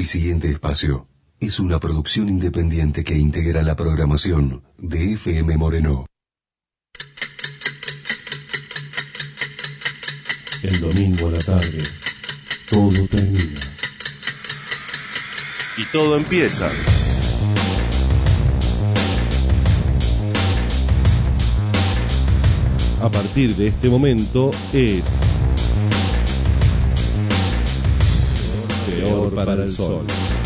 El siguiente espacio es una producción independiente que integra la programación de FM Moreno. El domingo a la tarde, todo termina. Y todo empieza. A partir de este momento es Peor para el Sol.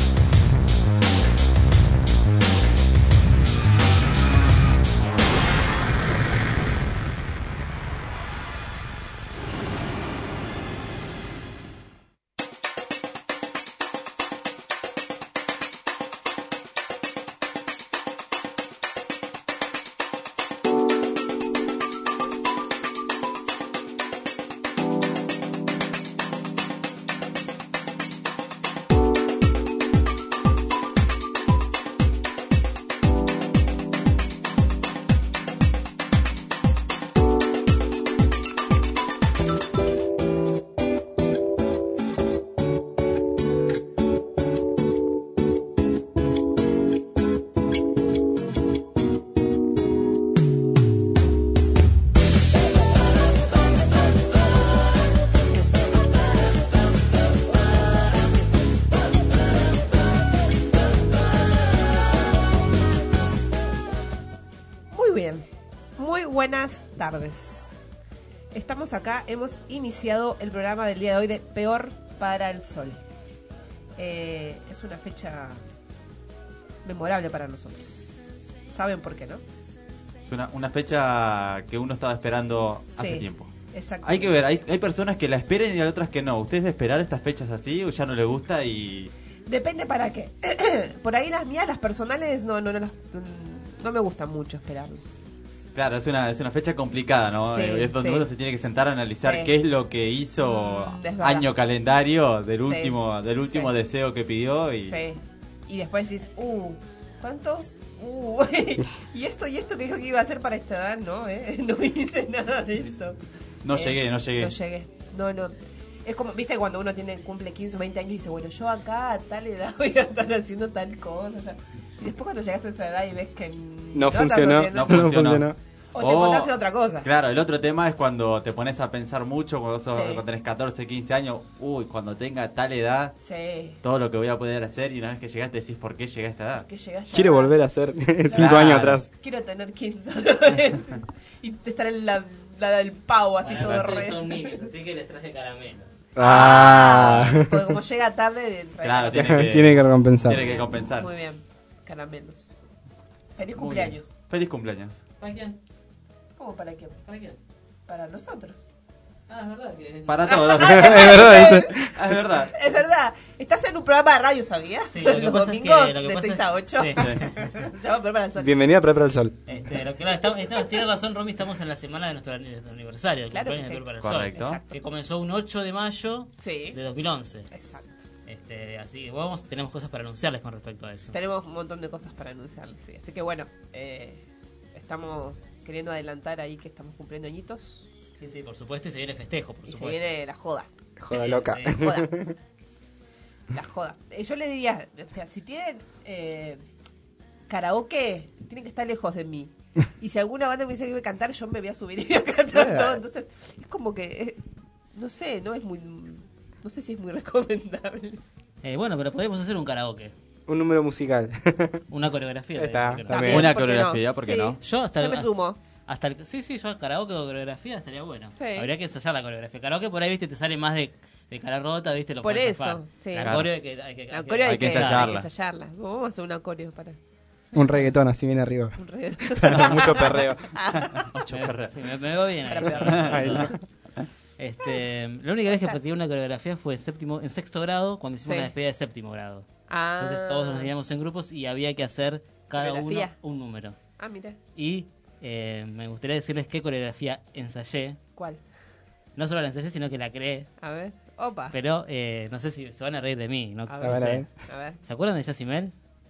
Tardes. Estamos acá, hemos iniciado el programa del día de hoy de Peor para el Sol. Es una fecha memorable para nosotros. ¿Saben por qué, no? Es una fecha que uno estaba esperando hace tiempo. Exacto. Hay que ver, hay personas que la esperen y hay otras que no. ¿Ustedes de esperar estas fechas así o ya no les gusta y...? Depende para qué. Por ahí las mías, las personales, no me gusta mucho esperarlo. Claro, es una fecha complicada, ¿no? Sí, es donde uno se tiene que sentar a analizar qué es lo que hizo año calendario del último deseo que pidió y y después decís, ¿cuántos? y esto que dijo que iba a hacer para esta edad, no, no hice nada de eso. No llegué. No. Es como, viste, cuando uno cumple 15 o 20 años y dice, bueno, yo acá a tal edad voy a estar haciendo tal cosa. Ya. Y después cuando llegas a esa edad y ves que no funcionó. O te encontrás en otra cosa. Claro, el otro tema es cuando te pones a pensar mucho, cuando tenés 14, 15 años, cuando tenga tal edad, todo lo que voy a poder hacer, y una vez que llegaste decís, ¿por qué llegué a esta edad? Quiero volver a hacer 5 años atrás. Quiero tener 15 otra vez. Y estar en la del pavo, así todo re. Son niños, así que les traje caramelos. Porque como llega tarde, claro, tiene que recompensar. Tiene que compensar. Muy bien, caramelos. Feliz cumpleaños. Feliz cumpleaños. ¿Para quién? ¿Cómo para quién? ¿Para quién? Para nosotros. Es verdad que... Para todos. Es verdad. Es verdad. Estás en un programa de radio, ¿sabías? Sí, los domingos de 6 a 8. Sí. Se llama Peor para el Sol. Bienvenida a Peor para el Sol. Tiene razón, Romy, estamos en la semana de nuestro aniversario. Claro que de Peor para el Correcto. Sol. Que comenzó un 8 de mayo de 2011. Exacto. Así que tenemos cosas para anunciarles con respecto a eso. Tenemos un montón de cosas para anunciarles, sí. Así que bueno, estamos queriendo adelantar ahí que estamos cumpliendo añitos. Sí, por supuesto, y se viene festejo, por supuesto. Se viene la joda. Joda loca. La joda. Yo les diría, o sea, si tienen karaoke, tienen que estar lejos de mí. Y si alguna banda me dice que voy a cantar, yo me voy a subir y voy a cantar todo. Entonces, es como que, no sé, no sé si es muy recomendable. Bueno, pero podemos hacer un karaoke. Un número musical. Una coreografía. También, una coreografía, ¿por qué no? Yo me sumo. Yo al karaoke o coreografía estaría bueno. Sí. Habría que ensayar la coreografía. Karaoke por ahí, viste, te sale más de cara rota, viste, lo por puedes eso, zafar. sí. La coreo hay que ensayarla. Vamos a hacer una coreo para... Un reggaetón así bien arriba. Un reggaetón. Mucho perreo. Mucho perreo. Sí, me veo bien. La única vez que practiqué una coreografía fue en sexto grado, cuando hicimos una despedida de séptimo grado. Entonces todos nos dividíamos en grupos y había que hacer cada uno un número. Mira. Y me gustaría decirles qué coreografía ensayé. ¿Cuál? No solo la ensayé, sino que la creé. A ver, opa. Pero no sé si se van a reír de mí. ¿No? A ver. ¿Se acuerdan de Yacimel?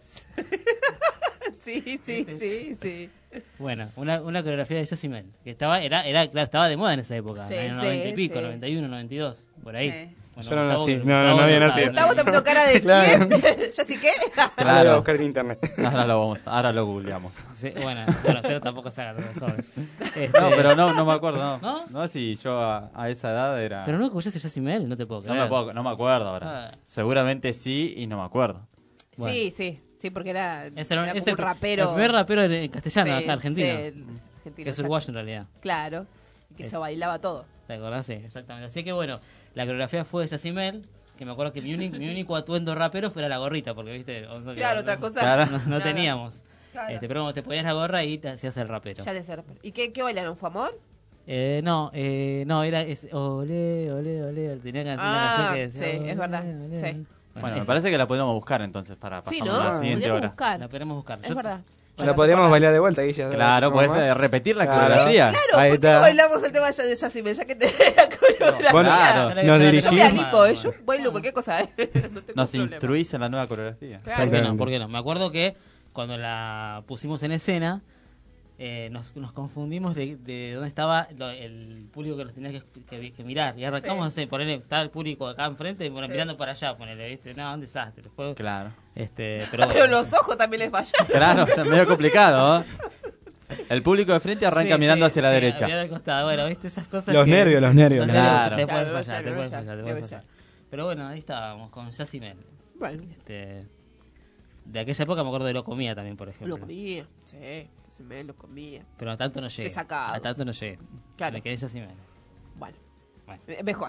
Sí. Bueno, una coreografía de Yacimel, que estaba de moda en esa época, en el 90 y pico, 91, 92, por ahí. Bueno, yo no nací, no había nacido. Gustavo te puso cara de Claro. ¿quién? ¿Ya sí qué? Claro. Voy a buscar en internet. Ahora lo googleamos. Sí, bueno, pero tampoco se haga todo joven. No, pero no me acuerdo, no si yo a esa edad era... Pero no escuchaste Jacimel, no te puedo creer. No me acuerdo ahora. Seguramente sí y no me acuerdo. Bueno. Sí, porque era un rapero. El primer rapero en castellano, acá Argentina. Argentino, que es uruguayo en realidad. Claro, y que se bailaba todo. ¿Te acordás? Sí, exactamente. Así que bueno, la coreografía fue de Jacimel, que me acuerdo que mi único atuendo rapero fuera la gorrita, porque viste... Claro, otra cosa. No teníamos. Claro. Pero como te ponías la gorra y te hacías el rapero. Ya te hacía rapero. ¿Y qué bailaron? ¿Fue amor? No, era ole, ole, ole. Tenía una canción que decía, sí, es verdad. Ole, sí. ole. Bueno, me parece que la podemos buscar entonces para pasar a la siguiente hora. La podemos buscar. Es verdad. La podríamos bailar de vuelta, Guilla. Claro, puedes repetir la coreografía. Claro, ¿por qué no bailamos el tema de Jacimel? Ya que te la coreografía. Bueno, nos dirigimos. Yo bailo cualquier cosa. Nos instruís en la nueva coreografía. Claro. ¿Por qué no? Me acuerdo que cuando la pusimos en escena, nos confundimos de dónde estaba el público que los tenía que mirar. Y arrancamos, estaba el público acá enfrente, mirando para allá, ¿viste? No, un desastre. Fue, claro. Pero los ojos también les fallaron. Claro, es medio complicado, ¿no? El público de frente arranca mirando hacia la derecha. Mirando al costado, bueno, ¿viste? Esas cosas. Los nervios. Claro. Te pueden fallar. Pero bueno, ahí estábamos con Jacimel. Bueno. De aquella época me acuerdo de Lo Comía también, por ejemplo. Lo comía, sí. Jacimel lo comía. Pero a tanto no llegué. A tanto no llegué. Claro. Me quedé Jacimel. Bueno. Mejor.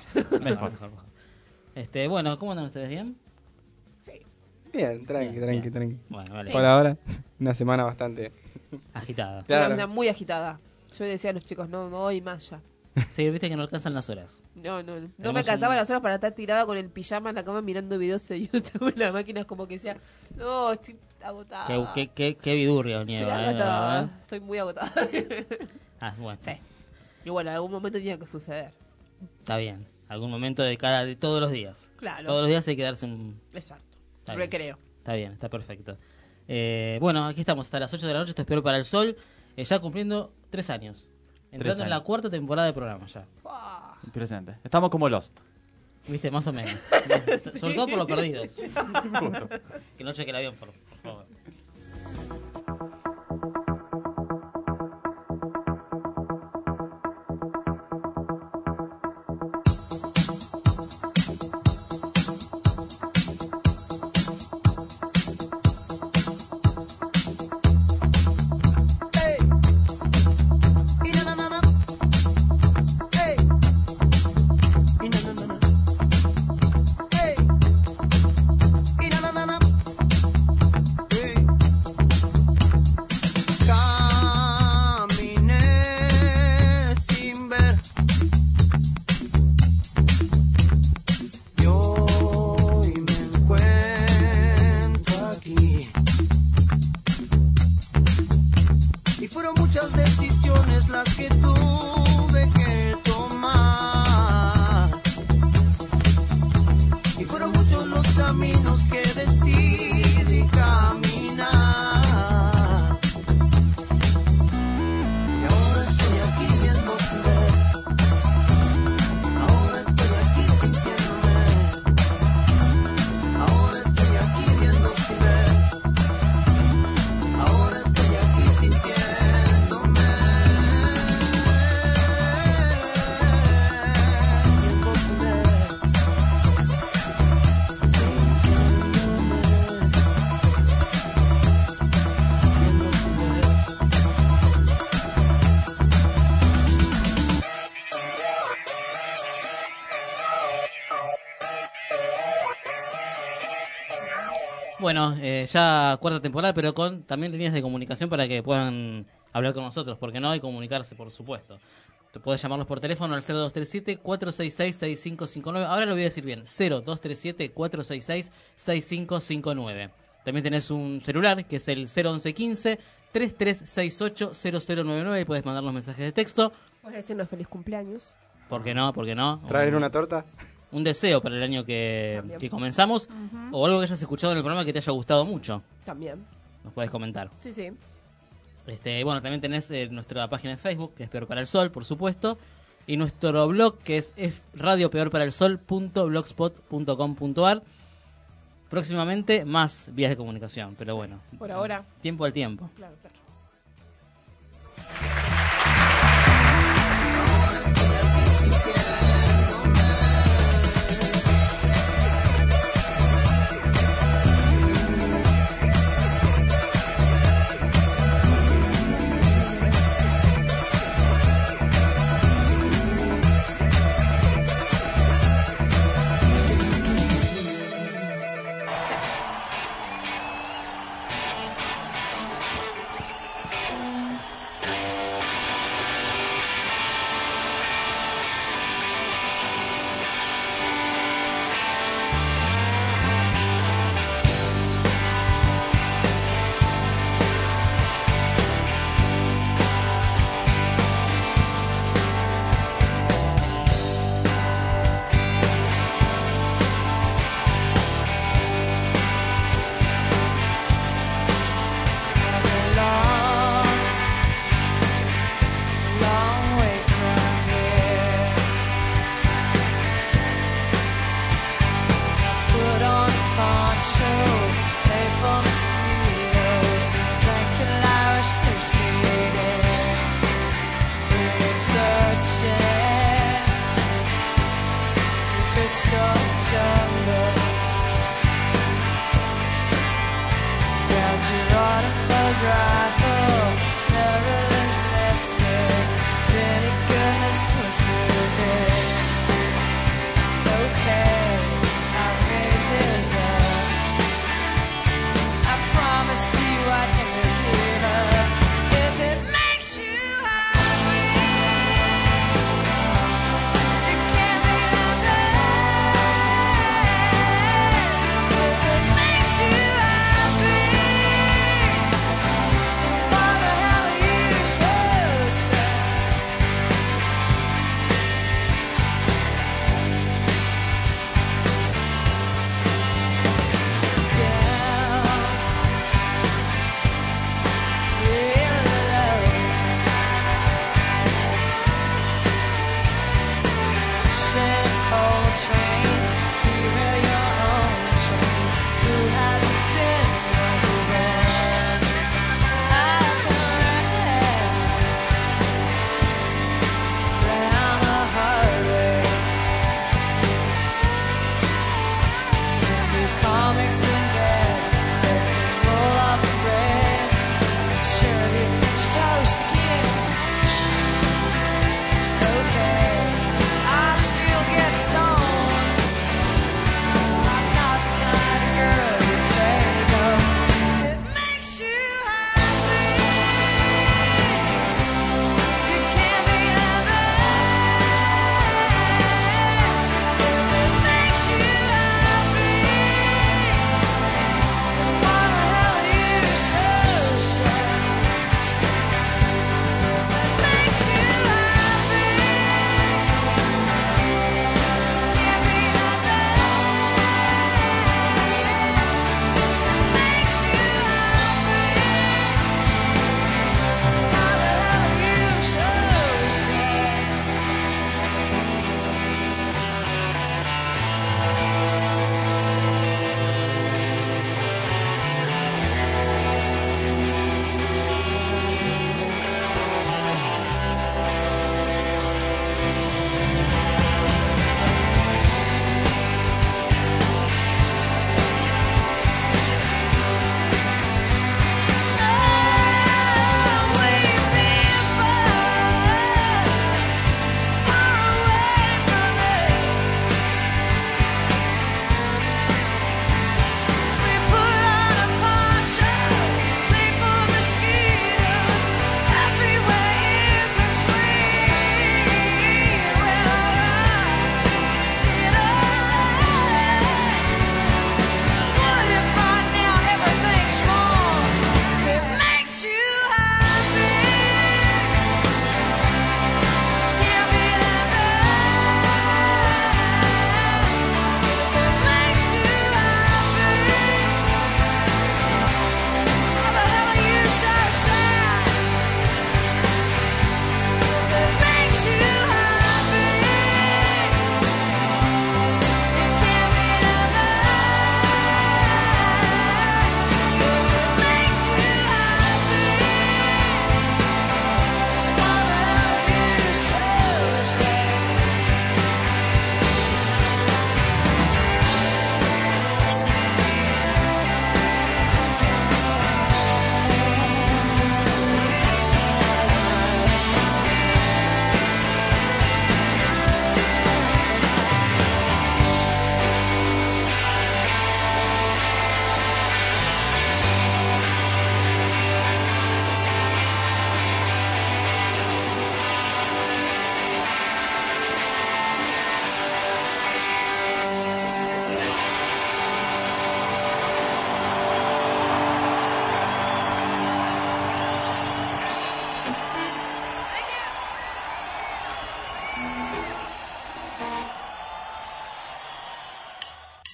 Bueno, ¿cómo andan ustedes? ¿Bien? Sí. Bien, tranqui. Bueno, vale. Por ahora, una semana bastante agitada. Claro. Una muy agitada. Yo decía a los chicos, no voy más ya. Sí, viste que no alcanzan las horas. No me alcanzaban las horas para estar tirada con el pijama en la cama mirando videos de YouTube en la máquina. Es como que decía, no, estoy agotada. Qué vidurria, Nieva. Estoy agotada, estoy muy agotada. Bueno. Sí. Y bueno, en algún momento tenía que suceder. Está bien. Algún momento de todos los días. Claro. Todos los días hay que darse un... Exacto. Está Recreo. Bien. Está bien, está perfecto. Bueno, aquí estamos hasta las 8 de la noche. Esto es Peor para el Sol. Ya cumpliendo 3 años. Entrando en la 4ª temporada de programa ya. Impresionante. Estamos como Lost. Viste, más o menos. Sobre todo por los perdidos. Que no cheque el avión, por favor. Bueno, ya 4ª temporada, pero con también líneas de comunicación para que puedan hablar con nosotros, porque no hay comunicarse, por supuesto. Te puedes llamarnos por teléfono al 0237-466-6559. Ahora lo voy a decir bien, 0237-466-6559. También tenés un celular, que es el 011-15-3368-0099, y puedes mandarnos mensajes de texto. Puedes decirnos feliz cumpleaños. ¿Por qué no? ¿Traer una torta? Un deseo para el año que comenzamos, o algo que hayas escuchado en el programa que te haya gustado mucho. También. Nos puedes comentar. Sí. Bueno, también tenés nuestra página de Facebook, que es Peor para el Sol, por supuesto. y nuestro blog que es radiopeorparalsol.blogspot.com.ar. Próximamente más vías de comunicación, pero bueno. Por ahora. Tiempo al tiempo. Claro, claro.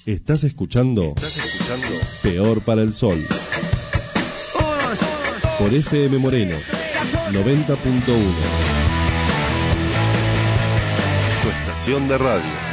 Estás escuchando Peor para el Sol. Por FM Moreno 90.1. Tu estación de radio.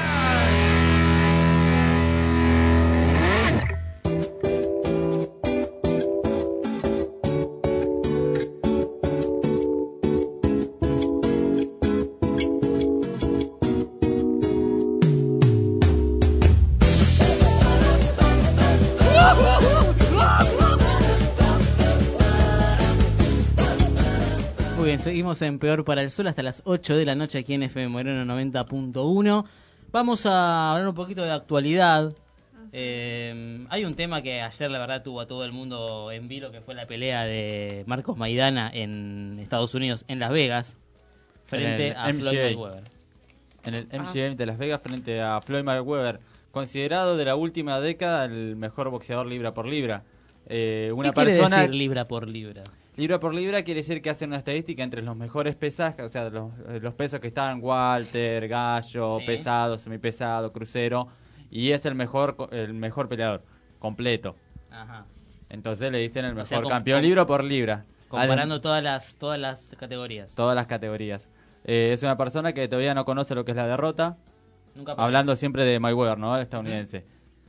Seguimos en Peor para el Sol hasta las 8 de la noche aquí en FM Moreno 90.1. Vamos a hablar un poquito de actualidad. Hay un tema que ayer la verdad tuvo a todo el mundo en vilo, que fue la pelea de Marcos Maidana en Estados Unidos, en Las Vegas, frente a Floyd Mayweather. En el MGM de Las Vegas frente a Floyd Mayweather, considerado de la última década el mejor boxeador libra por libra. ¿Qué quiere decir libra por libra? Libra por libra quiere decir que hacen una estadística entre los mejores pesajes, o sea, los pesos que están Walter, Gallo, pesado, semipesado, crucero, y es el mejor peleador completo. Ajá. Entonces le dicen el mejor campeón libra por libra. Comparando todas las categorías. Todas las categorías. Es una persona que todavía no conoce lo que es la derrota. Hablando siempre de Mayweather, ¿no? El estadounidense.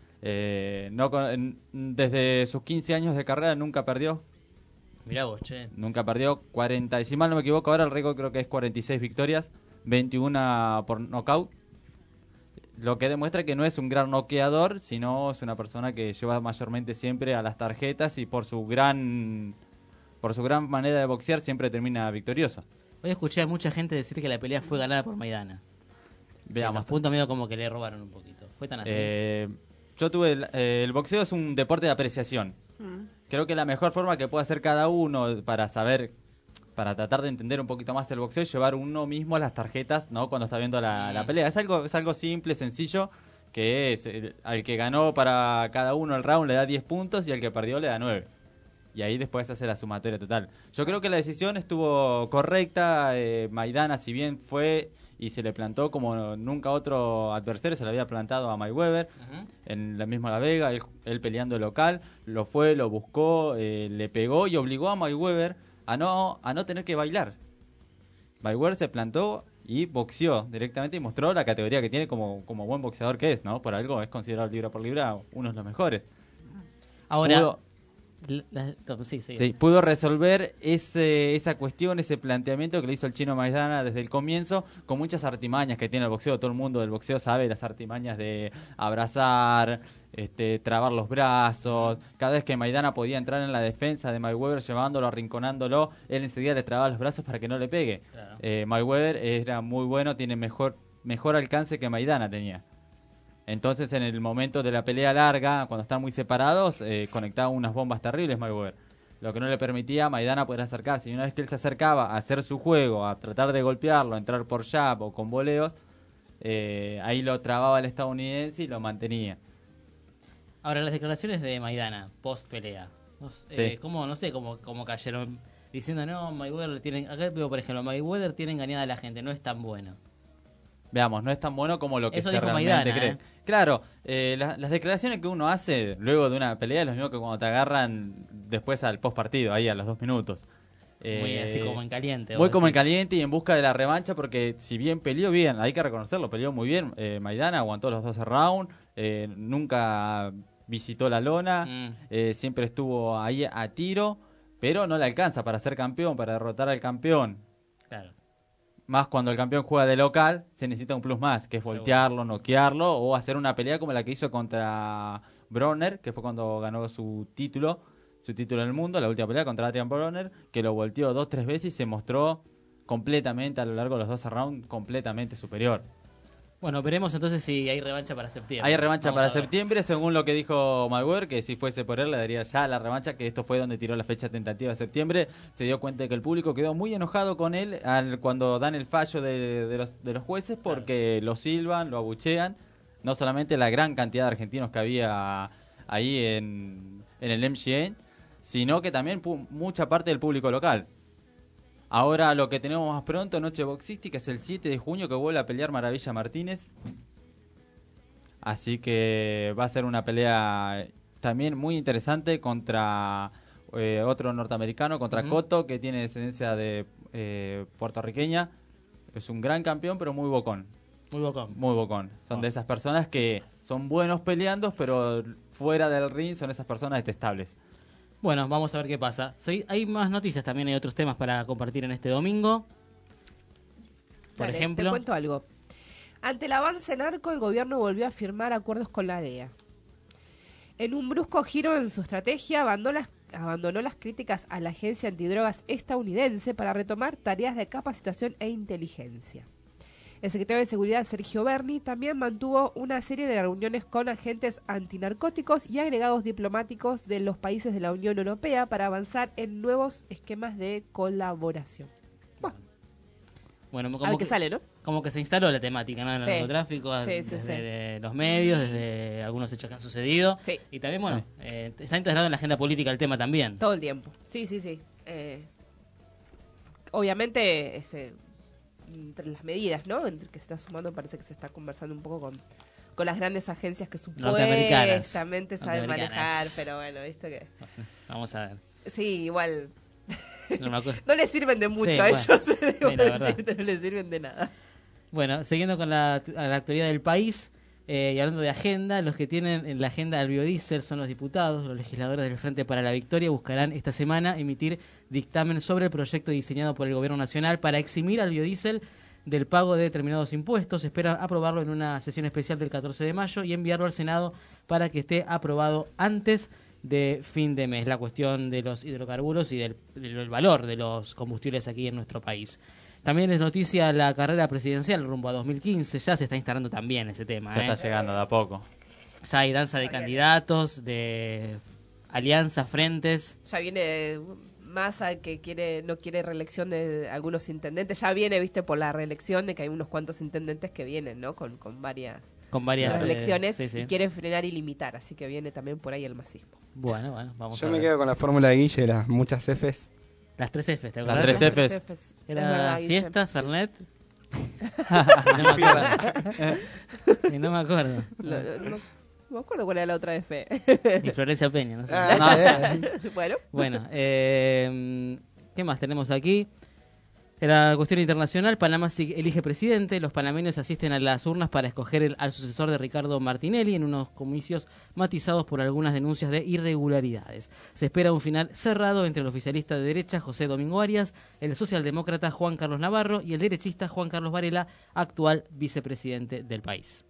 Desde sus 15 años de carrera nunca perdió. Mirá vos, che. Nunca perdió. 40, y si mal no me equivoco, ahora el récord creo que es 46 victorias, 21 por nocaut. Lo que demuestra que no es un gran noqueador, sino es una persona que lleva mayormente siempre a las tarjetas y por su gran manera de boxear siempre termina victorioso. Hoy escuché a mucha gente decir que la pelea fue ganada por Maidana. Veamos. Punto medio como que le robaron un poquito. ¿Fue tan así? Yo tuve el boxeo es un deporte de apreciación. Creo que la mejor forma que puede hacer cada uno para tratar de entender un poquito más el boxeo es llevar uno mismo las tarjetas, ¿no? Cuando está viendo la pelea. Es algo simple, sencillo, que es al que ganó para cada uno el round le da 10 puntos y al que perdió le da 9. Y ahí después hace la sumatoria total. Yo creo que la decisión estuvo correcta. Maidana, si bien fue y se le plantó como nunca otro adversario se le había plantado a Mayweather, en la misma La Vega, él peleando local, lo buscó, le pegó y obligó a Mayweather a no tener que bailar. Mayweather se plantó y boxeó directamente y mostró la categoría que tiene como buen boxeador que es, ¿no? Por algo es considerado libra por libra uno de los mejores. Ahora... pudo resolver esa cuestión, ese planteamiento que le hizo el chino Maidana desde el comienzo, con muchas artimañas que tiene el boxeo. Todo el mundo del boxeo sabe las artimañas de abrazar, trabar los brazos. Cada vez que Maidana podía entrar en la defensa de Mayweather, llevándolo, arrinconándolo, él enseguida le trababa los brazos para que no le pegue. Claro. Mayweather era muy bueno, tiene mejor alcance que Maidana tenía. Entonces, en el momento de la pelea larga, cuando están muy separados, conectaba unas bombas terribles Mayweather. Lo que no le permitía a Maidana poder acercarse. Y una vez que él se acercaba a hacer su juego, a tratar de golpearlo, a entrar por jab o con voleos, ahí lo trababa el estadounidense y lo mantenía. Ahora, las declaraciones de Maidana, post pelea, ¿cómo cayeron? Diciendo, no, Mayweather acá veo, por ejemplo, Mayweather tiene engañada a la gente, no es tan bueno. Veamos, no es tan bueno como lo que eso se realmente Maidana, cree. Claro, las declaraciones que uno hace luego de una pelea es lo mismo que cuando te agarran después al post partido, ahí a los 2 minutos. Muy así como en caliente. Muy como en caliente y en busca de la revancha, porque si bien peleó bien, hay que reconocerlo, peleó muy bien. Maidana aguantó los 12 rounds, nunca visitó la lona, siempre estuvo ahí a tiro, pero no le alcanza para ser campeón, para derrotar al campeón. Claro. Más cuando el campeón juega de local, se necesita un plus más, que es voltearlo, noquearlo o hacer una pelea como la que hizo contra Broner, que fue cuando ganó su título del mundo, la última pelea contra Adrian Broner, que lo volteó 2-3 veces y se mostró completamente a lo largo de los 12 rounds, completamente superior. Bueno, veremos entonces si hay revancha para septiembre. Hay revancha para septiembre, según lo que dijo Mayweather, que si fuese por él le daría ya la revancha, que esto fue donde tiró la fecha tentativa de septiembre. Se dio cuenta de que el público quedó muy enojado con él cuando dan el fallo de los jueces, porque lo silban, lo abuchean. No solamente la gran cantidad de argentinos que había ahí en el MGM, sino que también mucha parte del público local. Ahora lo que tenemos más pronto, noche boxística, es el 7 de junio que vuelve a pelear Maravilla Martínez. Así que va a ser una pelea también muy interesante contra otro norteamericano, contra Cotto, que tiene descendencia de puertorriqueña. Es un gran campeón, pero muy bocón. Muy bocón. Muy bocón. Son de esas personas que son buenos peleando, pero fuera del ring son esas personas detestables. Bueno, vamos a ver qué pasa. Sí, hay más noticias también, hay otros temas para compartir en este domingo. Por Dale, ejemplo... te cuento algo. Ante el avance narco, el gobierno volvió a firmar acuerdos con la DEA. En un brusco giro en su estrategia, abandonó las críticas a la agencia antidrogas estadounidense para retomar tareas de capacitación e inteligencia. El secretario de Seguridad, Sergio Berni, también mantuvo una serie de reuniones con agentes antinarcóticos y agregados diplomáticos de los países de la Unión Europea para avanzar en nuevos esquemas de colaboración. Bueno, a como ver qué sale, ¿no? Como que se instaló la temática, ¿no? En el narcotráfico, desde los medios, desde algunos hechos que han sucedido. Sí. Y también, bueno, está integrado en la agenda política el tema también. Todo el tiempo. Sí. Obviamente, entre las medidas, ¿no? Entre que se está sumando, parece que se está conversando un poco con las grandes agencias que supuestamente saben manejar, pero bueno, ¿viste qué? Vamos a ver. Sí, igual... No les sirven de mucho a ellos, no les sirven de nada. Bueno, siguiendo con la actualidad del país y hablando de agenda, los que tienen en la agenda el biodiesel son los diputados. Los legisladores del Frente para la Victoria buscarán esta semana emitir dictamen sobre el proyecto diseñado por el Gobierno Nacional para eximir al biodiesel del pago de determinados impuestos. Se espera aprobarlo en una sesión especial del 14 de mayo y enviarlo al Senado para que esté aprobado antes de fin de mes, la cuestión de los hidrocarburos y del valor de los combustibles aquí en nuestro país. También es noticia la carrera presidencial rumbo a 2015, ya se está instalando también ese tema. Ya está llegando de a poco. Ya hay danza de candidatos, de alianzas, frentes. Ya viene Massa que no quiere reelección de algunos intendentes, ya viene, viste, por la reelección de que hay unos cuantos intendentes que vienen, ¿no? Con varias elecciones y quiere frenar y limitar, así que viene también por ahí el masismo. Bueno, vamos a ver. Yo me quedo con la fórmula de Guille, las muchas Fs. Las 3 Fs, ¿te acuerdas? Las 3 Fs. Era fiesta, Fernet. Y no me acuerdo. No me acuerdo cuál era la otra F. Y Florencia Peña, no sé. Bueno, ¿qué más tenemos aquí? En la cuestión internacional, Panamá elige presidente. Los panameños asisten a las urnas para escoger al sucesor de Ricardo Martinelli en unos comicios matizados por algunas denuncias de irregularidades. Se espera un final cerrado entre el oficialista de derecha, José Domingo Arias, el socialdemócrata Juan Carlos Navarro y el derechista Juan Carlos Varela, actual vicepresidente del país.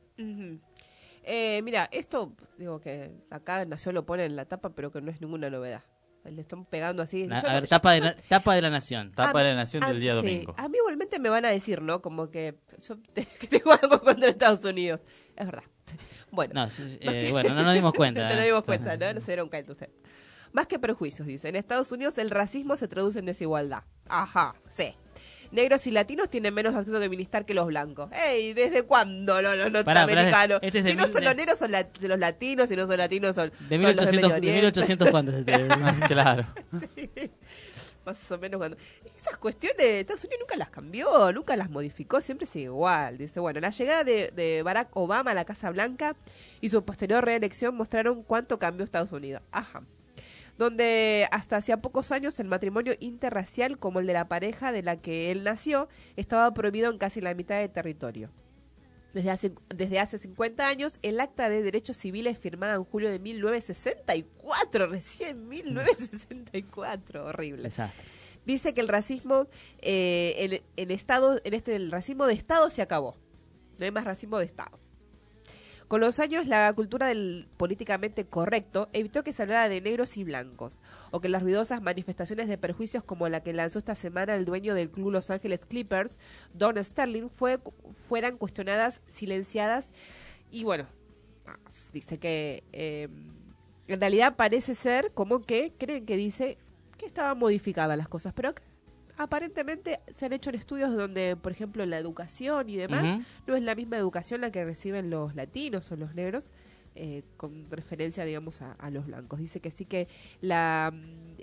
Mira, esto, digo que acá Nación lo pone en la tapa, pero que no es ninguna novedad. Le están pegando así. Tapa de la Nación. Tapa de la Nación del día domingo. A mí igualmente me van a decir, ¿no? Como que yo tengo algo contra Estados Unidos. Es verdad. Bueno. No nos dimos cuenta. No nos dimos cuenta, ¿no? No se dieron cuenta ustedes. Más que prejuicios, dice. En Estados Unidos el racismo se traduce en desigualdad. Ajá, sí. Negros y latinos tienen menos acceso a administrar que los blancos. ¡Ey! ¿Desde cuándo los norteamericanos? Si no son los negros, son de los latinos. Si no son latinos, son de 1800 cuántos. Claro. Sí. Más o menos cuando... Esas cuestiones de Estados Unidos nunca las cambió, nunca las modificó, siempre sigue igual. Dice, bueno, la llegada de Barack Obama a la Casa Blanca y su posterior reelección mostraron cuánto cambió Estados Unidos. Ajá. Donde hasta hacía pocos años el matrimonio interracial, como el de la pareja de la que él nació, estaba prohibido en casi la mitad del territorio. Desde hace 50 años, el Acta de Derechos Civiles firmada en julio de 1964, recién 1964, horrible. Exacto. Dice que el racismo el racismo de Estado se acabó. No hay más racismo de Estado. Con los años, la cultura del políticamente correcto evitó que se hablara de negros y blancos, o que las ruidosas manifestaciones de perjuicios como la que lanzó esta semana el dueño del club Los Ángeles Clippers, Don Sterling, fueran cuestionadas, silenciadas, y bueno, dice que en realidad parece ser como que creen que dice que estaban modificadas las cosas, pero aparentemente se han hecho estudios donde, por ejemplo, la educación y demás, no es la misma educación la que reciben los latinos o los negros, con referencia, digamos, a los blancos. Dice que sí que la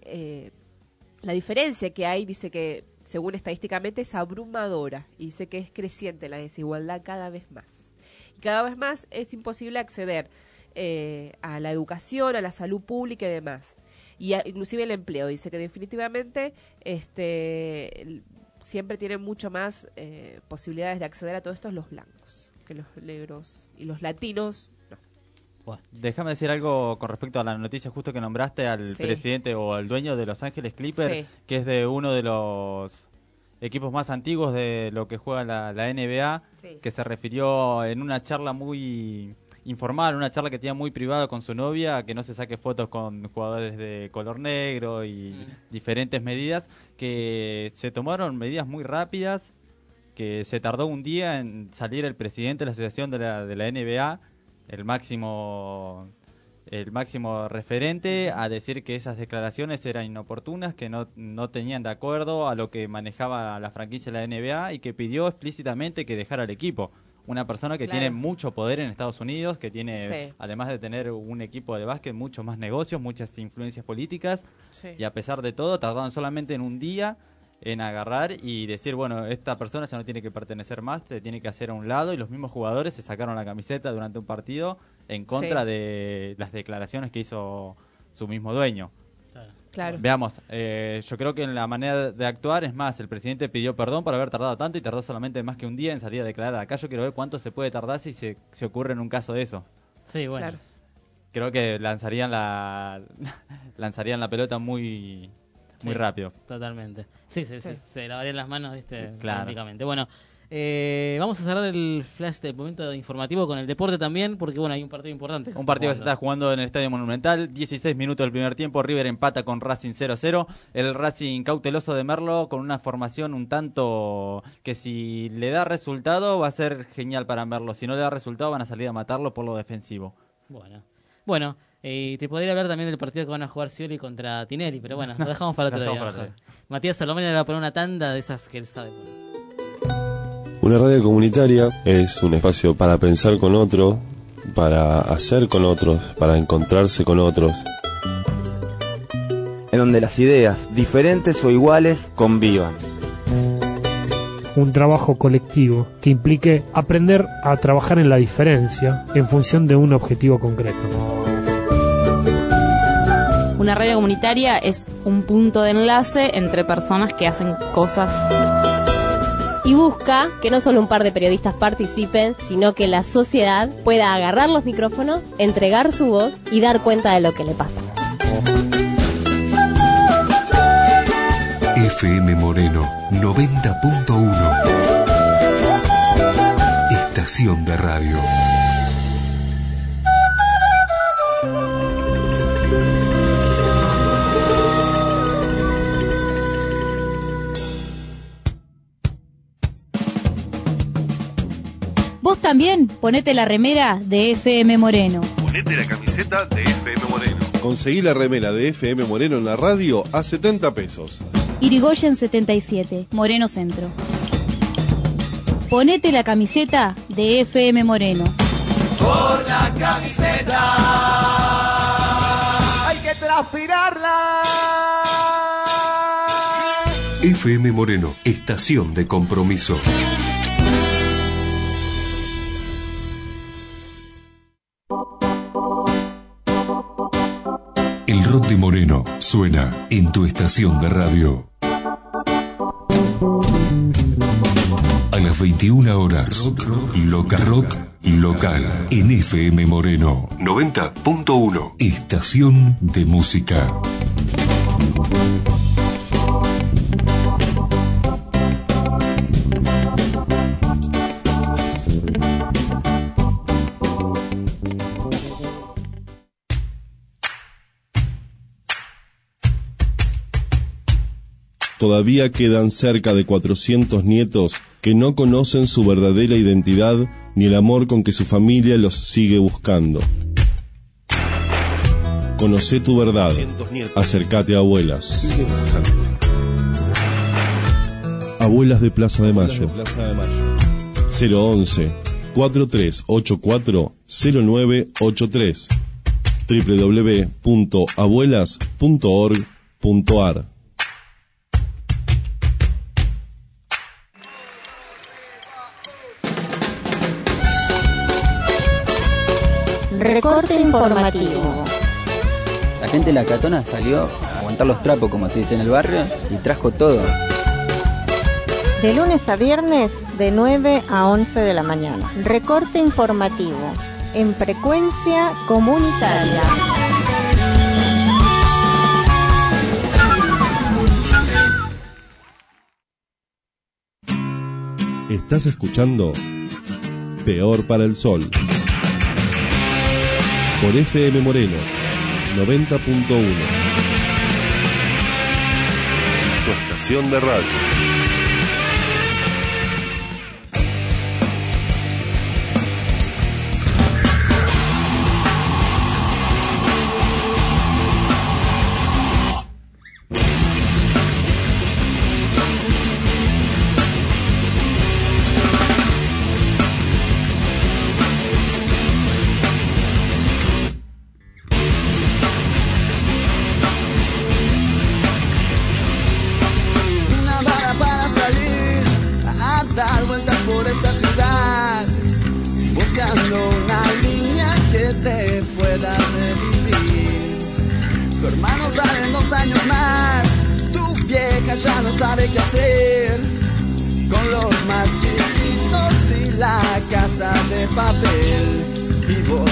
diferencia que hay, dice que, según estadísticamente, es abrumadora, y dice que es creciente la desigualdad cada vez más. Cada vez más es imposible acceder a la educación, a la salud pública y demás. Y inclusive el empleo. Dice que definitivamente siempre tienen mucho más posibilidades de acceder a todo esto los blancos, que los negros y los latinos. Bueno, déjame decir algo con respecto a la noticia justo que nombraste al presidente o al dueño de Los Ángeles Clippers, que es de uno de los equipos más antiguos de lo que juega la NBA, que se refirió en una charla muy informal, una charla que tenía muy privada con su novia, que no se saque fotos con jugadores de color negro y diferentes medidas, que se tomaron medidas muy rápidas, que se tardó un día en salir el presidente de la asociación de la NBA, el máximo referente, a decir que esas declaraciones eran inoportunas, que no tenían de acuerdo a lo que manejaba la franquicia de la NBA y que pidió explícitamente que dejara el equipo. Una persona que tiene mucho poder en Estados Unidos, que tiene, además de tener un equipo de básquet, muchos más negocios, muchas influencias políticas, y a pesar de todo tardaron solamente en un día en agarrar y decir, bueno, esta persona ya no tiene que pertenecer más, te tiene que hacer a un lado, y los mismos jugadores se sacaron la camiseta durante un partido en contra de las declaraciones que hizo su mismo dueño. Claro. Veamos, yo creo que en la manera de actuar, es más, el presidente pidió perdón por haber tardado tanto y tardó solamente más que un día en salir a declarar. Acá yo quiero ver cuánto se puede tardar si se ocurre en un caso de eso. Sí, bueno. Claro. Creo que lanzarían la pelota muy rápido. Totalmente. Sí, se lavarían las manos, ¿viste? Claro. Prácticamente. Bueno, vamos a cerrar el flash del momento informativo con el deporte también, porque bueno, hay un partido importante. Un partido que se está jugando en el Estadio Monumental, 16 minutos del primer tiempo, River empata con Racing 0-0, el Racing cauteloso de Merlo con una formación un tanto que si le da resultado va a ser genial para Merlo, si no le da resultado van a salir a matarlo por lo defensivo. Bueno, te podría hablar también del partido que van a jugar Scioli contra Tinelli, pero bueno, lo dejamos para otro día. Matías Salomón le va a poner una tanda de esas que él sabe poner. Una radio comunitaria es un espacio para pensar con otro, para hacer con otros, para encontrarse con otros. En donde las ideas, diferentes o iguales, convivan. Un trabajo colectivo que implique aprender a trabajar en la diferencia en función de un objetivo concreto. Una radio comunitaria es un punto de enlace entre personas que hacen cosas. Y busca que no solo un par de periodistas participen, sino que la sociedad pueda agarrar los micrófonos, entregar su voz y dar cuenta de lo que le pasa. FM Moreno 90.1. Estación de radio. Vos también ponete la remera de FM Moreno. Ponete la camiseta de FM Moreno. Conseguí la remera de FM Moreno en la radio a 70 pesos. Irigoyen 77, Moreno Centro. Ponete la camiseta de FM Moreno. Por la camiseta hay que transpirarla. FM Moreno, estación de compromiso. El rock de Moreno suena en tu estación de radio. A las 21 horas, rock local en FM Moreno 90.1, estación de música. Todavía quedan cerca de 400 nietos que no conocen su verdadera identidad ni el amor con que su familia los sigue buscando. Conocé tu verdad. Acércate a Abuelas. Abuelas de Plaza de Mayo. 011 4384 0983 www.abuelas.org.ar. Recorte informativo. La gente de la Catona salió a aguantar los trapos, como se dice en el barrio, y trajo todo. De lunes a viernes, de 9 a 11 de la mañana. Recorte informativo, en frecuencia comunitaria. Estás escuchando Peor para el Sol por FM Moreno 90.1, tu estación de radio. Ya no sabe qué hacer con los más chiquitos y la casa de papel. Y vos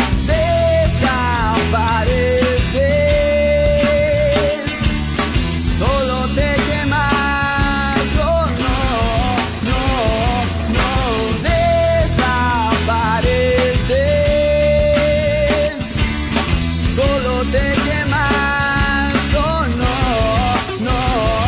desapareces, solo te quemas. Oh no, no, no, desapareces, solo te quemas. Oh no, no.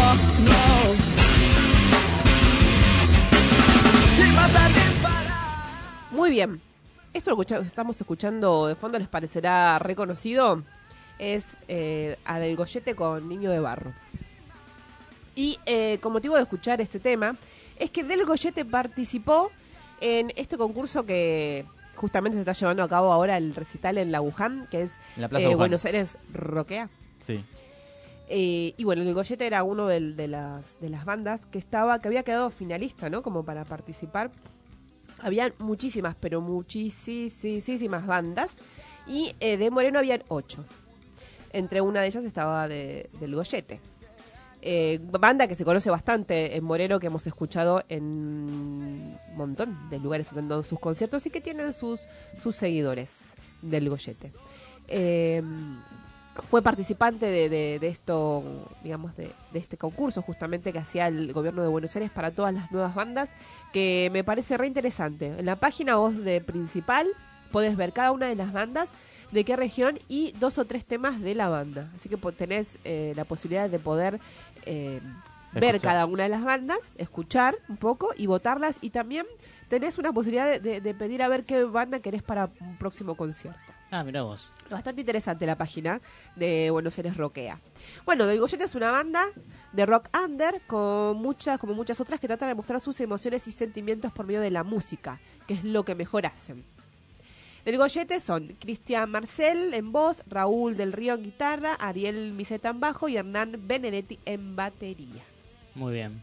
Muy bien, esto lo que estamos escuchando de fondo les parecerá reconocido, es a Del Goyete con Niño de Barro. Y con motivo de escuchar este tema, es que Del Goyete participó en este concurso que justamente se está llevando a cabo ahora, el recital en la Wuhan, que es la Plaza Buenos Aires Rockea. Sí. Y bueno, Del Goyete era uno de las bandas que había quedado finalista, ¿no? Como para participar. Habían muchísimas, pero muchísimas bandas. Y de Moreno habían 8. Entre una de ellas estaba Del Goyete. Banda que se conoce bastante en Moreno, que hemos escuchado en un montón de lugares en sus conciertos y que tienen sus seguidores, Del Goyete. Fue participante de esto, digamos, de este concurso justamente que hacía el gobierno de Buenos Aires para todas las nuevas bandas, que me parece re interesante. En la página vos de principal podés ver cada una de las bandas, de qué región y 2 o 3 temas de la banda. Así que tenés la posibilidad de poder ver cada una de las bandas, escuchar un poco y votarlas, y también tenés una posibilidad de pedir a ver qué banda querés para un próximo concierto. Ah, mirá vos. Bastante interesante la página de Buenos Aires Rockea. Bueno, Del Goyete es una banda de rock under como muchas otras, que tratan de mostrar sus emociones y sentimientos por medio de la música, que es lo que mejor hacen. Del Goyete son Cristian Marcel en voz, Raúl del Río en guitarra, Ariel Miseta en bajo y Hernán Benedetti en batería. Muy bien.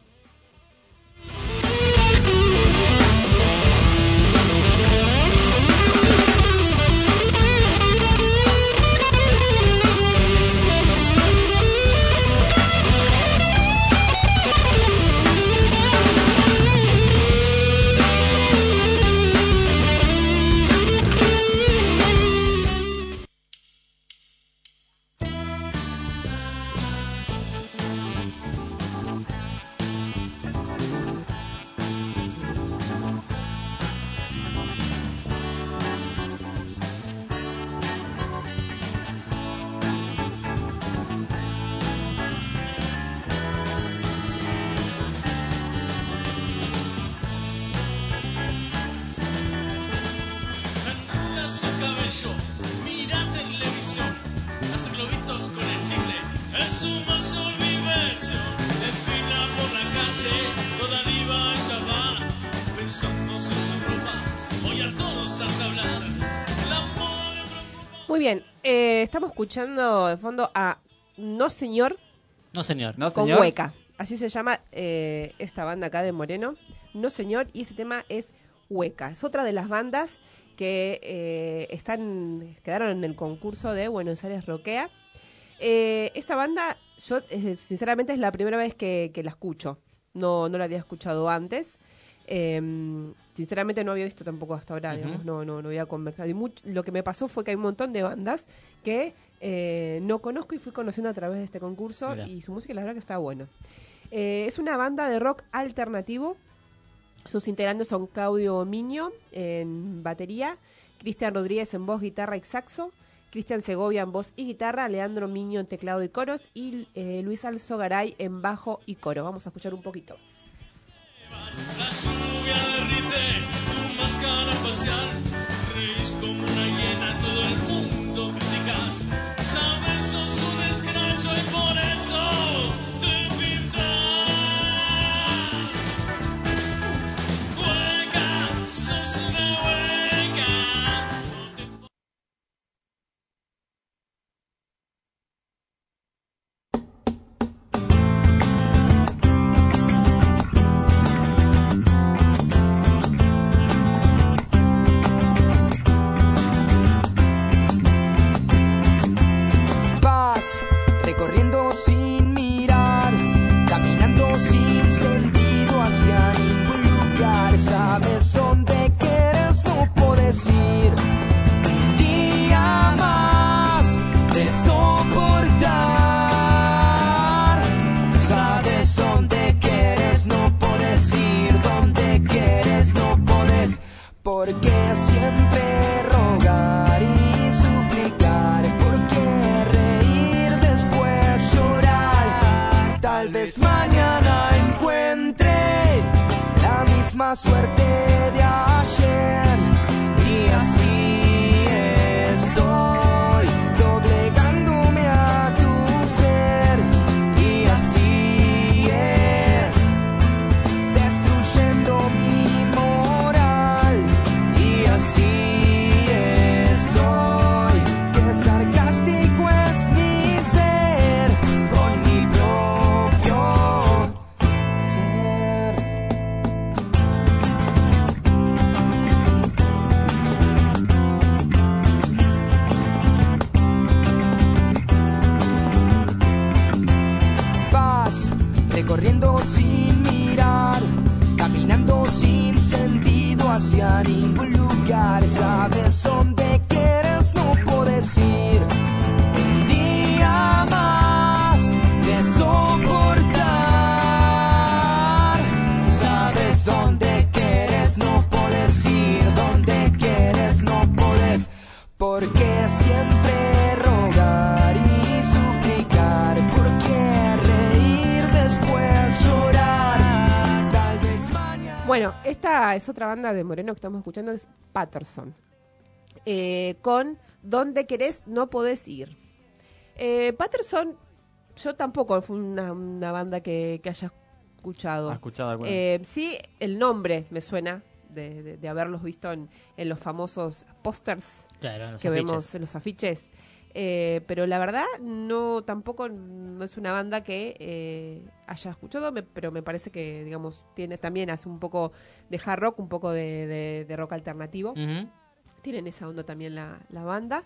Muy bien, estamos escuchando de fondo a No Señor. No Señor. No Con Señor. Hueca. Así se llama esta banda acá de Moreno. No Señor, y ese tema es Hueca. Es otra de las bandas que quedaron en el concurso de Buenos Aires Rockea. Esta banda, yo sinceramente es la primera vez que la escucho. No la había escuchado antes. Sinceramente no había visto tampoco hasta ahora, digamos, no había conversado. Y lo que me pasó fue que hay un montón de bandas que no conozco y fui conociendo a través de este concurso. Mirá. Y su música la verdad que está buena. Es una banda de rock alternativo. Sus integrantes son Claudio Miño en batería, Cristian Rodríguez en voz, guitarra y saxo, Cristian Segovia en voz y guitarra, Leandro Miño en teclado y coros y Luis Alzogaray en bajo y coro. Vamos a escuchar un poquito. La lluvia derrite tu máscara facial, reís como una hiena, todo el mundo criticas, sabes, sos un escracho y por eso te pintas. Hueca, sos una hueca. Recorriendo sin mirar, caminando sin sentido hacia ningún lugar. Sabes dónde quieres, no puedes ir. Un día más de soportar. Sabes dónde quieres, no puedes ir. Donde quieres, no puedes. Porque siempre rogar y suplicar. Porque reír, después llorar. Tal vez mañana encuentre la misma suerte de ayer. Y así estoy doblegándome a tu ser. Y así es destruyendo mi moral. Y así estoy, que sarcástico es mi ser con mi propio ser. Vas recorriendo sin mirar, caminando sin sentido hacia ningún lugar. Sabes dónde quieres, no puedes ir. Un día más de soportar. Sabes dónde quieres, no puedes ir. Donde quieres, no puedes. Porque siempre rogar y suplicar. Porque reír, después llorar. Tal vez mañana. Bueno, esta es otra banda de Moreno que estamos escuchando, es Patterson. Con Donde querés, no podés ir. Patterson, yo tampoco fue una banda que haya escuchado. ¿Has escuchado alguna? Sí, el nombre me suena de haberlos visto en los famosos pósters Claro, en los que afiches. vemos en los afiches. Pero la verdad tampoco es una banda que haya escuchado, pero me parece que, digamos, también hace un poco de hard rock, un poco de rock alternativo. Ujú. Tienen esa onda también la banda.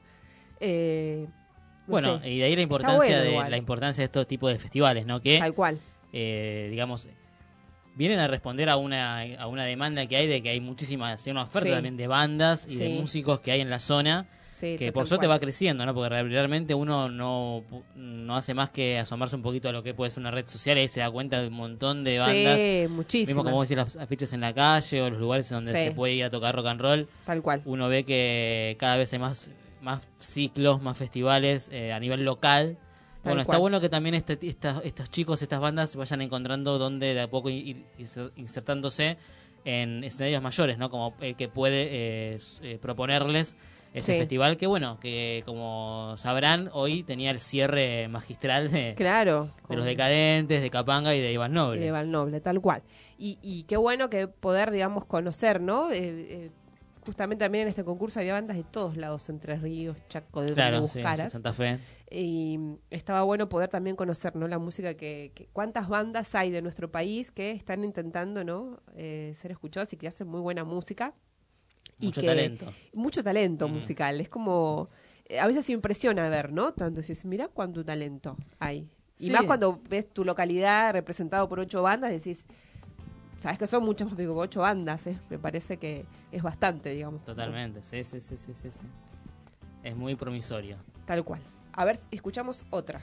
Bueno, y de ahí la importancia de estos tipos de festivales, ¿no? Que tal cual. Digamos, vienen a responder a una demanda que hay de que hay muchísimas, una oferta Sí. también de bandas y de Sí. músicos que hay en la zona. Sí, Que tal por suerte cual. va creciendo, ¿no? Porque realmente uno no hace más que asomarse un poquito a lo que puede ser una red social y ahí se da cuenta de un montón de bandas. Sí, muchísimas. Mismo como vos decís, los afiches en la calle o los lugares en donde Sí. se puede ir a tocar rock and roll. Tal cual. Uno ve que cada vez hay más ciclos, más festivales a nivel local. Tal Bueno, está cual. bueno que también estos chicos, estas bandas vayan encontrando donde de a poco ir insertándose en escenarios mayores, ¿no? Como el que puede proponerles ese Sí. festival que, bueno, que como sabrán, hoy tenía el cierre magistral de los Decadentes, de Capanga y de Iván Noble. Y de Iván Noble, tal cual. Y qué bueno que poder, digamos, conocer, ¿no? Justamente también en este concurso había bandas de todos lados, Entre Ríos, Chaco, de Claro, donde sí, buscaras. Santa Fe. Y estaba bueno poder también conocer, ¿no? La música que cuántas bandas hay de nuestro país que están intentando, ¿no? Ser escuchadas y que hacen muy buena música. Mucho talento musical. Es como... A veces impresiona ver, ¿no? Tanto dices, mirá cuánto talento hay. Y Sí. más cuando ves tu localidad representado por 8 bandas, decís, sabes que son muchas más, digo, 8 bandas, me parece que es bastante, digamos. Totalmente, sí. Es muy promisorio. Tal cual. A ver, escuchamos otra.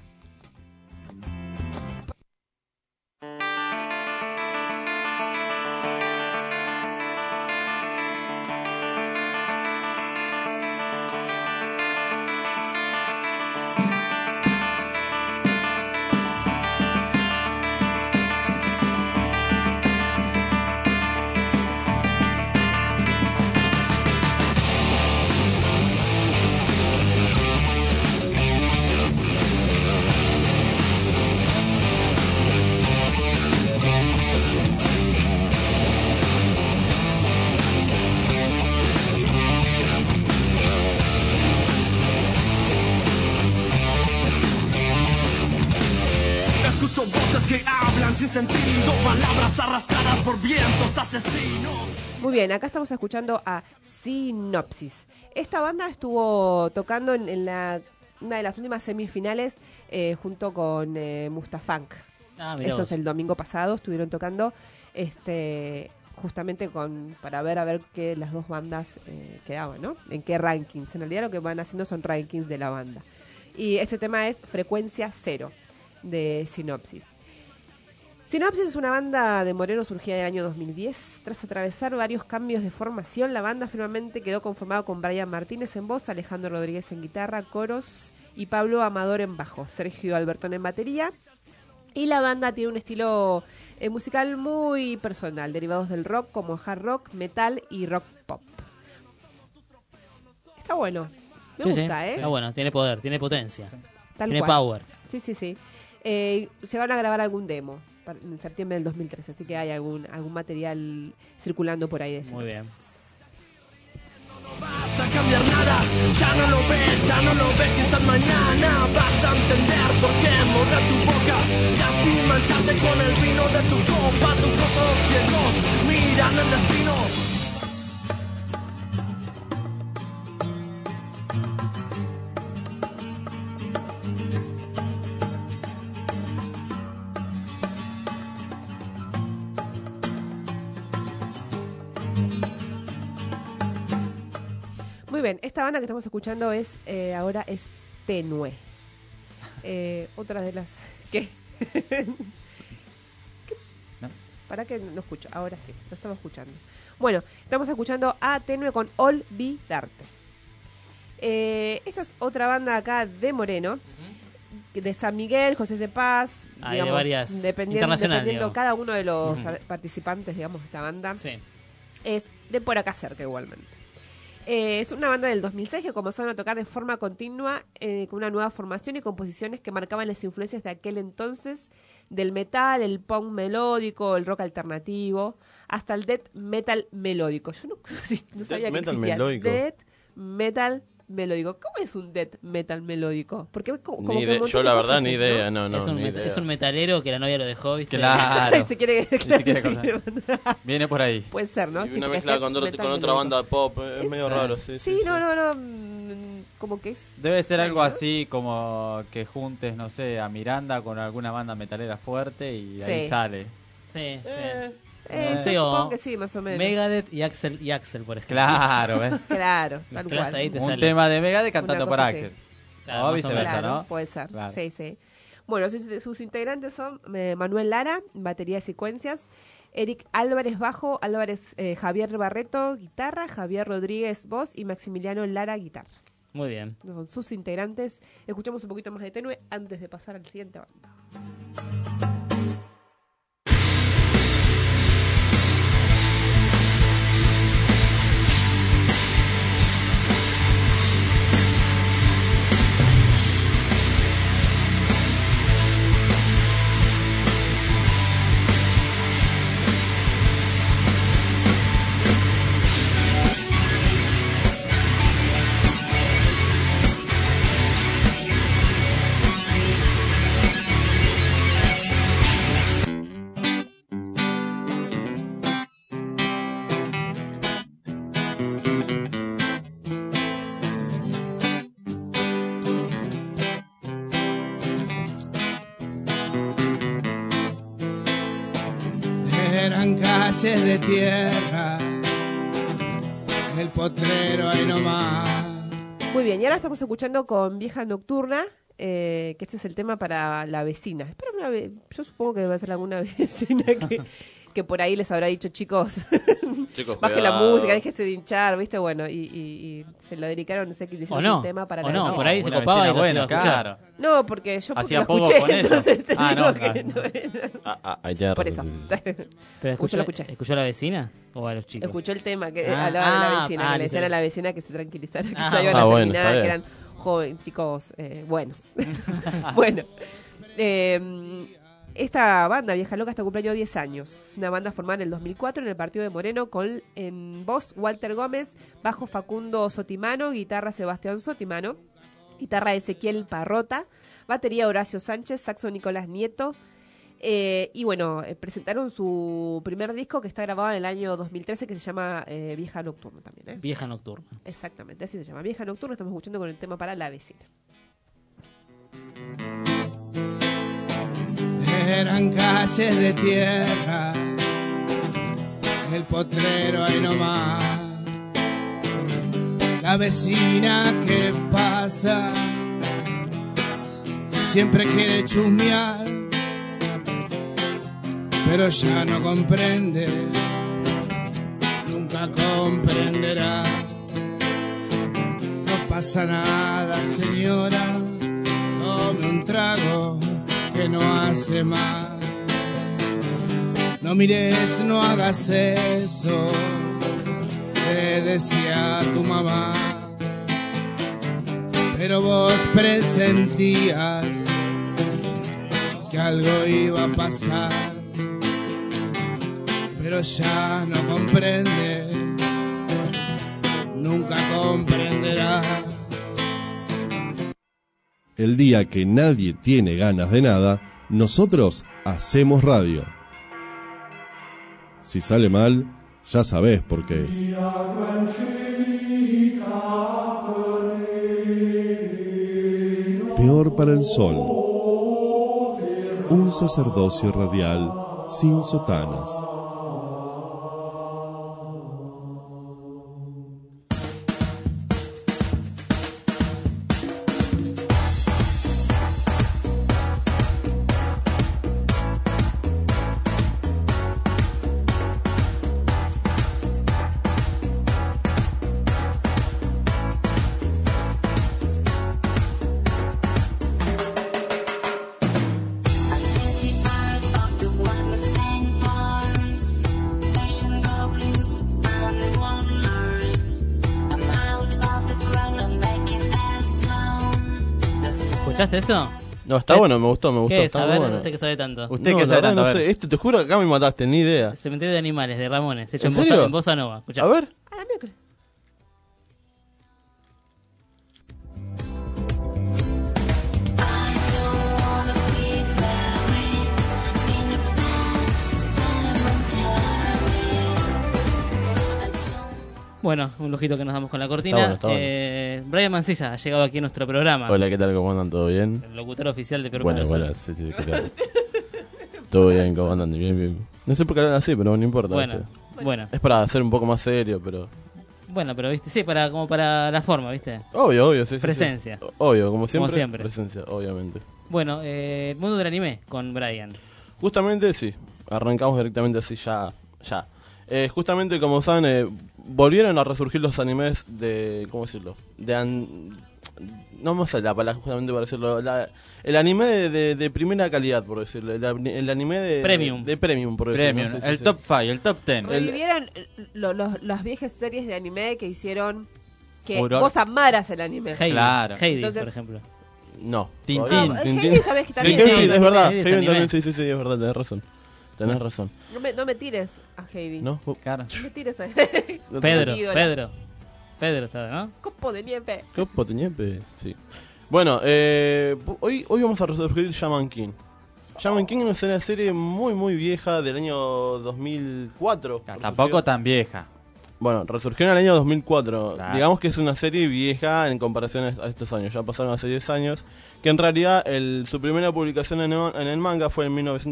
Escucho voces que hablan sin sentido, palabras arrastradas por vientos asesinos. Muy bien, acá estamos escuchando a Sinopsis. Esta banda estuvo tocando en una de las últimas semifinales junto con Mustafunk. Mirá Esto vos. es el domingo pasado, estuvieron tocando justamente para ver qué las dos bandas quedaban, ¿no? En qué rankings. En realidad lo que van haciendo son rankings de la banda. Y este tema es Frecuencia Cero, de Sinopsis. Sinopsis es una banda de Moreno surgida en el año 2010. Tras atravesar varios cambios de formación, la banda finalmente quedó conformada con Brian Martínez en voz, Alejandro Rodríguez en guitarra, coros y Pablo Amador en bajo, Sergio Albertón en batería. Y la banda tiene un estilo musical muy personal, derivados del rock como hard rock, metal y rock pop. Está bueno. Me gusta, Está bueno, tiene poder, tiene potencia. Tal tiene cual. power. Sí. Llegaron a grabar algún demo en septiembre del 2013, así que hay algún material circulando por ahí de Muy bien. Vas a cambiar nada, ya no lo ves, quizás mañana vas a entender por qué morder tu boca y así mancharte con el vino de tu copa. Tus ojos ciegos miran el destino. Muy bien, esta banda que estamos escuchando ahora es Tenue. Otra de las... ¿Qué? ¿No? ¿Para qué no escucho? Ahora sí, lo estamos escuchando. Bueno, estamos escuchando a Tenue con Olvidarte. Esta es otra banda acá de Moreno, de San Miguel, José de Paz, De varias. dependiendo cada uno de los participantes, digamos, de esta banda. Sí. Es de por acá cerca igualmente. Es una banda del 2006 que comenzaron a tocar de forma continua con una nueva formación y composiciones que marcaban las influencias de aquel entonces del metal, el punk melódico, el rock alternativo, hasta el death metal melódico. Yo no sabía que existía death metal melódico. ¿Cómo es un death metal melódico? Porque como que yo la verdad ni idea, no, Es un metalero que la novia lo dejó, ¿viste? Claro. Se quiere Viene por ahí. Puede ser, ¿no? Y una mezcla con otra banda pop, es medio raro, sí. No, como que es... Debe ser algo así como que juntes, no sé, a Miranda con alguna banda metalera fuerte y ahí sale. Sí. yo supongo que sí, más o menos. Megadeth y Axel, por ejemplo. Claro, ¿ves? Claro, tal cual. Ahí te Un sale. tema de Megadeth cantando por así. Axel. Claro, O más o viceversa, Claro, ¿no? puede ser. Claro. Sí. Bueno, sus integrantes son Manuel Lara, batería y secuencias, Eric Álvarez bajo, Javier Barreto guitarra, Javier Rodríguez voz y Maximiliano Lara guitarra. Muy bien. Son sus integrantes. Escuchamos un poquito más de Tenue antes de pasar al siguiente banda. Eran calles de tierra, el potrero ahí nomás. Muy bien, y ahora estamos escuchando con Vieja Nocturna, que este es el tema para la vecina. Espera, yo supongo que debe ser alguna vecina que por ahí les habrá dicho, chicos, baje la música, déjese de hinchar, ¿viste? Bueno, y se lo dedicaron, no sé qué, hicieron un tema para la vecina. Por ahí se copaba y lo iba a escuchar. Claro. No, porque yo hacía lo poco escuché, con eso. entonces te digo No, que no era. Ahí te Por eso. Pero Lo escuché. ¿Escuchó a la vecina o a los chicos? Escuchó el tema que hablaba de la vecina, que le decían a la vecina que se tranquilizara, que ya iban a bueno, terminar, que eran jóvenes, chicos buenos. Bueno, esta banda, Vieja Loca, está cumpliendo 10 años. Es una banda formada en el 2004 en el partido de Moreno con en voz Walter Gómez, bajo Facundo Sotimano, guitarra Sebastián Sotimano, guitarra Ezequiel Parrota, batería Horacio Sánchez, saxo Nicolás Nieto. Y bueno, presentaron su primer disco que está grabado en el año 2013 que se llama Vieja Nocturna también. Vieja Nocturna. Exactamente, así se llama. Vieja Nocturna, estamos escuchando con el tema para la vecina. Eran calles de tierra, el potrero ahí nomás. La vecina que pasa siempre quiere chusmear, pero ya no comprende, nunca comprenderá. No pasa nada, señora, tome un trago que no hace mal. No mires, no hagas eso, te decía tu mamá. Pero vos presentías que algo iba a pasar, pero ya no comprende, nunca comprenderá. El día que nadie tiene ganas de nada, nosotros hacemos radio. Si sale mal, ya sabés por qué es. Peor para el sol. Un sacerdocio radial sin sotanas. ¿Escuchaste esto? No, está bueno, me gustó. ¿Qué es? Está A ver, bueno. usted que sabe tanto. Usted No, que la sabe verdad tanto, no a ver. sé. Esto te juro que acá me mataste, ni idea. Cementerio de Animales de Ramones, hecho ¿En serio? en bossa nova. Escuchá. A ver. A la miércoles. Bueno, un lujito que nos damos con la cortina. Está bueno. Brian Mancilla ha llegado aquí a nuestro programa. Hola, ¿qué tal? ¿Cómo andan? ¿Todo bien? El locutor oficial de Peor Bueno, para el bueno, Sol. sí, claro. Todo bien, ¿cómo andan? Bien. No sé por qué hablan así, pero no importa. Bueno, ¿viste? bueno. Es para ser un poco más serio, pero... Bueno, pero viste, sí, como para la forma, ¿viste? Obvio, sí. Presencia. Sí. Obvio, como siempre. Como siempre. Presencia, obviamente. Bueno, el mundo del anime con Brian. Justamente, sí. Arrancamos directamente así, ya. Justamente, como saben, volvieron a resurgir los animes de... ¿Cómo decirlo? No me sé la palabra justamente para decirlo. El anime de primera calidad, por decirlo. El anime de... Premium. De premium, por decirlo. Premium, Sí, el sí. top 5, el top 10. Revivieron las viejas series de anime que hicieron que Aurora. vos amaras el anime. Heidi, Claro. Heidi, Entonces- por ejemplo. No. Tintín. No, Heidi sabés que también Heidi, es- sí, es verdad. Heidi es Heidi anime. también, sí, es verdad, tenés razón. Tenés razón. No me tires a Heidi. ¿No? Claro. No me tires a Pedro estaba, ¿no? Copo de nieve. Copo Teñepe, sí. Bueno, hoy vamos a resurgir Shaman King. Shaman King es una serie muy vieja del año 2004. Tampoco tan vieja. Bueno, resurgió en el año 2004. Claro. Digamos que es una serie vieja en comparación a estos años. Ya pasaron hace 10 años. Que en realidad su primera publicación en el manga fue en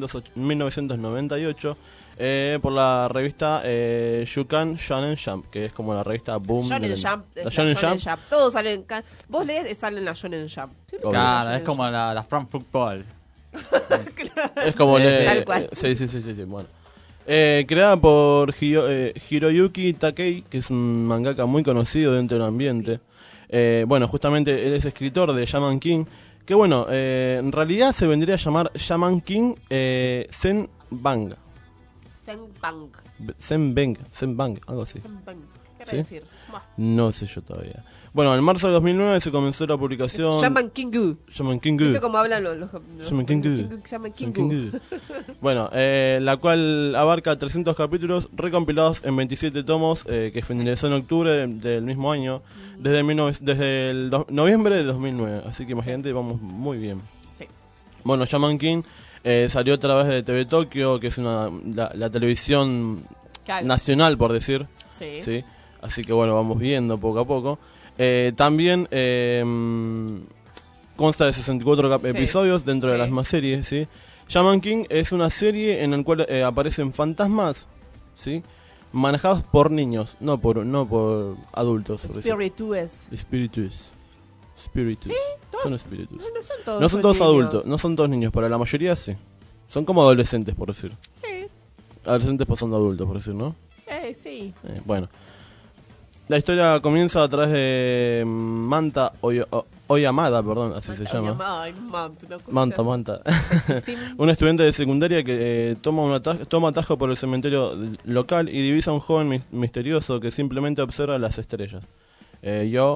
1998 por la revista Shukan Shonen Jump, que es como la revista Boom. Shonen Jump. La Shonen Jump. Todos salen. Vos lees y salen la Shonen Jump. Siempre salen Claro, la es como la Frankfurt Ball. Es como Tal cual. sí, bueno. Creada por Hiroyuki Takei, que es un mangaka muy conocido dentro del ambiente. Bueno, justamente él es escritor de Shaman King, que bueno, en realidad se vendría a llamar Shaman King Senbang. Senbang, algo así. ¿Qué ¿Sí? decir? Buah. No sé yo todavía. Bueno, en marzo de 2009 se comenzó la publicación. Shaman Kingu. Shaman Kingu. ¿Viste cómo hablan los Shaman Kingu. Shaman Shaman Kingu. Kingu. Bueno, la cual abarca 300 capítulos recompilados en 27 tomos que finalizó en octubre del mismo año, desde el noviembre de 2009. Así que imagínate, vamos muy bien. Sí. Bueno, Shaman King salió a través de TV Tokio, que es la televisión Claro. nacional, por decir. Sí. Así que bueno, vamos viendo poco a poco. También consta de 64 episodios dentro de las más series, ¿sí? Shaman King es una serie en la cual aparecen fantasmas, ¿sí? Manejados por niños, no por adultos. Espíritus. ¿Sí? Son espíritus. No son todos adultos, no son todos niños, pero la mayoría sí. Son como adolescentes, por decir. Sí. Adolescentes pasando adultos, por decir, ¿no? Sí. Bueno. La historia comienza a través de Manta Oyamada, perdón, así se llama. Manta. Una estudiante de secundaria que toma atajo por el cementerio local y divisa a un joven misterioso que simplemente observa las estrellas. Yo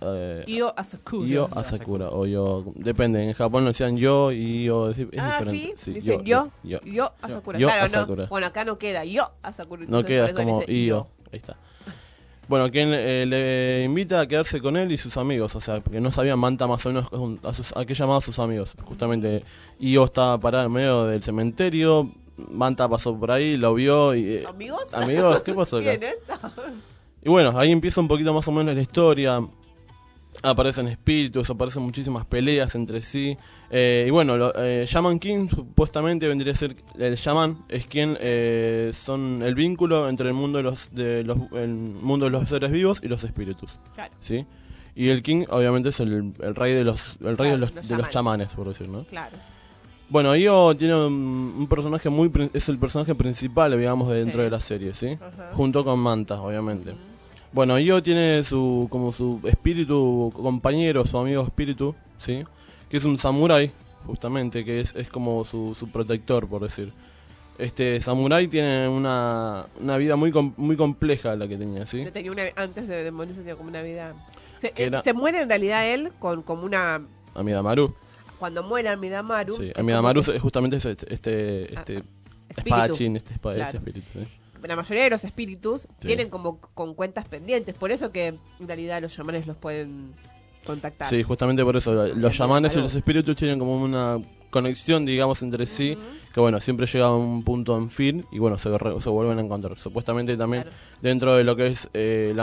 Asakura, o yo, depende, en Japón lo decían yo y yo, es diferente. Sí, dicen yo Asakura. Yo Claro, Asakura. no. Bueno, acá no queda yo Asakura. No queda, es por eso como dice yo. Ahí está. Bueno, quien le invita a quedarse con él y sus amigos, o sea, porque no sabía Manta más o menos a qué llamaba a sus amigos. Justamente Io estaba parado en medio del cementerio, Manta pasó por ahí, lo vio y... ¿Amigos? ¿Amigos? ¿Qué pasó acá? ¿Quién es? Y bueno, ahí empieza un poquito más o menos la historia. Aparecen espíritus, aparecen muchísimas peleas entre sí. Y bueno, Shaman King supuestamente vendría a ser el Shaman, es quien son el vínculo entre el mundo el mundo de los seres vivos y los espíritus. Claro. ¿Sí? Y el King obviamente es el rey de los chamanes, por decir, ¿no? Claro. Bueno, Io tiene un personaje es el personaje principal, digamos, dentro de la serie, ¿sí? Ajá. Junto con Manta, obviamente. Bueno, Io tiene como su espíritu compañero, su amigo espíritu, ¿sí? Que es un samurái, justamente, que es como su protector, por decir. Este samurái tiene una vida muy compleja la que tenía, ¿sí? Antes de morirse tenía como una vida... Se muere en realidad él con como una... Amidamaru. Cuando muere Amidamaru... Sí, Amidamaru justamente es este espadachín, este Claro. espíritu, ¿sí? La mayoría de los espíritus Sí. tienen como con cuentas pendientes, por eso que en realidad los chamanes los pueden contactar. Sí, justamente por eso. Los chamanes y los espíritus tienen como una conexión, digamos, entre sí, que bueno, siempre llega a un punto en fin y bueno, se vuelven a encontrar. Supuestamente también dentro de lo que es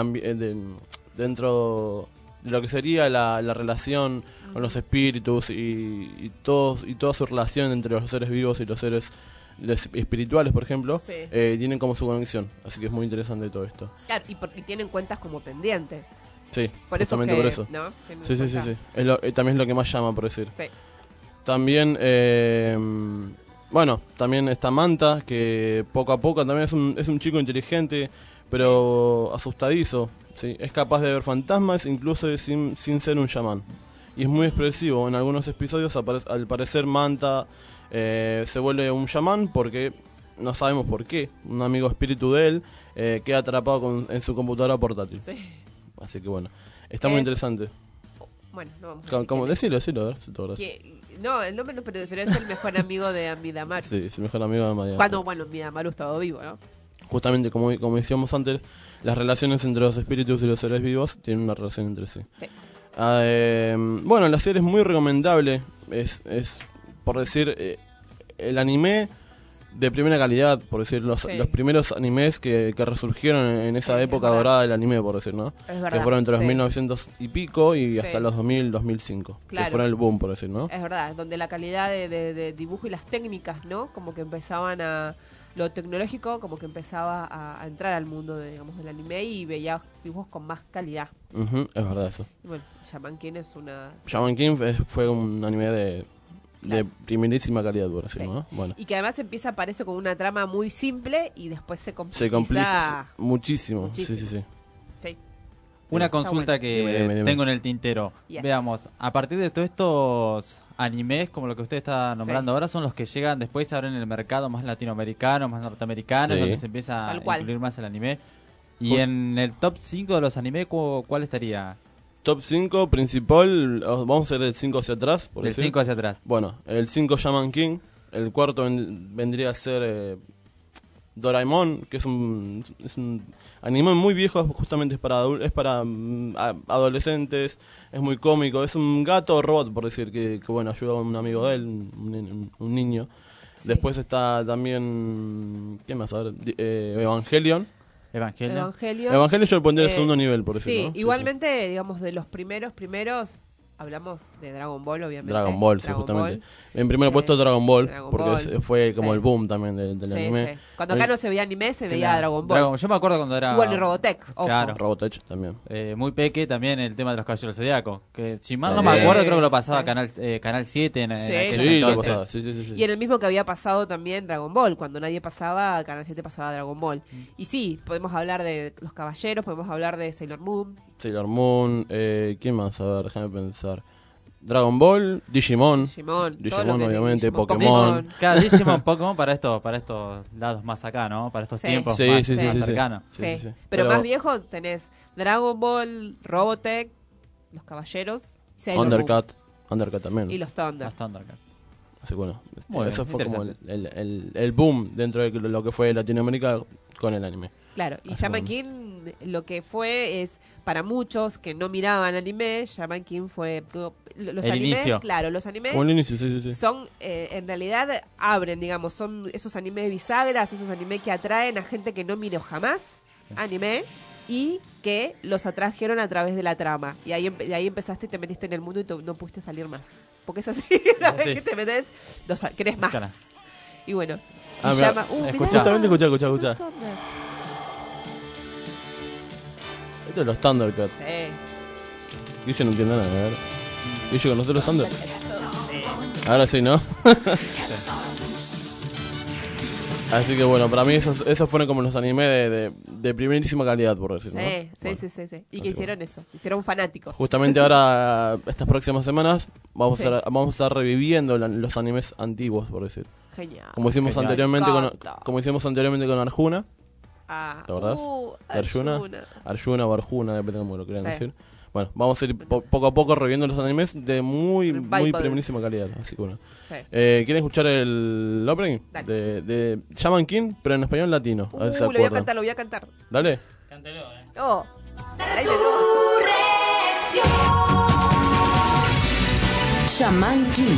dentro de lo que sería la relación con los espíritus y toda su relación entre los seres vivos y los seres espirituales, por ejemplo, tienen como su conexión. Así que es muy interesante todo esto. Claro, y porque tienen cuentas como pendientes. Sí, por justamente por eso. ¿no? Sí. También es lo que más llama, por decir. Sí. También, bueno, también está Manta, que poco a poco también es un chico inteligente, pero asustadizo. ¿Sí? Es capaz de ver fantasmas, incluso sin ser un chamán. Y es muy expresivo. En algunos episodios, al parecer, Manta se vuelve un chamán porque no sabemos por qué. Un amigo espíritu de él queda atrapado en su computadora portátil. Sí. Así que bueno, está muy interesante. Bueno, no vamos a ¿Cómo? Decilo, a ver si te acordás. No, el nombre no, pero es el mejor amigo de Amidamaru. Sí, es el mejor amigo de Amidamaru. Cuando, bueno, Amidamaru estaba vivo, ¿no? Justamente, como decíamos antes, las relaciones entre los espíritus y los seres vivos tienen una relación entre sí. Bueno, la serie es muy recomendable. Es por decir, el anime de primera calidad, por decir, los primeros animes que resurgieron en esa época dorada del anime, por decir, ¿no? Es verdad, que fueron entre los sí. 1900 y pico y Sí. hasta los 2000, 2005. Claro. Que fueron el boom, por decir, ¿no? Es verdad, donde la calidad de dibujo y las técnicas, ¿no? Como que empezaban a... Lo tecnológico como que empezaba a entrar al mundo, digamos, del anime y veía dibujos con más calidad. Ujú, es verdad eso. Y bueno, Shaman King es una... Shaman King fue un anime de primerísima calidad, por decir, ¿no? Bueno. Y que además parece con una trama muy simple y después se Se complica muchísimo. Sí. Sí. Una Está consulta bueno. que Dime. tengo en el tintero. Yes. Veamos, a partir de todos estos animes, como lo que usted está nombrando ahora, son los que llegan después, se abren el mercado más latinoamericano, más norteamericano, Sí. donde se empieza Tal a cual. incluir más el anime. Y en el top 5 de los animes, ¿cuál estaría? Top 5 principal, vamos a hacer el 5 hacia atrás. Por Del decir. 5 hacia atrás. Bueno, el 5 Shaman King, el cuarto vendría a ser Doraemon, que es un anime muy viejo, justamente es para adolescentes, es muy cómico, es un gato robot, por decir, que bueno, ayuda a un amigo de él, un niño. Sí. Después está también, ¿qué más? A ver, Evangelion. Evangelion yo le pondría el segundo nivel, por decirlo. Sí, ¿no? igualmente, digamos, de los primeros, hablamos de Dragon Ball, obviamente. Dragon Ball, sí, justamente. En primer puesto Dragon Ball, porque fue como el boom también del anime. Sí. Cuando acá no se veía anime, se veía Dragon Ball. Yo me acuerdo cuando era... Igual y Robotech, ojo. Claro. Robotech también. Muy peque también el tema de los Caballeros Zodiaco. Que si mal Sí. no me acuerdo, creo que lo pasaba Sí. Canal 7 en aquel Sí, entonces. lo pasaba. Sí. Y era el mismo que había pasado también Dragon Ball. Cuando nadie pasaba, Canal 7 pasaba Dragon Ball. Y sí, podemos hablar de los Caballeros, podemos hablar de Sailor Moon. Sailor Moon, ¿quién más? A ver, déjame pensar. Dragon Ball, Digimon todo lo que obviamente, Digimon, Pokémon. Claro, Digimon, Pokémon para estos lados más acá, ¿no? Para estos tiempos más cercanos. Sí. Pero más viejos tenés Dragon Ball, Robotech, los Caballeros, Sailor Undercut también. Moon y los Thunder. Así que bueno, Muy eso bien, fue como interesante. el boom dentro de lo que fue Latinoamérica con el anime. Claro, y Así Shaman bueno. King lo que fue es, para muchos que no miraban anime, Shaman King fue los El animes, inicio. claro, los animes Como el inicio, sí. son, en realidad, abren, digamos, son esos animes bisagras, esos animes que atraen a gente que no miró jamás anime y que los atrajeron a través de la trama. Y ahí empezaste y te metiste en el mundo y no pudiste salir más. Porque es así, una vez que te metes, querés más. Caras. Y bueno, Ah, y mirá, llama... justamente escuchá. Esto es los Thundercats. Sí. Guille no entiende nada, a ver. Guille, ¿conoces los Thunder? Ahora sí, ¿no? Así que bueno, para mí esos fueron como los animes de primerísima calidad, por decirlo. Sí, ¿no? sí. Y así que hicieron eso, hicieron fanáticos. Justamente ahora, estas próximas semanas, vamos Sí. a estar reviviendo los animes antiguos, por decir. Genial. Como hicimos Genial. anteriormente con Arjuna. Ah, ¿Te acordás? Arjuna. Arjuna o Arjuna, depende de cómo lo quieran Sí. decir. Bueno, vamos a ir poco a poco reviendo los animes de muy Revivals. primerísima calidad. Así que bueno. Sí. ¿Quieren escuchar el opening? De Shaman King, pero en español latino. A ver si se lo voy a acuerdan. cantar. Dale. Cántelo, No. Shaman King.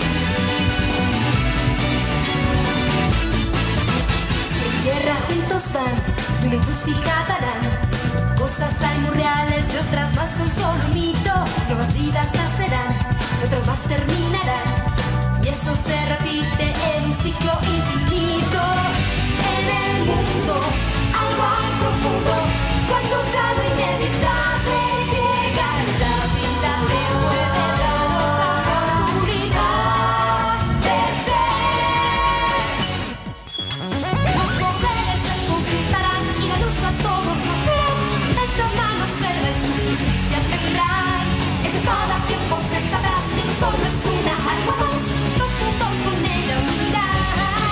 Tierra juntos van, de una encrucijada harán cosas hay muy reales y otras más son solo un mito. Nuevas vidas nacerán, y otras más terminarán. Y eso se repite en un ciclo infinito. En el mundo, algo hay profundo, cuando ya lo inevitable llega, la vida te puede dar otra oportunidad de ser. Los poderes se conquistarán y la luz a todos nos verán. El chamán observa y su justicia tendrá. Esa espada que posees sabrás que no solo es una arma más. Dos juntos con ella unirán.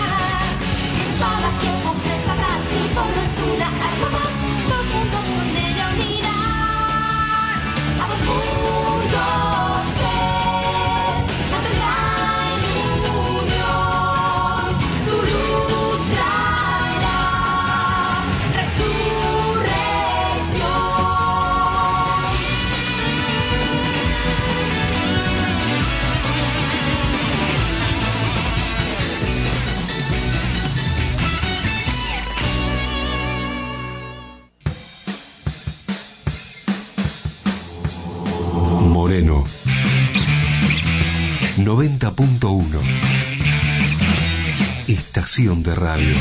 estación de radio.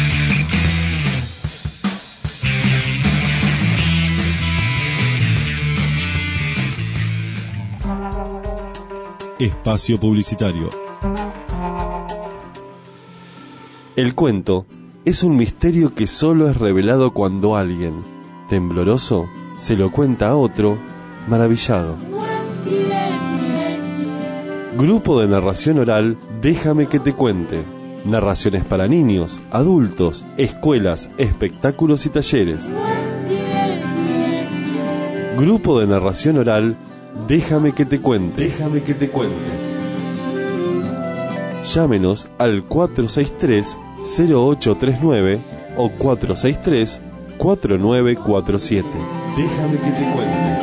Espacio publicitario. El cuento es un misterio que solo es revelado cuando alguien, tembloroso, se lo cuenta a otro, maravillado. Grupo de narración oral, Déjame que te cuente. Narraciones para niños, adultos, escuelas, espectáculos y talleres. Grupo de narración oral, Déjame que te cuente. Déjame que te cuente. Llámenos al 463-0839 o 463-4947. Déjame que te cuente.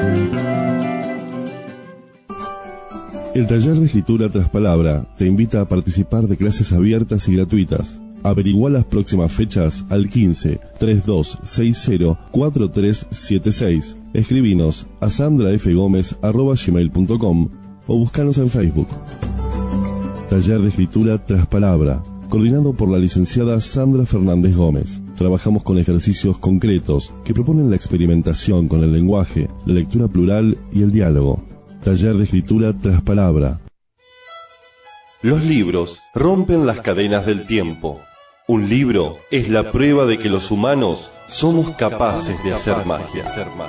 El taller de escritura tras palabra te invita a participar de clases abiertas y gratuitas. Averigua las próximas fechas al 15 3260 4376. Escribinos a sandrafgomez@gmail.com o buscanos en Facebook. Taller de escritura tras palabra, coordinado por la licenciada Sandra Fernández Gómez. Trabajamos con ejercicios concretos que proponen la experimentación con el lenguaje, la lectura plural y el diálogo. Taller de escritura tras palabra. Los libros rompen las cadenas del tiempo. Un libro es la prueba de que los humanos somos capaces de hacer magia.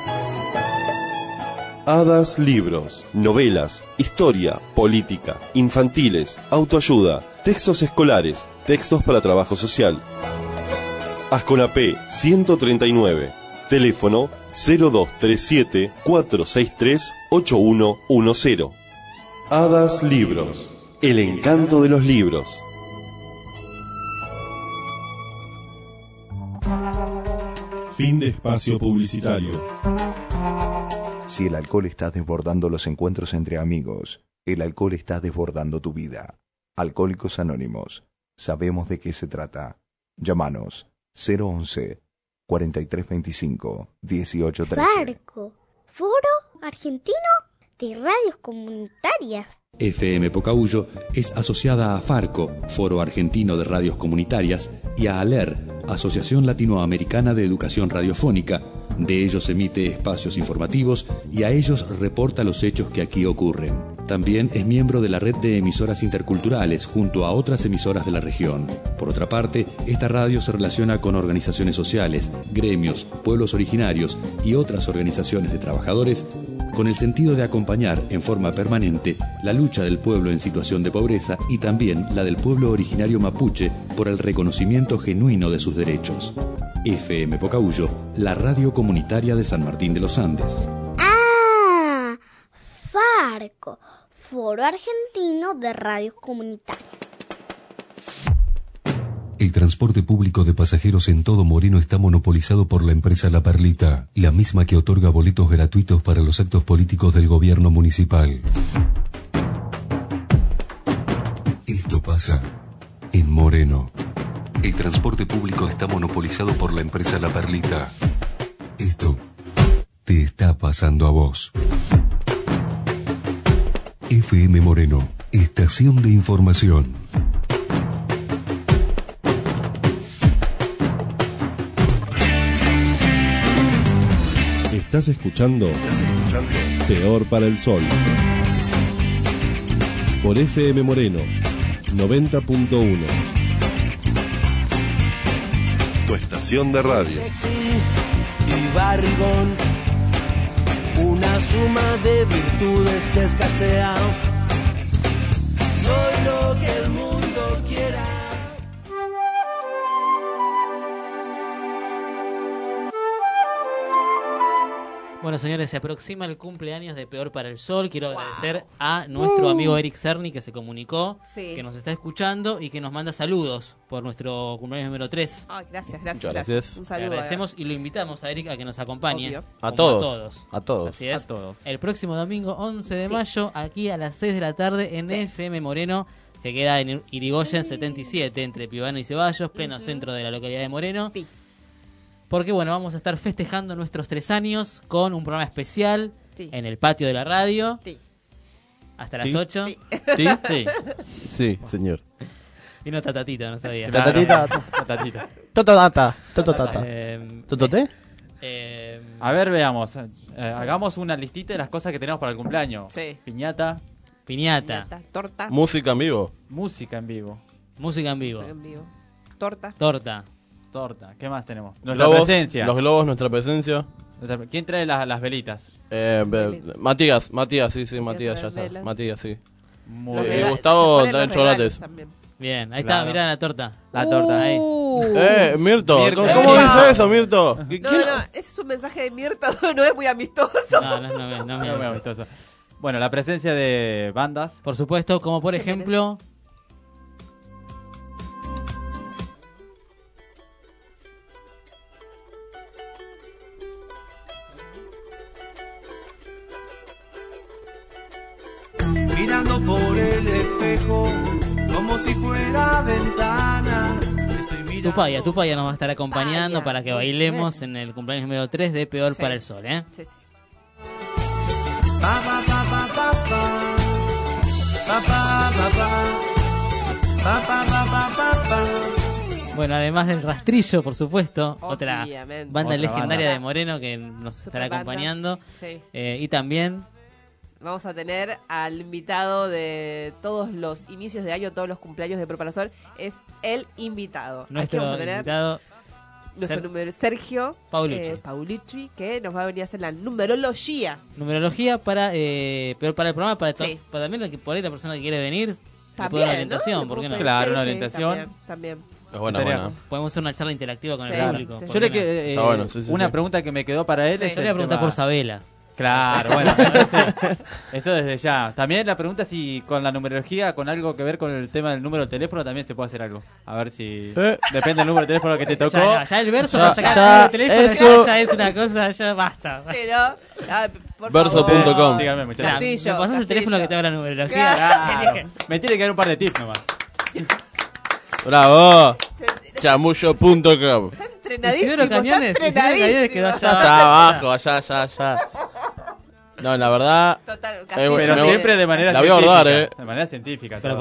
Hadas Libros, novelas, historia, política, infantiles, autoayuda, textos escolares, textos para trabajo social. Asconapé 139, teléfono 0237-463-8110. Hadas Libros, el encanto de los libros. Fin de espacio publicitario. Si el alcohol está desbordando los encuentros entre amigos, el alcohol está desbordando tu vida. Alcohólicos Anónimos. Sabemos de qué se trata. Llámanos 011-4325-1813. Farco, Foro Argentino de Radios Comunitarias. FM Pocahuyo es asociada a Farco, Foro Argentino de Radios Comunitarias, y a ALER, Asociación Latinoamericana de Educación Radiofónica. De ellos emite espacios informativos y a ellos reporta los hechos que aquí ocurren. También es miembro de la red de emisoras interculturales junto a otras emisoras de la región. Por otra parte, esta radio se relaciona con organizaciones sociales, gremios, pueblos originarios y otras organizaciones de trabajadores con el sentido de acompañar en forma permanente la lucha del pueblo en situación de pobreza y también la del pueblo originario mapuche por el reconocimiento genuino de sus derechos. FM Pocahuyo, la radio comunitaria de San Martín de los Andes. ¡Ah! Farco, Foro Argentino de Radios Comunitarias. El transporte público de pasajeros en todo Moreno está monopolizado por la empresa La Perlita, la misma que otorga boletos gratuitos para los actos políticos del gobierno municipal. Esto pasa en Moreno. El transporte público está monopolizado por la empresa La Perlita. Esto te está pasando a vos. FM Moreno, estación de información. ¿Estás escuchando? Peor para el Sol. Por FM Moreno, 90.1. Tu estación de radio. Y barrigón, una suma de virtudes que escasea. Soy lo que el mundo quiera. Bueno, señores, se aproxima el cumpleaños de Peor para el Sol. Quiero agradecer a nuestro amigo Eric Cerny, que se comunicó, que nos está escuchando y que nos manda saludos por nuestro cumpleaños número 3. Ay, gracias. Muchas gracias. Un saludo. Le agradecemos y lo invitamos a Eric a que nos acompañe. Obvio. A todos. Así es. El próximo domingo 11 de mayo, aquí a las 6 de la tarde en FM Moreno, que queda en Irigoyen 77, entre Piovano y Ceballos, pleno centro de la localidad de Moreno. Sí. Porque bueno, vamos a estar festejando nuestros 3 años con un programa especial en el patio de la radio. Hasta las 8. ¿Sí? Sí, señor. Vino Tatatita, no sabía. Tatatita. Tatatita. Tototata. Tototata. ¿Tototé? A ver, veamos. Hagamos una listita de las cosas que tenemos para el cumpleaños. Sí. Piñata. Piñata. Torta. Música en vivo. Música en vivo. Música en vivo. Torta. Torta. Torta. ¿Qué más tenemos? Nuestra Globos, presencia. Los globos, nuestra presencia. ¿Quién trae las velitas? Matías, sí, Matías, ya velas. está. Matías, sí. Muy Y bien. Gustavo Después trae los regalos chocolates. también. Bien, ahí Claro. está, mirá la torta. La torta, ahí. Mirto, Mirto. ¿cómo dice eso, Mirto? No, ese es un mensaje de Mirta, no es muy amistoso. No, Muy amistoso. Bueno, la presencia de bandas. Por supuesto, como por ejemplo... Mirando por el espejo, como si fuera ventana. Estoy mirando. Tupaya nos va a estar acompañando Tupaya. para que bailemos en el cumpleaños número 3 de Peor para el Sol, ¿eh? Sí, sí. Pa, pa, pa, pa, pa, pa. Pa, pa, pa, pa. Pa, pa, pa, pa, pa, pa. Bueno, además del Rastrillo, por supuesto, otra Obviamente. banda Otra legendaria banda. de Moreno que nos estará Superbanda. acompañando. Sí. Y también Vamos a tener al invitado de todos los inicios de año, todos los cumpleaños de Propalasol. Es el invitado. Aquí nuestro vamos a tener invitado nuestro número Sergio Paulucci. que nos va a venir a hacer la numerología. numerología para pero para el programa, para Sí. también por ahí la persona que quiere venir, le También, puede dar una ¿no? orientación, ¿por qué no? Claro, una orientación. También. Es buena, Estaría- buena. Podemos hacer una charla interactiva con Sí, el público. sí. ¿por Yo le qué no? que Está bueno, sí, una sí. pregunta que me quedó para él Sí. es Yo le el voy a preguntar tema- por Sabela. Claro, bueno, entonces, eso desde ya. También la pregunta si con la numerología, con algo que ver con el tema del número de teléfono, también se puede hacer algo. A ver si depende del número de teléfono que te tocó. Ya el verso Ya- para sacar ya el teléfono eso- ya es una cosa, ya basta. Pero, por Verso.com. favor. Síganme, muchachos. Mirá, Castillo, me pasas el Castillo. teléfono que te haga la numerología. Claro. Me tiene que dar un par de tips nomás. Bravo. Chamullo.com. Está entrenadísimo, Isidoro Cañones, está Isidoro Cañones quedó entrenadísimo. allá. Está abajo, allá. No, la verdad. Total, Pero me- siempre de manera La voy a científica. abordar, De manera científica. Pero todo. por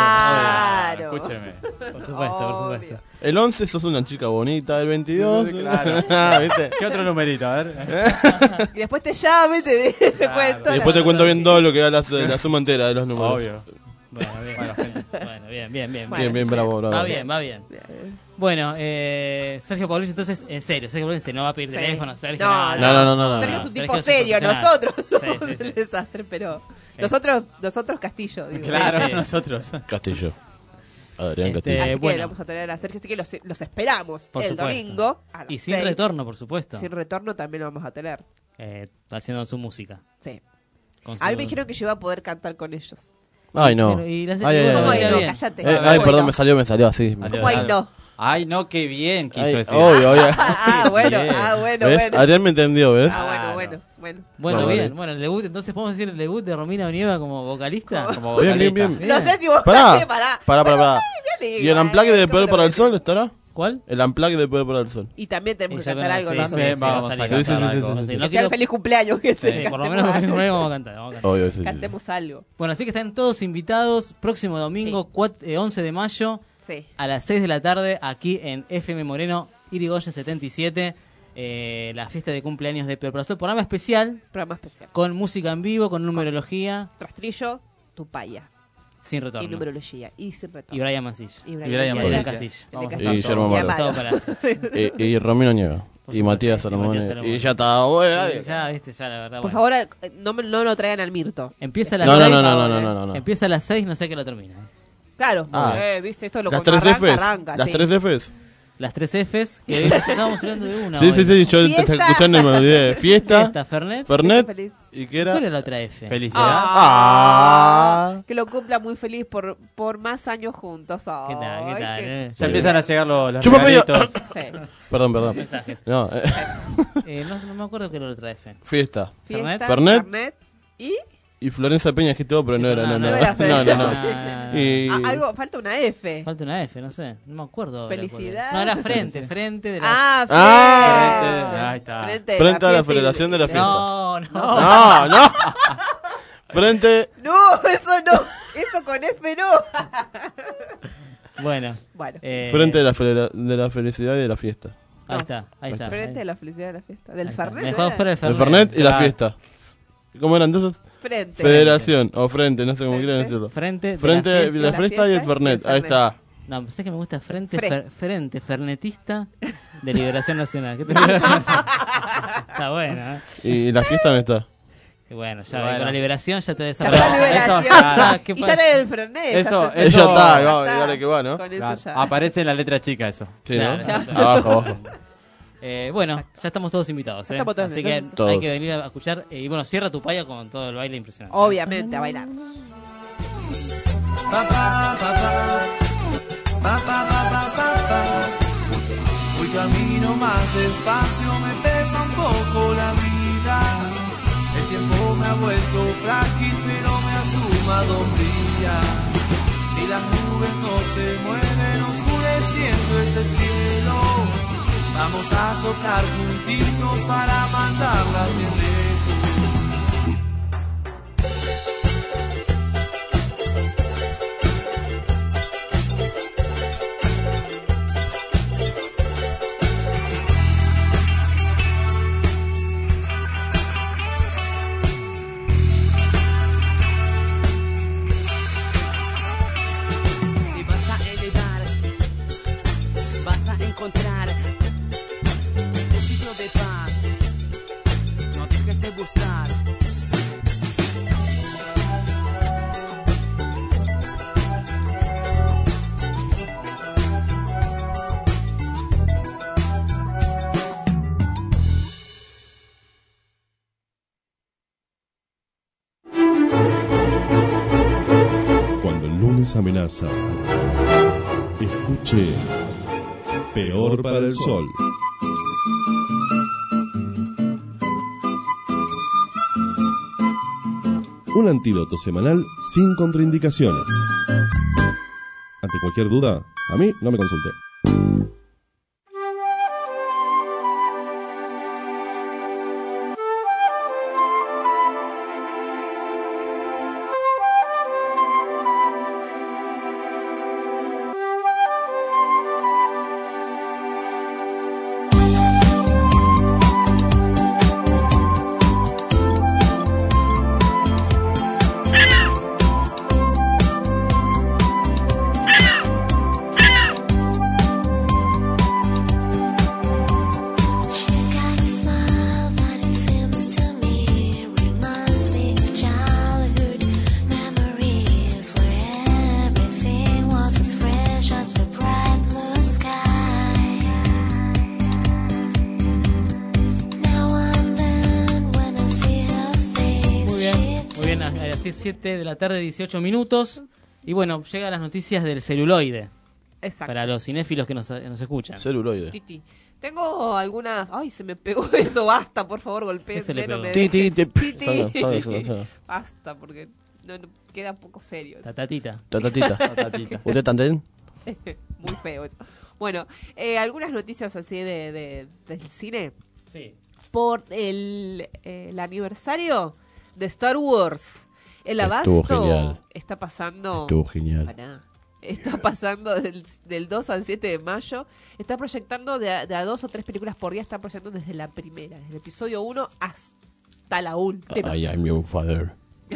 Claro. Escúcheme. Por supuesto, por supuesto. El 11 sos una chica bonita, el 22. Claro. ¿Viste? ¿Qué otro numerito? A ver. Y después te llame, te cuento. Y después te cuento bien todo lo que da la suma entera de los números. Obvio. Bueno, bien. Bueno, gente. Bueno, bien. Bien, bravo. Va bien. Bueno, Sergio Paulucci, entonces, en serio, Sergio Paulucci no va a pedir Sí. teléfono, Sergio. No. No. Sergio es un tipo Sergio es serio, profesional. nosotros somos Sí. el desastre, pero nosotros Castillo, digo. Claro, Sí. nosotros. Castillo. Adrián Este, Castillo. Así que bueno. vamos a tener a Sergio, así que los esperamos Por el supuesto. domingo a las Y sin 6. retorno, por supuesto. Sin retorno también lo vamos a tener. Haciendo su música. Sí. Con A mí su- me dijeron que yo iba a poder cantar con ellos. Ay, no. Pero, y la- Ay, bueno, Ay, queda no, bien. cállate. Ay, Bueno. perdón, me salió así. ¿Cómo ay, no? Ay, no, qué bien quiso Ay, decir. obvio. Bueno, Bien. bueno, ¿Ves? bueno. Adrián me entendió, ¿ves? Bueno. Bueno, No, bien. vale. Bueno, el debut, entonces podemos decir el debut de Romina Onieva como vocalista. Como Bien, vocalista. bien. No sé si vos Pará. pará. Pará. Bueno, ¿Y el Unplugged de Poder para el Sol estará? ¿Cuál? El Unplugged de Poder para el Sol. Y también tenemos que Y yo cantar creo algo que nosotros. También vamos a salir. cantar Sí, sí, sí, algo. sí, sí. No Que sea quiero- el feliz cumpleaños que Sí, se por lo menos vamos a cantar. Obvio, sí. Cantemos algo. Bueno, así que están todos invitados. Próximo domingo, 11 de mayo, Sí. a las 6 de la tarde, aquí en FM Moreno, Irigoyen 77. La fiesta de cumpleaños de Peor para el Sol. Programa especial, Programa especial. con música en vivo, con numerología, Rastrillo, Tupaya. sin retorno. Y numerología. Y sin retorno. Y Brian Mancilla. Y Brian Mancilla. Mancilla. Vamos a Y estar Guillermo todos. Maro. Gustavo Palacio. Y Romino Nieva. Por Y supuesto. Matías Y Salomón. Matías Salomón. Y ya está. Bueno, Ya, viste, ya la verdad. Por bueno. favor, no lo traigan al Mirto. Empieza a las No, 6. no. Empieza a las 6, no sé qué lo termina. Claro. Ah. Viste, esto lo Las cuando 3 Fs. arranca, Las sí. 3 Fs. Las 3 Fs, que estábamos hablando de una. Sí, hoy. sí, sí. Yo te Fiesta. estaba escuchando y me olvidé. Fiesta. Fernet. Feliz. ¿Y qué era? ¿Cuál era la otra F? Felicidad. Ah. Que lo cumpla muy feliz por más años juntos. ¿Qué tal? ¿Qué Ay, tal? qué- Ya empiezan a llegar los Chupa pello. regalitos. Sí. Perdón. Mensajes. No, No me acuerdo qué era la otra F. fiesta. Fiesta, Fernet. y Florencia Peña que todo, pero no era. No, No, no era Florencia. no. Y algo, falta una F. Falta una F, no sé. No me acuerdo. ahora, Felicidad. porque- No, era frente de la... Ah, Ahí está. Frente frente a la fiesta y- celebración de la fiesta. No. No. Frente. No, eso no. Eso con F no. Bueno. Frente de la felicidad y de la fiesta. Ahí está. Frente de la felicidad de la fiesta. Del Fernet. Mejor fuera el El Fernet y la fiesta. ¿Cómo eran entonces? Frente. Federación o frente, no sé cómo quieren decirlo. Frente de la fiesta y el Fernet. Ahí está. No, pensé que me gusta frente fernetista de Liberación Nacional. ¿Qué te Liberación Nacional? Está bueno, ¿eh? ¿Y la fiesta dónde está? Y bueno, ya con la liberación ya te desapareció. Y ya te el Fernet. Eso ya está, dale que va, ¿no? Con eso ya. Aparece en la letra chica eso. Sí, ¿no? Claro. Abajo. Bueno, ya estamos todos invitados, Estamos todos así que todos. hay que venir a escuchar. Y bueno, cierra tu paya con todo el baile impresionante. Obviamente, a bailar. Hoy camino más despacio, me pesa un poco la vida. El tiempo me ha vuelto frágil, pero me asumado brilla. Si las nubes no se mueven, oscureciendo este cielo, vamos a soplar juntitos para mandarlas bien lejos. Encontrar un sitio de paz, no dejes de buscar. Cuando el lunes amenaza, escuche Peor para el Sol. Un antídoto semanal sin contraindicaciones. Ante cualquier duda, a mí no me consulte. Así es, 7 de la tarde, 18 minutos. Y bueno, llegan las noticias del celuloide. Exacto. Para los cinéfilos que nos escuchan. Celuloide. Titi. Tengo algunas... Ay, se me pegó eso. Basta, por favor, golpeen. ¿Qué se le pegó? Titi. Titi. Basta, porque no, queda poco serio. Tatatita. ¿Usted también? Muy feo eso. Bueno, algunas noticias así del cine. Sí. Por el aniversario de Star Wars. El Estuvo abasto genial. está pasando... Estuvo genial. Pará. Está pasando del 2 al 7 de mayo. Está proyectando de a 2 o 3 películas por día. Está proyectando desde la primera, desde el episodio 1 hasta la última. I am your father.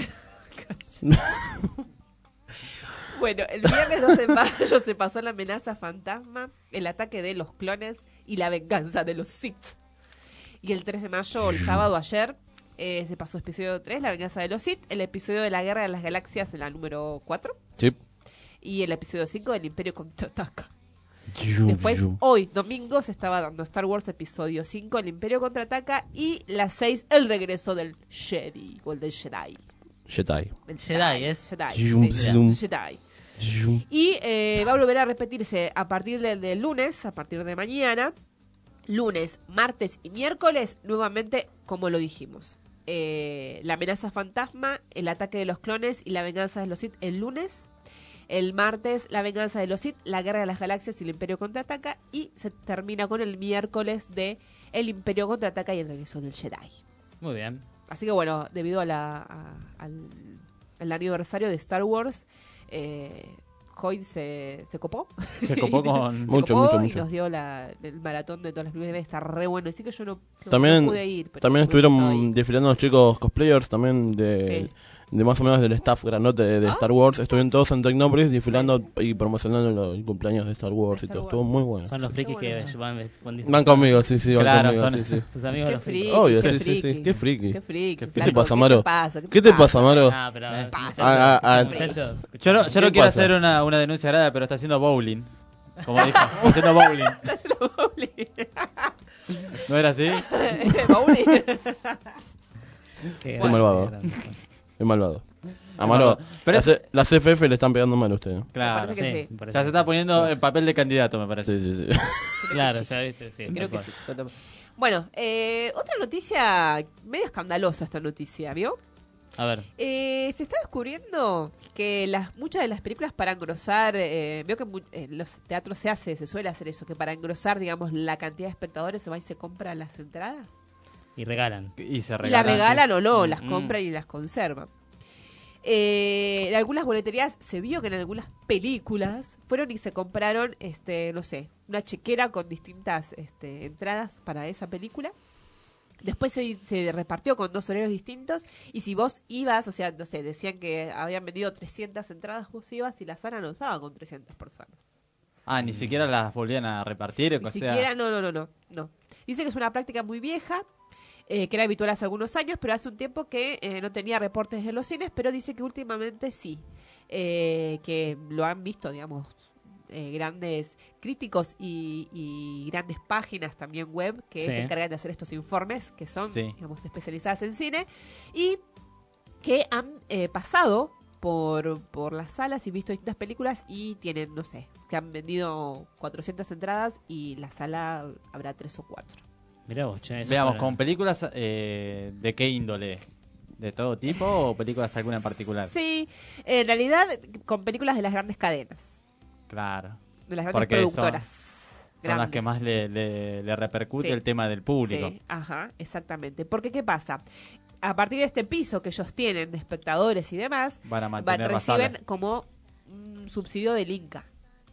Bueno, el viernes 2 de mayo se pasó La amenaza fantasma, El ataque de los clones y La venganza de los Sith. Y el 3 de mayo, el sábado ayer, se pasó el episodio 3, La venganza de los Sith, el episodio de la Guerra de las Galaxias en la número 4. Sí. Y el episodio 5 del Imperio Contraataca. Después, hoy, domingo, se estaba dando Star Wars episodio 5, El Imperio Contraataca, y la 6, El regreso del Jedi, o el del Jedi. El Jedi es. Jedi. Y va a volver a repetirse a partir del lunes, a partir de mañana, lunes, martes y miércoles, nuevamente como lo dijimos. La amenaza fantasma, El ataque de los clones y La venganza de los Sith el lunes. El martes, La venganza de los Sith, La guerra de las galaxias y El Imperio Contraataca. Y se termina con el miércoles de El Imperio Contraataca y el regreso del Jedi. Muy bien. Así que bueno, debido al aniversario de Star Wars, Hoy se copó. Se copó con... Mucho. Y nos dio el maratón de todas las películas. Debe estar re bueno. Así que yo no También, pude ir. Pero también me estuvieron gustó ir. desfilando los chicos cosplayers también de más o menos del staff grandote de Star Wars. Estuvieron todos en Tecnópolis desfilando y promocionando el cumpleaños de Star Wars y todo. Estuvo muy bueno. Son los frikis que van conmigo, sí, van Claro, conmigo, sí. Tus amigos Qué los frikis. friki, Obvio, qué sí. friki. Qué friki. Qué friki. ¿Qué te pasa, Maro? ¿Qué te pasa, Maro? Ah, pero Muchachos, yo no quiero pasa? hacer una denuncia grave, pero está haciendo bowling. Como dijo, está haciendo bowling. Está haciendo bowling. ¿No era así? Bowling. Qué malvado. Es malvado. A Maro, Pero las CFF le están pegando mal a usted, ¿no? Claro, Me parece que sí. Ya se está poniendo el papel de candidato, me parece. Sí. Claro, ya viste, sí. Creo que sí. Bueno, otra noticia, medio escandalosa esta noticia, ¿vio? A ver. Se está descubriendo que muchas de las películas para engrosar, veo que en los teatros se suele hacer eso, que para engrosar, digamos, la cantidad de espectadores se va y se compran las entradas. Y regalan. Y se Y las regalan o no, las Mm. compran y las conservan. En algunas boleterías se vio que en algunas películas fueron y se compraron, no sé, una chequera con distintas entradas para esa película. Después se repartió con 2 horarios distintos y si vos ibas, o sea, no sé, decían que habían vendido 300 entradas, vos ibas y la sala no usaba con 300 personas. Ah, ni siquiera las volvían a repartir. Ni siquiera, no. Dice que es una práctica muy vieja, que era habitual hace algunos años, pero hace un tiempo que no tenía reportes en los cines, pero dice que últimamente sí, que lo han visto, digamos, grandes críticos y grandes páginas también web que se encargan de hacer estos informes, que son, digamos, especializadas en cine, y que han pasado por las salas y visto distintas películas y tienen, no sé, que han vendido 400 entradas y la sala habrá 3 o 4. Mirá vos, che, Veamos, ¿con películas de qué índole? ¿De todo tipo o películas alguna en particular? Sí, en realidad con películas de las grandes cadenas. Claro. De las grandes Porque productoras. Son las que más le repercute el tema del público. Sí, ajá, exactamente. Porque, ¿qué pasa? A partir de este piso que ellos tienen de espectadores y demás, van a mantener las reciben salas. como un subsidio del Inca.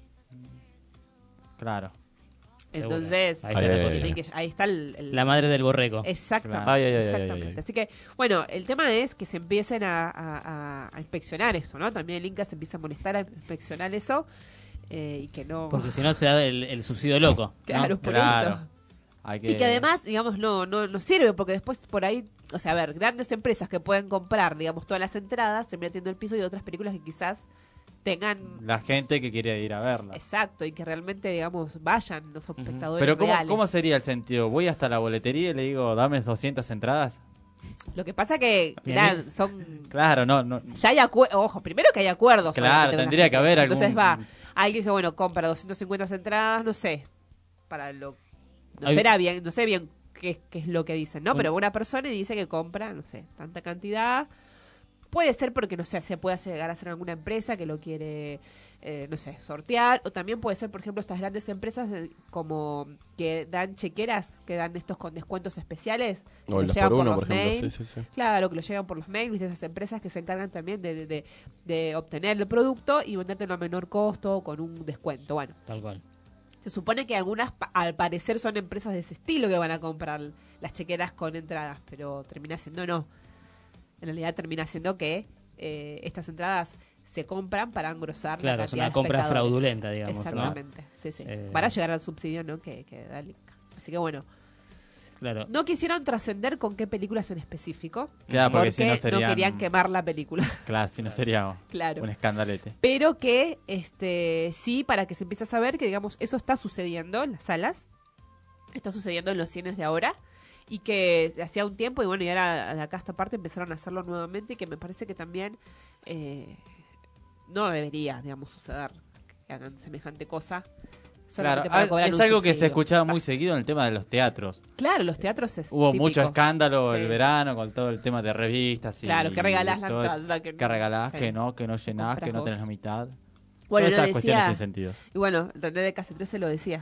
Claro. Entonces, ahí está la madre del borrego. Exactamente. Exactamente. Así que, bueno, el tema es que se empiecen a inspeccionar eso, ¿no? También el Inca se empieza a molestar a inspeccionar eso y que no... Porque si no se da el subsidio loco. Claro, ¿no? por eso. Hay Y que además, digamos, no sirve porque después por ahí, o sea, a ver, grandes empresas que pueden comprar, digamos, todas las entradas, terminan teniendo el piso y otras películas que quizás tengan... La gente que quiere ir a verla. Exacto, y que realmente, digamos, vayan los espectadores Pero reales. ¿cómo sería el sentido? ¿Voy hasta la boletería y le digo, dame 200 entradas? Lo que pasa que, mirá, son... Claro, no. Ya hay ojo, primero que hay acuerdos. Claro, tendría que haber algún... Entonces alguien dice, bueno, compra 250 entradas, no sé, para lo... No sé bien qué es lo que dicen, ¿no? Pero una persona y dice que compra, no sé, tanta cantidad. Puede ser porque, no sé, se puede llegar a hacer alguna empresa que lo quiere, no sé, sortear. O también puede ser, por ejemplo, estas grandes empresas como que dan chequeras, que dan estos con descuentos especiales. Que O lo las llegan por uno, los por ejemplo. mails. Sí. Claro, que lo llegan por los mails de esas empresas que se encargan también de obtener el producto y vendértelo a menor costo con un descuento. Bueno. Tal cual. Se supone que algunas, al parecer, son empresas de ese estilo que van a comprar las chequeras con entradas, pero termina siendo no. En realidad termina siendo que estas entradas se compran para engrosar la cantidad de espectadores. Claro, es una compra fraudulenta, digamos. Exactamente, ¿no? Sí. Para llegar al subsidio, ¿no? que da el Inca. Así que bueno. Claro. No quisieron trascender con qué películas en específico. Claro, porque si no no querían quemar la película. Claro, si no sería un escandalete. Pero que sí, para que se empiece a saber que, digamos, eso está sucediendo en las salas. Está sucediendo en los cines de ahora. Y que hacía un tiempo, y bueno, y ahora de acá a esta parte empezaron a hacerlo nuevamente. Y que me parece que también no debería, digamos, suceder que hagan semejante cosa. Claro, es algo que se escuchaba muy seguido en el tema de los teatros. Claro, los teatros Hubo típico. mucho escándalo el verano con todo el tema de revistas. Claro, que regalás la todo, entrada. Que regalás, que no llenás, que no tenés la mitad. Bueno, todas esas cuestiones sin sentido. Y bueno, René de Case 13 lo decía.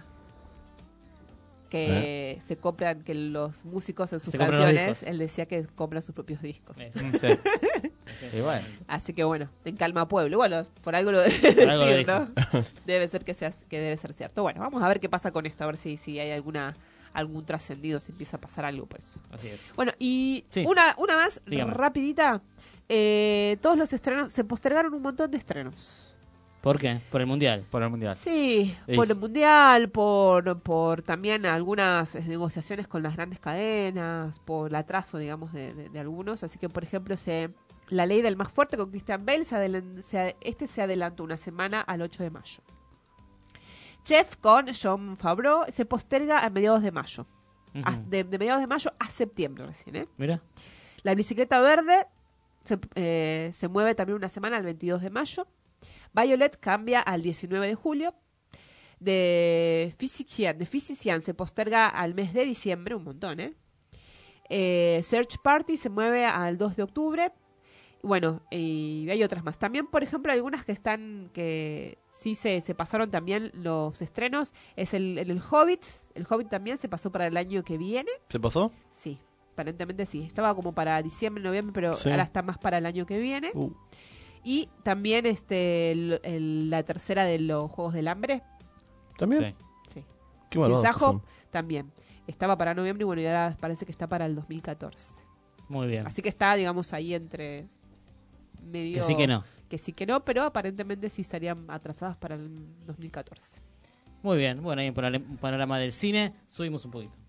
Que se compran, que los músicos en sus canciones, él decía que compran sus propios discos. Sí. Y bueno. Así que bueno, en Calma Pueblo. Bueno, por algo lo debe Por algo lo decir, dijo. ¿no? Debe ser que debe ser cierto. Bueno, vamos a ver qué pasa con esto, a ver si hay algún trascendido, si empieza a pasar algo por eso. Así es. Bueno, y Sí. una más, Dígame. rapidita. Todos los estrenos, se postergaron un montón de estrenos. ¿Por qué? Por el Mundial. Por el Mundial. Sí, por el Mundial, por también algunas negociaciones con las grandes cadenas, por el atraso, digamos, de algunos. Así que, por ejemplo, La Ley del Más Fuerte con Christian Bale se adelantó una semana al 8 de mayo. Chef con Jon Favreau se posterga a mediados de mayo. De mediados de mayo a septiembre recién, ¿eh? Mira. La Bicicleta Verde se mueve también una semana al 22 de mayo. Violet cambia al 19 de julio. The Physician se posterga al mes de diciembre, un montón, Search Party se mueve al 2 de octubre. Bueno, y hay otras más. También, por ejemplo, algunas que sí se pasaron también los estrenos. Es el Hobbit. El Hobbit también se pasó para el año que viene. ¿Se pasó? Sí, aparentemente sí. Estaba como para diciembre, noviembre, pero Sí. ahora está más para el año que viene. Y también la tercera de los Juegos del Hambre. ¿También? Sí. Qué malvados Y que Sajo son. también. Estaba para noviembre y bueno, y ahora parece que está para el 2014. Muy bien. Así que está, digamos, ahí entre medio... Que sí que no. Que sí que no, pero aparentemente sí estarían atrasadas para el 2014. Muy bien. Bueno, ahí en un panorama del cine subimos un poquito.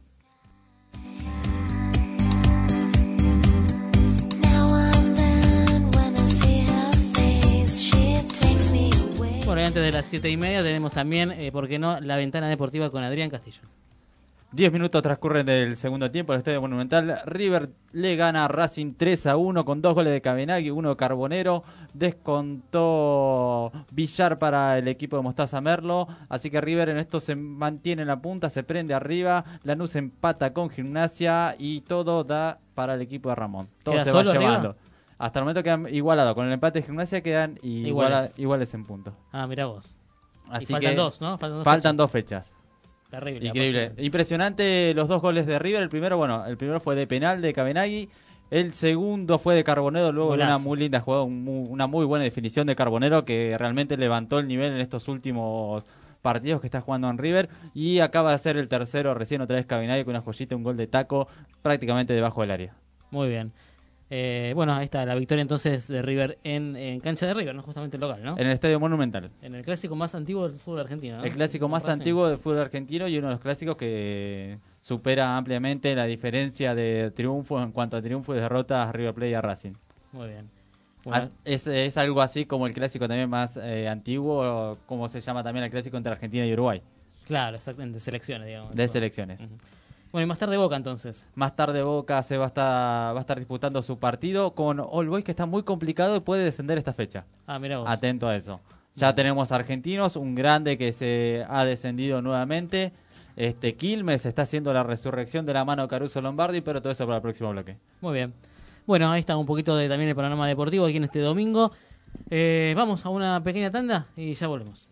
Bueno, y antes de las 7:30 tenemos también, ¿por qué no?, la ventana deportiva con Adrián Castillo. 10 minutos transcurren del segundo tiempo en el Estadio Monumental. River le gana a Racing 3-1 con 2 goles de Cabenagui, 1 de Carbonero. Descontó Villar para el equipo de Mostaza Merlo. Así que River en esto se mantiene en la punta, se prende arriba. Lanús empata con Gimnasia y todo da para el equipo de Ramón. Todo ¿Queda se va solo llevando. arriba? Hasta el momento quedan igualados. Con el empate de Gimnasia quedan iguales en puntos. Ah, mirá vos. Así Y faltan que dos, ¿no? Faltan dos fechas. Terrible. Increíble. Impresionante los 2 goles de River. El primero fue de penal de Cabenagui. El segundo fue de Carbonero, luego de una muy linda jugada, una muy buena definición de Carbonero que realmente levantó el nivel en estos últimos partidos que está jugando en River. Y acaba de hacer el tercero recién otra vez Cabenagui con una joyita, un gol de taco prácticamente debajo del área. Muy bien. Bueno, ahí está la victoria entonces de River en cancha de River, no justamente el local, ¿no? En el Estadio Monumental. En el clásico más antiguo del fútbol argentino, ¿no? El clásico más antiguo del fútbol argentino y uno de los clásicos que supera ampliamente la diferencia de triunfos en cuanto a triunfos y derrotas a River Plate y a Racing. Muy bien. Bueno. Es algo así como el clásico también más antiguo, como se llama también el clásico entre Argentina y Uruguay. Claro, exactamente, de selecciones, digamos. De selecciones. Bueno, y más tarde Boca entonces. Más tarde Boca se va a estar disputando su partido con All Boys, que está muy complicado y puede descender esta fecha. Ah, mira vos. Atento a eso. Ya tenemos argentinos, un grande que se ha descendido nuevamente. Quilmes está haciendo la resurrección de la mano de Caruso Lombardi, pero todo eso para el próximo bloque. Muy bien. Bueno, ahí está un poquito de también el panorama deportivo aquí en este domingo. Vamos a una pequeña tanda y ya volvemos.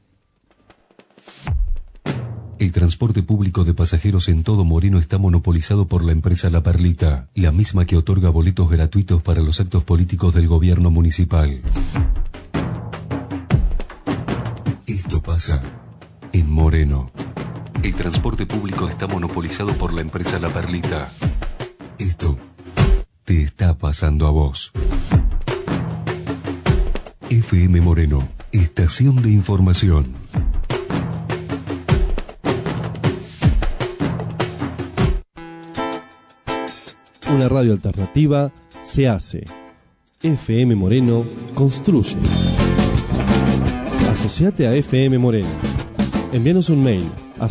El transporte público de pasajeros en todo Moreno está monopolizado por la empresa La Perlita, la misma que otorga boletos gratuitos para los actos políticos del gobierno municipal. Esto pasa en Moreno. El transporte público está monopolizado por la empresa La Perlita. Esto te está pasando a vos. FM Moreno, estación de información. Una radio alternativa se hace. FM Moreno construye. Asociate a FM Moreno. Envíanos un mail a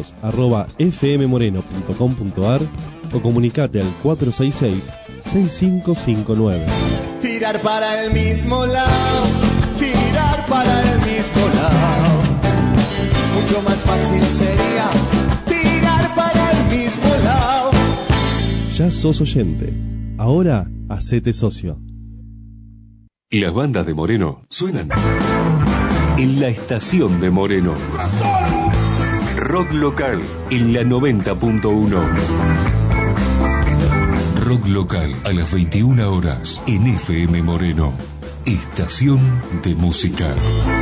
socios@fmmoreno.com.ar o comunicate al 466-6559. Tirar para el mismo lado, tirar para el mismo lado. Mucho más fácil sería tirar para el mismo lado. Ya sos oyente. Ahora hacete socio. Las bandas de Moreno suenan en la estación de Moreno. Rock local en la 90.1. rock local a las 21 horas en FM Moreno. Estación de música.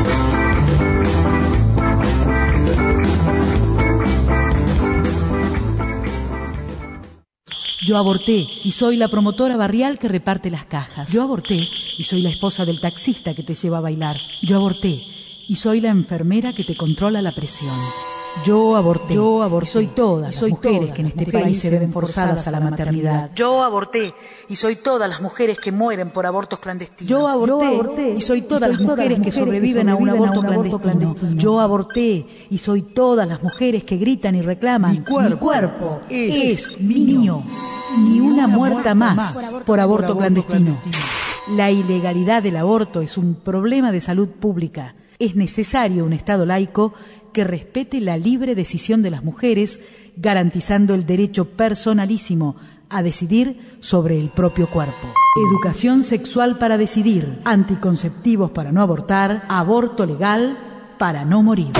Yo aborté y soy la promotora barrial que reparte las cajas. Yo aborté y soy la esposa del taxista que te lleva a bailar. Yo aborté y soy la enfermera que te controla la presión. Yo aborté y soy todas las mujeres que en este país se ven forzadas a la maternidad. Yo aborté y soy todas las mujeres que mueren por abortos clandestinos. Yo aborté y soy todas las mujeres que sobreviven a un aborto clandestino. Yo aborté y soy todas las mujeres que gritan y reclaman: mi cuerpo es mío. Ni una muerta más por aborto clandestino. La ilegalidad del aborto es un problema de salud pública. Es necesario un Estado laico que respete la libre decisión de las mujeres, garantizando el derecho personalísimo a decidir sobre el propio cuerpo. Educación sexual para decidir, anticonceptivos para no abortar, aborto legal para no morir.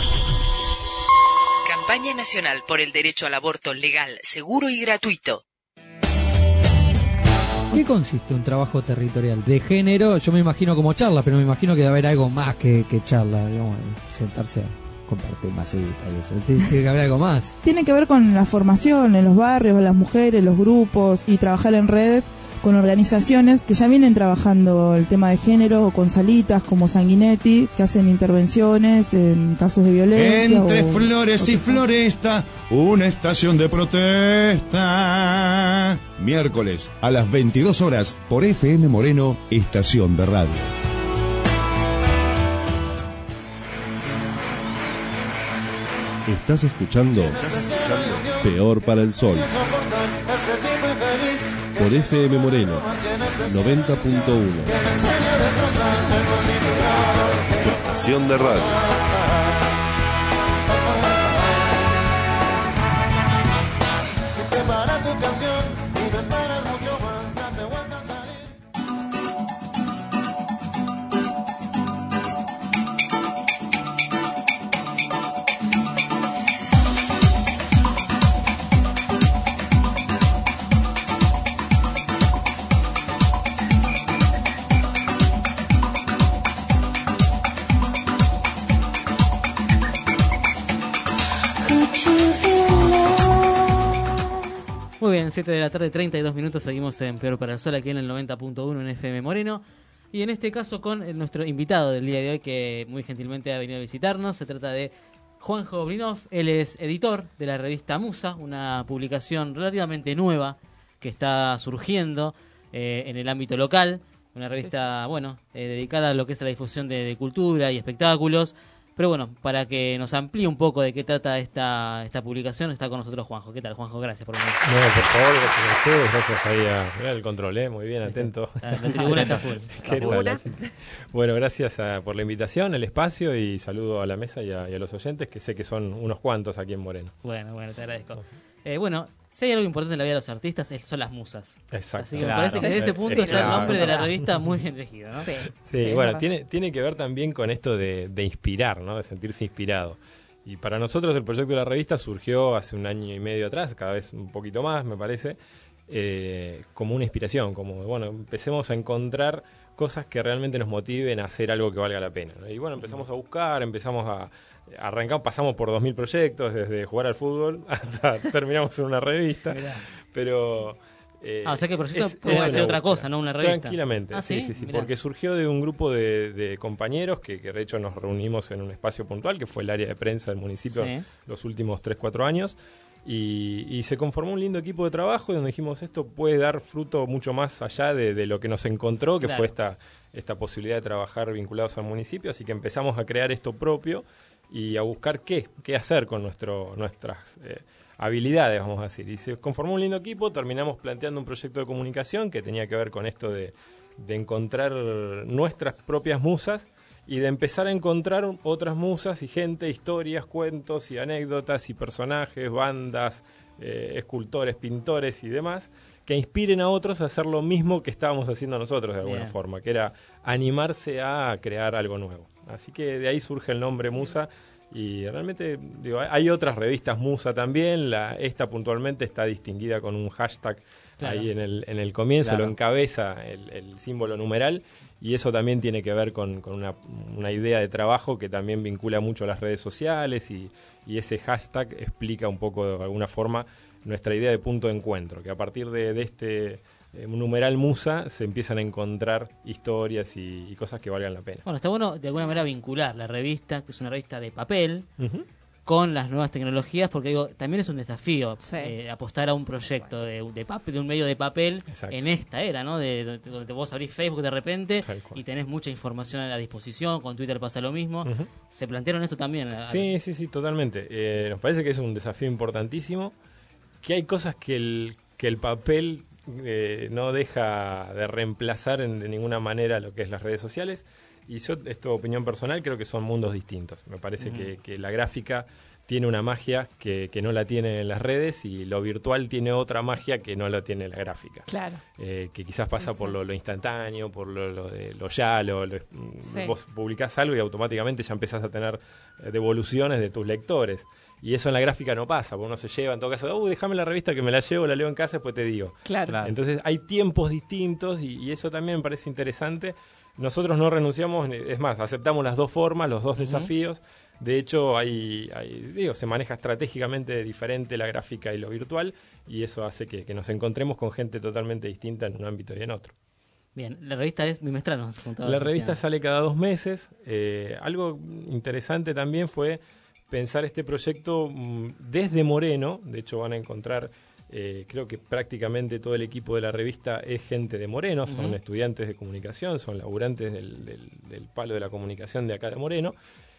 Campaña Nacional por el Derecho al Aborto Legal, Seguro y Gratuito. ¿Qué consiste un trabajo territorial? De género, yo me imagino como charla, pero me imagino que debe haber algo más que charla, digamos, sentarse a compartir masitas y eso. Tiene que haber algo más. Tiene que ver con la formación en los barrios, las mujeres, los grupos y trabajar en red con organizaciones que ya vienen trabajando el tema de género, o con salitas como Sanguinetti, que hacen intervenciones en casos de violencia. Entre flores y floresta, una estación de protesta. Miércoles a las 22 horas por FM Moreno, estación de radio. Estás escuchando Peor para el Sol por FM Moreno 90.1, tu estación de radio. Prepara tu canción y no esperes mucho más, date vuelta a salir. Muy bien, 7 de la tarde, 32 minutos, seguimos en Peor para el Sol, aquí en el 90.1 en FM Moreno. Y en este caso con nuestro invitado del día de hoy, que muy gentilmente ha venido a visitarnos. Se trata de Juanjo Brinov. Él es editor de la revista Musa, una publicación relativamente nueva que está surgiendo en el ámbito local. Una revista, dedicada a lo que es la difusión de cultura y espectáculos. Pero bueno, para que nos amplíe un poco de qué trata esta publicación, está con nosotros Juanjo. ¿Qué tal, Juanjo? Gracias por venir. No, por favor, gracias a ustedes. Gracias ahí a el control, muy bien, atento. La tribuna está full. ¿Qué tal? Bueno, gracias por la invitación, el espacio, y saludo a la mesa y a los oyentes, que sé que son unos cuantos aquí en Moreno. Bueno, te agradezco. Si hay algo importante en la vida de los artistas, son las musas. Exacto. Así que me parece que desde ese punto está el nombre de la revista muy bien elegido, ¿no? Sí, bueno, tiene que ver también con esto de inspirar, ¿no? De sentirse inspirado. Y para nosotros el proyecto de la revista surgió hace 1 año y medio atrás, cada vez un poquito más, me parece, como una inspiración, empecemos a encontrar cosas que realmente nos motiven a hacer algo que valga la pena, ¿no? Y empezamos a buscar, arrancamos, pasamos por 2000 proyectos, desde jugar al fútbol hasta terminamos en una revista. Pero o sea que el proyecto puede ser otra cosa, ¿no? Una revista. Tranquilamente, sí, porque surgió de un grupo de compañeros que de hecho nos reunimos en un espacio puntual, que fue el área de prensa del municipio los últimos 3-4 años, y se conformó un lindo equipo de trabajo donde dijimos, esto puede dar fruto mucho más allá de lo que nos encontró, que fue esta posibilidad de trabajar vinculados al municipio, así que empezamos a crear esto propio y a buscar qué hacer con nuestras habilidades, vamos a decir. Y se conformó un lindo equipo, terminamos planteando un proyecto de comunicación que tenía que ver con esto de encontrar nuestras propias musas y de empezar a encontrar otras musas y gente, historias, cuentos y anécdotas y personajes, bandas, escultores, pintores y demás, que inspiren a otros a hacer lo mismo que estábamos haciendo nosotros de alguna forma, que era animarse a crear algo nuevo. Así que de ahí surge el nombre Musa, y realmente hay otras revistas Musa también. Esta puntualmente está distinguida con un hashtag ahí en el comienzo, lo encabeza el símbolo numeral, y eso también tiene que ver con una idea de trabajo que también vincula mucho a las redes sociales, y ese hashtag explica un poco de alguna forma nuestra idea de punto de encuentro, que a partir de este numeral Musa se empiezan a encontrar historias y cosas que valgan la pena. Bueno, está bueno de alguna manera vincular la revista, que es una revista de papel, con las nuevas tecnologías, porque digo, también es un desafío apostar a un proyecto de papel, de un medio de papel. Exacto. En esta era, ¿no? Donde vos abrís Facebook de repente y tenés mucha información a la disposición, con Twitter pasa lo mismo. ¿Se plantearon esto también? Sí, totalmente. Nos parece que es un desafío importantísimo, que hay cosas que el papel no deja de reemplazar de ninguna manera lo que es las redes sociales. Y yo, esto opinión personal, creo que son mundos distintos. Me parece que la gráfica tiene una magia que no la tiene en las redes, y lo virtual tiene otra magia que no la tiene la gráfica. Claro. Que quizás pasa por lo instantáneo, por lo ya. Vos publicás algo y automáticamente ya empezás a tener devoluciones de tus lectores. Y eso en la gráfica no pasa, porque uno se lleva, en todo caso, déjame la revista que me la llevo, la leo en casa, después te digo. Claro. Entonces hay tiempos distintos, y eso también me parece interesante. Nosotros no renunciamos, es más, aceptamos las dos formas, los dos desafíos. De hecho, se maneja estratégicamente diferente la gráfica y lo virtual, y eso hace que nos encontremos con gente totalmente distinta en un ámbito y en otro. Bien, la revista es bimestral, nos contaba. La revista sale cada 2 meses. Algo interesante también fue pensar este proyecto desde Moreno. De hecho, van a encontrar... creo que prácticamente todo el equipo de la revista es gente de Moreno, son estudiantes de comunicación, son laburantes del palo de la comunicación de acá de Moreno,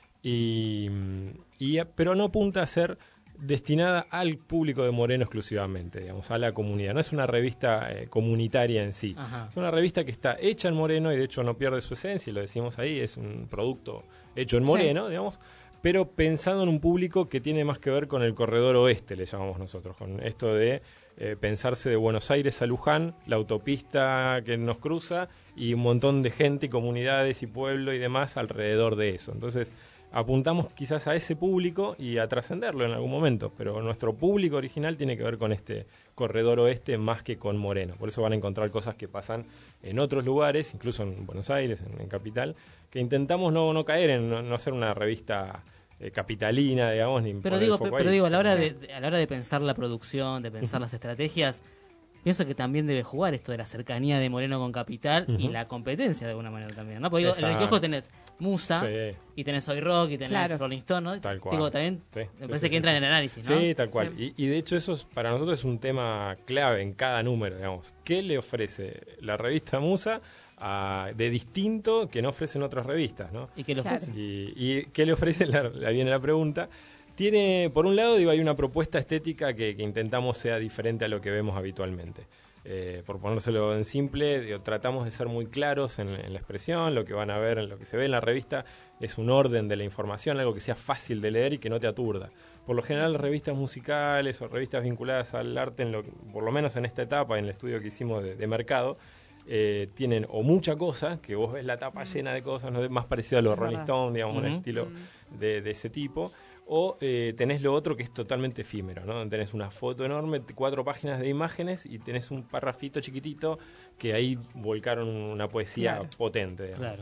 pero no apunta a ser destinada al público de Moreno exclusivamente, digamos, a la comunidad. No es una revista comunitaria en sí. Es una revista que está hecha en Moreno, y de hecho no pierde su esencia, y lo decimos ahí, es un producto hecho en Moreno, digamos, pero pensando en un público que tiene más que ver con el corredor oeste, le llamamos nosotros, con esto de pensarse de Buenos Aires a Luján, la autopista que nos cruza, y un montón de gente y comunidades y pueblo y demás alrededor de eso. Entonces apuntamos quizás a ese público y a trascenderlo en algún momento, pero nuestro público original tiene que ver con este corredor oeste más que con Moreno. Por eso van a encontrar cosas que pasan en otros lugares, incluso en Buenos Aires, en Capital, que intentamos no caer en no hacer una revista capitalina, digamos, ni pero digo, a la hora de pensar la producción, de pensar las estrategias, pienso que también debe jugar esto de la cercanía de Moreno con Capital y la competencia de alguna manera también, ¿no? Porque digo, en el kiosco tenés Musa y tenés Hoy Rock y tenés Rolling Stone, ¿no? Tal cual. Digo, también me parece que entra en el análisis, ¿no? Sí, tal cual. Y de hecho eso para nosotros es un tema clave en cada número, digamos. ¿Qué le ofrece la revista Musa de distinto que no ofrecen otras revistas, ¿no? ¿Y qué le ofrece? Y qué le ofrece, viene la pregunta. Tiene, por un lado, hay una propuesta estética que intentamos sea diferente a lo que vemos habitualmente. Por ponérselo en simple, tratamos de ser muy claros en la expresión. Lo que van a ver, en lo que se ve en la revista, es un orden de la información, algo que sea fácil de leer y que no te aturda. Por lo general, revistas musicales o revistas vinculadas al arte, por lo menos en esta etapa, en el estudio que hicimos de mercado, tienen o mucha cosa, que vos ves la tapa llena de cosas, ¿no? Más parecido a lo Rolling Stone, digamos, un estilo de ese tipo, o tenés lo otro que es totalmente efímero, ¿no? Tenés una foto enorme, 4 páginas de imágenes, y tenés un parrafito chiquitito que ahí volcaron una poesía potente, digamos.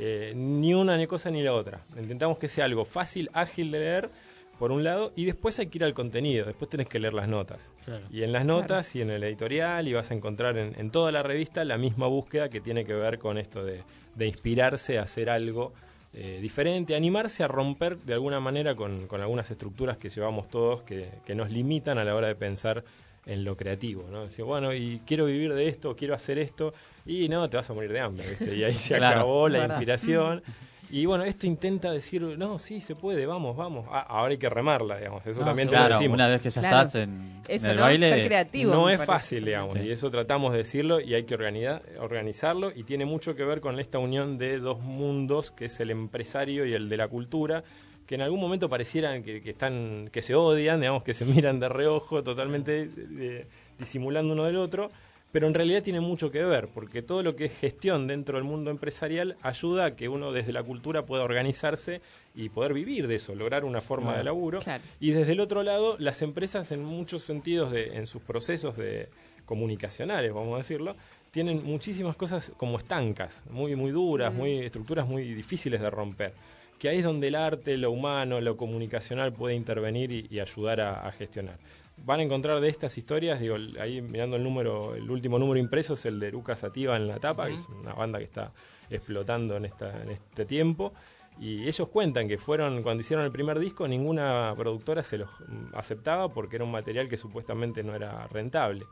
Ni una ni cosa ni la otra. Intentamos que sea algo fácil, ágil de leer, por un lado, y después hay que ir al contenido, después tenés que leer las notas. Y en las notas y en el editorial, y vas a encontrar en toda la revista la misma búsqueda que tiene que ver con esto de inspirarse a hacer algo diferente, animarse a romper de alguna manera con algunas estructuras que llevamos todos que nos limitan a la hora de pensar en lo creativo, ¿no? Decir, bueno, y quiero vivir de esto, quiero hacer esto, y no, te vas a morir de hambre, ¿viste? Y ahí se acabó la inspiración. Y bueno, esto intenta decir, no, sí, se puede, vamos. Ahora hay que remarla, digamos. Eso también te lo decimos. Una vez que ya estás en el baile, ser creativo, no es fácil, digamos. Y eso tratamos de decirlo, y hay que organizarlo. Y tiene mucho que ver con esta unión de dos mundos, que es el empresario y el de la cultura, que en algún momento parecieran que se odian, digamos, que se miran de reojo, totalmente disimulando uno del otro. Pero en realidad tiene mucho que ver, porque todo lo que es gestión dentro del mundo empresarial ayuda a que uno desde la cultura pueda organizarse y poder vivir de eso, lograr una forma de laburo. Y desde el otro lado, las empresas en muchos sentidos, en sus procesos de comunicacionales, vamos a decirlo, tienen muchísimas cosas como estancas, muy duras, estructuras muy difíciles de romper. Que ahí es donde el arte, lo humano, lo comunicacional puede intervenir y ayudar a gestionar. Van a encontrar de estas historias, digo, ahí mirando el último número impreso es el de Eruca Sativa en la tapa, que es una banda que está explotando en este tiempo. Y ellos cuentan que cuando hicieron el primer disco, ninguna productora se los aceptaba porque era un material que supuestamente no era rentable.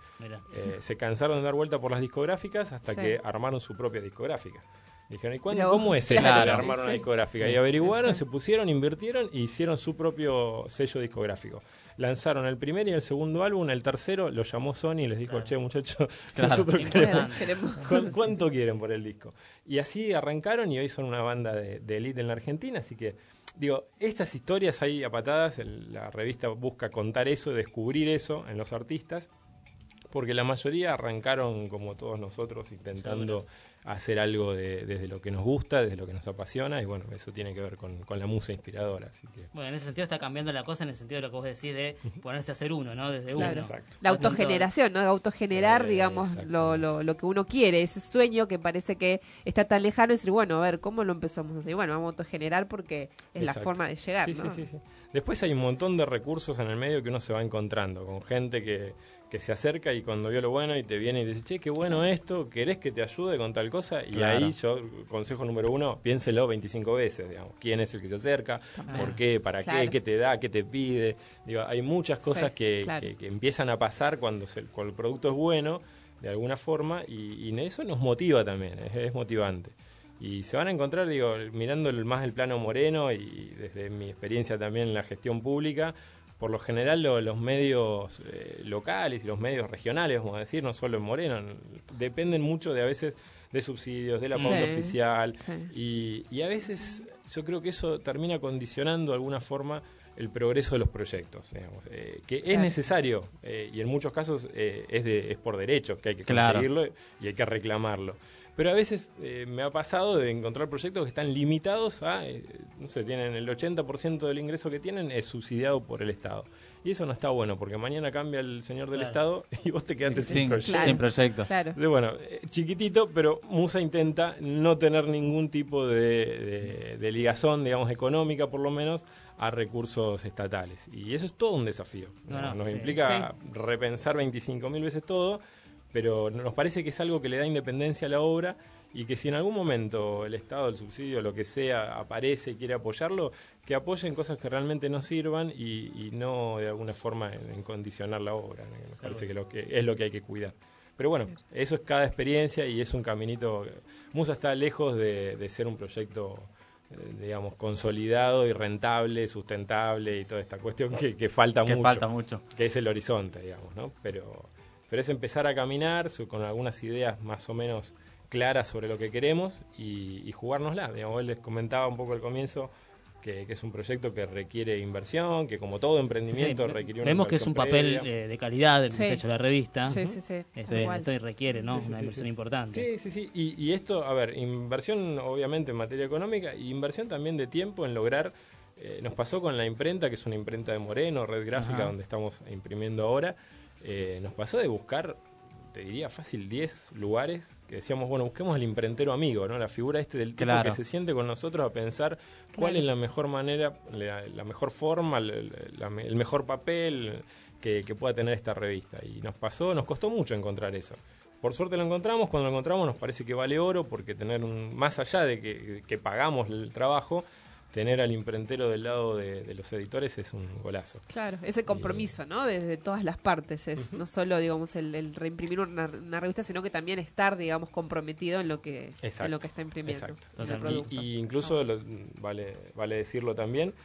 Se cansaron de dar vuelta por las discográficas hasta que armaron su propia discográfica. Dijeron, ¿cómo es esto de armar una discográfica? Y averiguaron, se pusieron, invirtieron y hicieron su propio sello discográfico. Lanzaron el primer y el segundo álbum, el tercero lo llamó Sony y les dijo, che muchachos, nosotros queremos. ¿Cuánto quieren por el disco? Y así arrancaron y hoy son una banda de elite en la Argentina, así que digo, estas historias ahí a patadas, la revista busca contar eso, descubrir eso en los artistas, porque la mayoría arrancaron como todos nosotros intentando hacer algo desde lo que nos gusta, desde lo que nos apasiona, y bueno, eso tiene que ver con la musa inspiradora. Así que... Bueno, en ese sentido está cambiando la cosa, en el sentido de lo que vos decís de ponerse a hacer uno, ¿no? Desde claro. uno. Exacto. La autogeneración, ¿no? Autogenerar, digamos, lo que uno quiere, ese sueño que parece que está tan lejano, y decir, bueno, a ver, ¿cómo lo empezamos a hacer? Bueno, vamos a autogenerar porque es la forma de llegar, ¿no? Sí. Después hay un montón de recursos en el medio que uno se va encontrando, con gente que se acerca y cuando vio lo bueno y te viene y te dice, che, qué bueno esto, ¿querés que te ayude con tal cosa? Y claro. ahí yo, consejo número 1, piénselo 25 veces, digamos, quién es el que se acerca, por qué, para qué te da, qué te pide. Digo, hay muchas cosas que empiezan a pasar cuando el producto es bueno, de alguna forma, y eso nos motiva también, es motivante. Y se van a encontrar, digo, mirando más el plano moreno y desde mi experiencia también en la gestión pública, por lo general los medios locales y los medios regionales, vamos a decir, no solo en Moreno, dependen mucho a veces de subsidios, de la pauta oficial, y a veces yo creo que eso termina condicionando de alguna forma el progreso de los proyectos, digamos, que es necesario y en muchos casos es por derecho que hay que conseguirlo y hay que reclamarlo. Pero a veces me ha pasado de encontrar proyectos que están limitados a, no sé, tienen el 80% del ingreso que tienen es subsidiado por el Estado. Y eso no está bueno, porque mañana cambia el señor del Estado y vos te quedaste sin proyecto. Sin proyecto. Claro. Entonces, bueno, chiquitito, pero Musa intenta no tener ningún tipo de ligazón, digamos, económica por lo menos, a recursos estatales. Y eso es todo un desafío. Nos implica repensar 25.000 veces todo, pero nos parece que es algo que le da independencia a la obra y que si en algún momento el Estado, el subsidio, lo que sea, aparece y quiere apoyarlo, que apoyen cosas que realmente nos sirvan y no de alguna forma en condicionar la obra. Me parece que es lo que hay que cuidar. Pero bueno, eso es cada experiencia y es un caminito. Musa está lejos de ser un proyecto, digamos, consolidado y rentable, sustentable y toda esta cuestión que falta mucho. Que es el horizonte, digamos, ¿no? Pero es empezar a caminar con algunas ideas más o menos claras sobre lo que queremos y jugárnosla. Digamos, él les comentaba un poco al comienzo que es un proyecto que requiere inversión, que como todo emprendimiento requiere una vemos que es un papel de calidad del muchacho de la revista. Esto requiere, ¿no? Una inversión importante. Sí. Y esto, a ver, inversión obviamente en materia económica y inversión también de tiempo en lograr. Nos pasó con la imprenta, que es una imprenta de Moreno, Red Gráfica, donde estamos imprimiendo ahora. Nos pasó de buscar, te diría fácil, 10 lugares que decíamos, bueno, busquemos el imprentero amigo, ¿no? La figura del tipo que se siente con nosotros a pensar cuál es la mejor manera, la mejor forma, el mejor papel que pueda tener esta revista. Y nos costó mucho encontrar eso. Por suerte lo encontramos, cuando lo encontramos nos parece que vale oro, porque tener más allá de que pagamos el trabajo, tener al imprentero del lado de los editores es un golazo. Claro, ese compromiso, ¿no? Desde todas las partes, es no solo, digamos, el reimprimir una revista, sino que también estar, digamos, comprometido en lo que está imprimiendo. Exacto. Entonces, y incluso, vale decirlo también,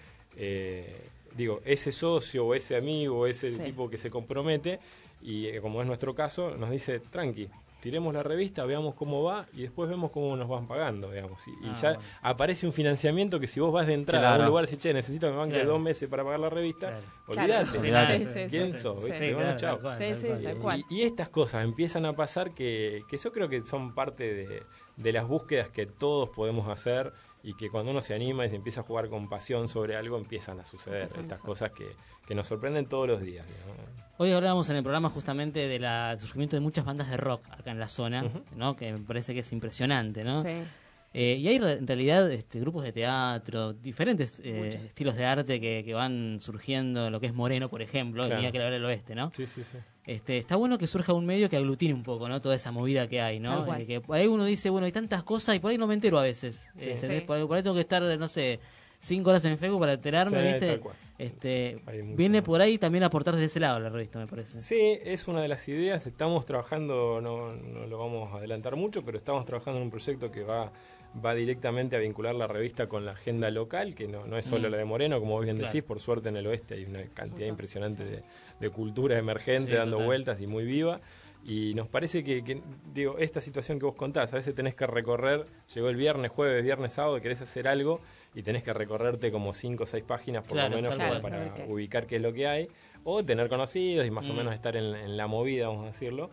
ese socio o ese amigo o ese tipo que se compromete, y como es nuestro caso, nos dice, tranqui, tiremos la revista, veamos cómo va y después vemos cómo nos van pagando, digamos. Y ya aparece un financiamiento que si vos vas de entrada a un lugar y dices, che, necesito que me banque 2 meses para pagar la revista, olvídate. ¿Quién sos? Bueno, chao. Y estas cosas empiezan a pasar que yo creo que son parte de las búsquedas que todos podemos hacer y que cuando uno se anima y se empieza a jugar con pasión sobre algo, empiezan a suceder estas cosas que nos sorprenden todos los días, ¿no? Hoy hablábamos en el programa justamente del surgimiento de muchas bandas de rock acá en la zona, ¿no? Que me parece que es impresionante, ¿no? Sí. Y hay en realidad grupos de teatro, diferentes estilos de arte que van surgiendo en lo que es Moreno, por ejemplo, Claro. venía que hablar del oeste, ¿no? Sí, sí, sí. Está bueno que surja un medio que aglutine un poco, ¿no? Toda esa movida que hay, Tal ¿no? cual. Que por ahí uno dice, bueno, hay tantas cosas y por ahí no me entero a veces. Sí. ¿Entendés? Sí. Por ahí tengo que estar, no sé, 5 horas en Facebook para enterarme, Sí, ¿viste? tal cual. Viene por ahí también a aportar desde ese lado la revista, me parece. Sí, es una de las ideas. Estamos trabajando, no lo vamos a adelantar mucho, pero estamos trabajando en un proyecto que va directamente a vincular la revista con la agenda local, que no es solo la de Moreno, como vos bien decís. Por suerte en el oeste hay una cantidad impresionante de cultura emergente dando total. vueltas y muy viva. Y nos parece que, digo, esta situación que vos contás, a veces tenés que recorrer, llegó el viernes, jueves, viernes, sábado, querés hacer algo y tenés que recorrerte como 5 o 6 páginas por Claro, lo menos tal como cual. para ubicar qué es lo que hay, o tener conocidos y más o Mm. menos estar en la movida, vamos a decirlo.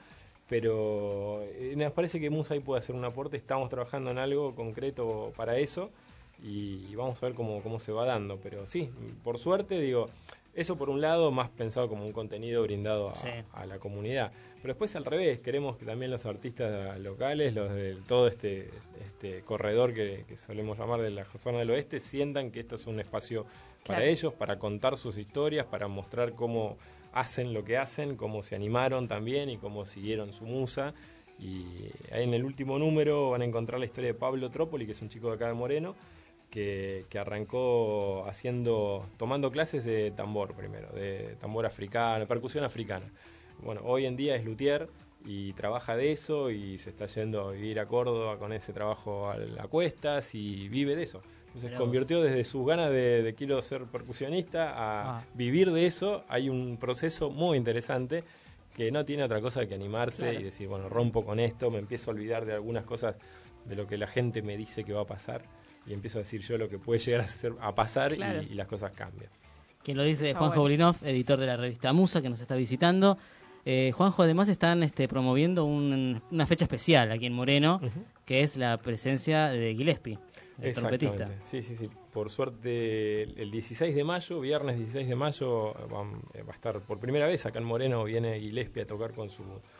Pero nos parece que Musai puede hacer un aporte, estamos trabajando en algo concreto para eso y vamos a ver cómo se va dando. Pero sí, por suerte, digo, eso por un lado, más pensado como un contenido brindado a la comunidad. Pero después al revés, queremos que también los artistas locales, los de todo este corredor que solemos llamar de la zona del oeste, sientan que esto es un espacio para Claro. ellos, para contar sus historias, para mostrar cómo hacen lo que hacen, cómo se animaron también y cómo siguieron su musa. Y ahí en el último número van a encontrar la historia de Pablo Trópoli, que es un chico de acá de Moreno, que arrancó tomando clases de tambor primero, de tambor africano, percusión africana. Bueno, hoy en día es luthier y trabaja de eso y se está yendo a vivir a Córdoba con ese trabajo a cuestas y vive de eso. Entonces Mirá vos. convirtió desde sus ganas de quiero ser percusionista a vivir de eso. Hay un proceso muy interesante que no tiene otra cosa que animarse Claro. y decir, bueno, rompo con esto, me empiezo a olvidar de algunas cosas de lo que la gente me dice que va a pasar y empiezo a decir yo lo que puede llegar a pasar Claro. y las cosas cambian. Quien lo dice es Está Juanjo bueno. Blinov, editor de la revista Musa, que nos está visitando. Juanjo, además están promoviendo una fecha especial aquí en Moreno, que es la presencia de Gillespie, el trompetista. Exactamente. Sí. Por suerte, el 16 de mayo, viernes 16 de mayo, va a estar por primera vez acá en Moreno, viene Gillespie a tocar con su...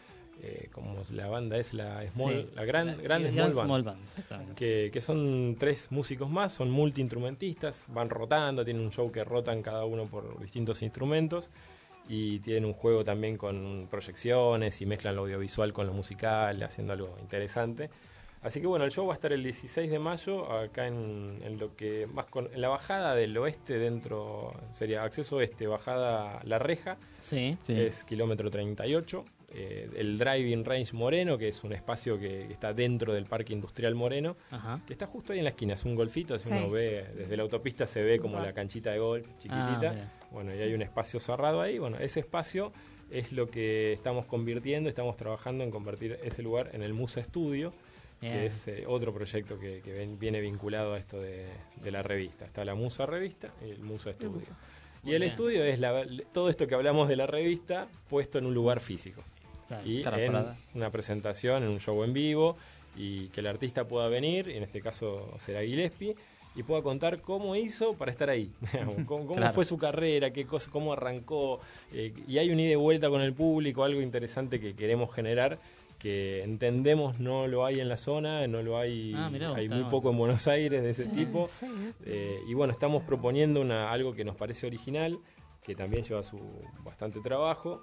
como la banda es la Small, Sí. la Gran Small Band, exactamente. que son 3 músicos más, son multiinstrumentistas, van rotando, tienen un show que rotan cada uno por distintos instrumentos y tienen un juego también con proyecciones y mezclan lo audiovisual con lo musical, haciendo algo interesante. Así que bueno, el show va a estar el 16 de mayo acá en lo que más en la bajada del oeste, dentro sería acceso oeste, bajada La Reja, es kilómetro 38. El Driving Range Moreno, que es un espacio que está dentro del Parque Industrial Moreno, que está justo ahí en la esquina, es un golfito, si uno ve desde la autopista se ve como la canchita de golf chiquitita, mira. bueno, y hay un espacio cerrado ahí, bueno, ese espacio es lo que estamos convirtiendo, estamos trabajando en convertir ese lugar en el Musa Estudio, Bien. que es otro proyecto que viene vinculado a esto de la revista. Está la Musa Revista y el Musa Estudio. Y el bien. estudio es todo esto que hablamos de la revista puesto en un lugar físico. Claro. Y Cara en parada. una presentación, en un show en vivo, y que el artista pueda venir, y en este caso será Gillespie, y pueda contar cómo hizo para estar ahí, cómo Claro. fue su carrera, cómo arrancó, y hay un ida y vuelta con el público, algo interesante que queremos generar, que entendemos no lo hay en la zona, no lo hay, Mirá vos, hay está muy bueno. poco en Buenos Aires de ese Sí, tipo, sí. y bueno, estamos proponiendo algo que nos parece original, que también lleva su bastante trabajo,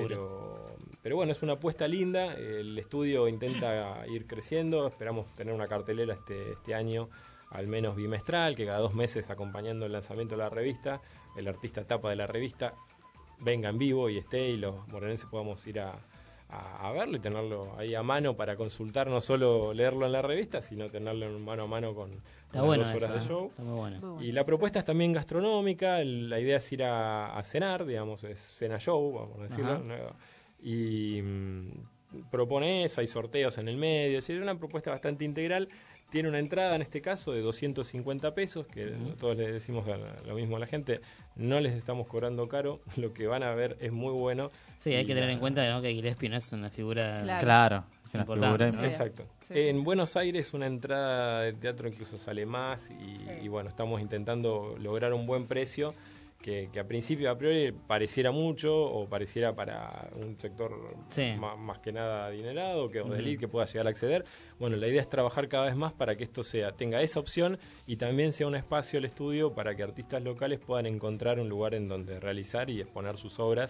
pero bueno, es una apuesta linda, el estudio intenta ir creciendo, esperamos tener una cartelera este año al menos bimestral, que cada 2 meses acompañando el lanzamiento de la revista, el artista tapa de la revista venga en vivo y esté y los morenenses podamos ir a verlo y tenerlo ahí a mano para consultar, no solo leerlo en la revista, sino tenerlo mano a mano con Está las bueno 2 horas eso, de show. está muy bueno. Y la propuesta es también gastronómica, la idea es ir a cenar, digamos, es cena show, vamos a decirlo. Ajá. ¿no? Y propone eso, hay sorteos en el medio, es decir, una propuesta bastante integral Tiene una entrada, en este caso, de 250 pesos, que todos le decimos lo mismo a la gente. No les estamos cobrando caro, lo que van a ver es muy bueno. Sí, hay que tener en cuenta, ¿no?, que Gillespie no es una figura... Claro, es una importante, figura. ¿no? Exacto. Sí. En Buenos Aires una entrada de teatro incluso sale más y bueno, estamos intentando lograr un buen precio que a principio, a priori, pareciera mucho o pareciera para un sector más que nada adinerado o de elite que pueda llegar a acceder. Bueno, la idea es trabajar cada vez más para que esto tenga esa opción y también sea un espacio el estudio para que artistas locales puedan encontrar un lugar en donde realizar y exponer sus obras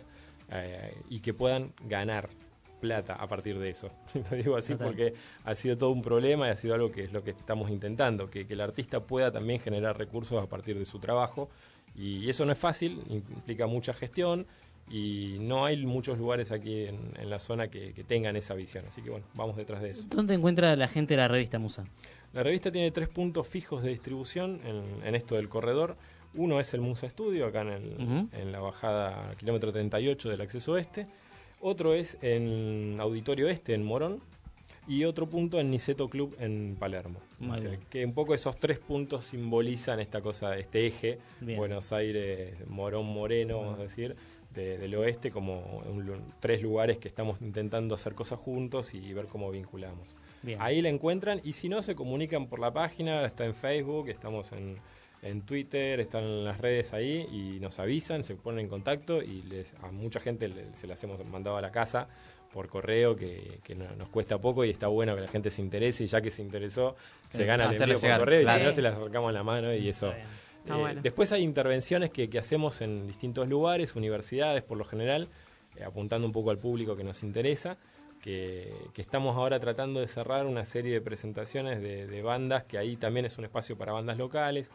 y que puedan ganar plata a partir de eso. Lo digo así porque ha sido todo un problema y ha sido algo que es lo que estamos intentando, que el artista pueda también generar recursos a partir de su trabajo. Y eso no es fácil, implica mucha gestión y no hay muchos lugares aquí en la zona que tengan esa visión. Así que bueno, vamos detrás de eso. ¿Dónde encuentra la gente la revista Musa? La revista tiene 3 puntos fijos de distribución en esto del corredor. Uno es el Musa Estudio, acá en la bajada kilómetro 38 del acceso oeste. Otro es en Auditorio Este, en Morón. Y otro punto en Niceto Club en Palermo. O sea, que un poco esos 3 puntos simbolizan esta cosa, este eje, Buenos Aires, Morón, Moreno, vamos a decir, del oeste, como 3 lugares que estamos intentando hacer cosas juntos y ver cómo vinculamos. Ahí la encuentran y si no, se comunican por la página, está en Facebook, estamos en Twitter, están en las redes ahí y nos avisan, se ponen en contacto y a mucha gente se las hemos mandado a la casa por correo, que nos cuesta poco y está bueno que la gente se interese y ya que se interesó, se gana el envío por correo y si no se las acercamos en la mano y eso. Bueno. Después hay intervenciones que hacemos en distintos lugares, universidades por lo general, apuntando un poco al público que nos interesa, que estamos ahora tratando de cerrar una serie de presentaciones de bandas, que ahí también es un espacio para bandas locales,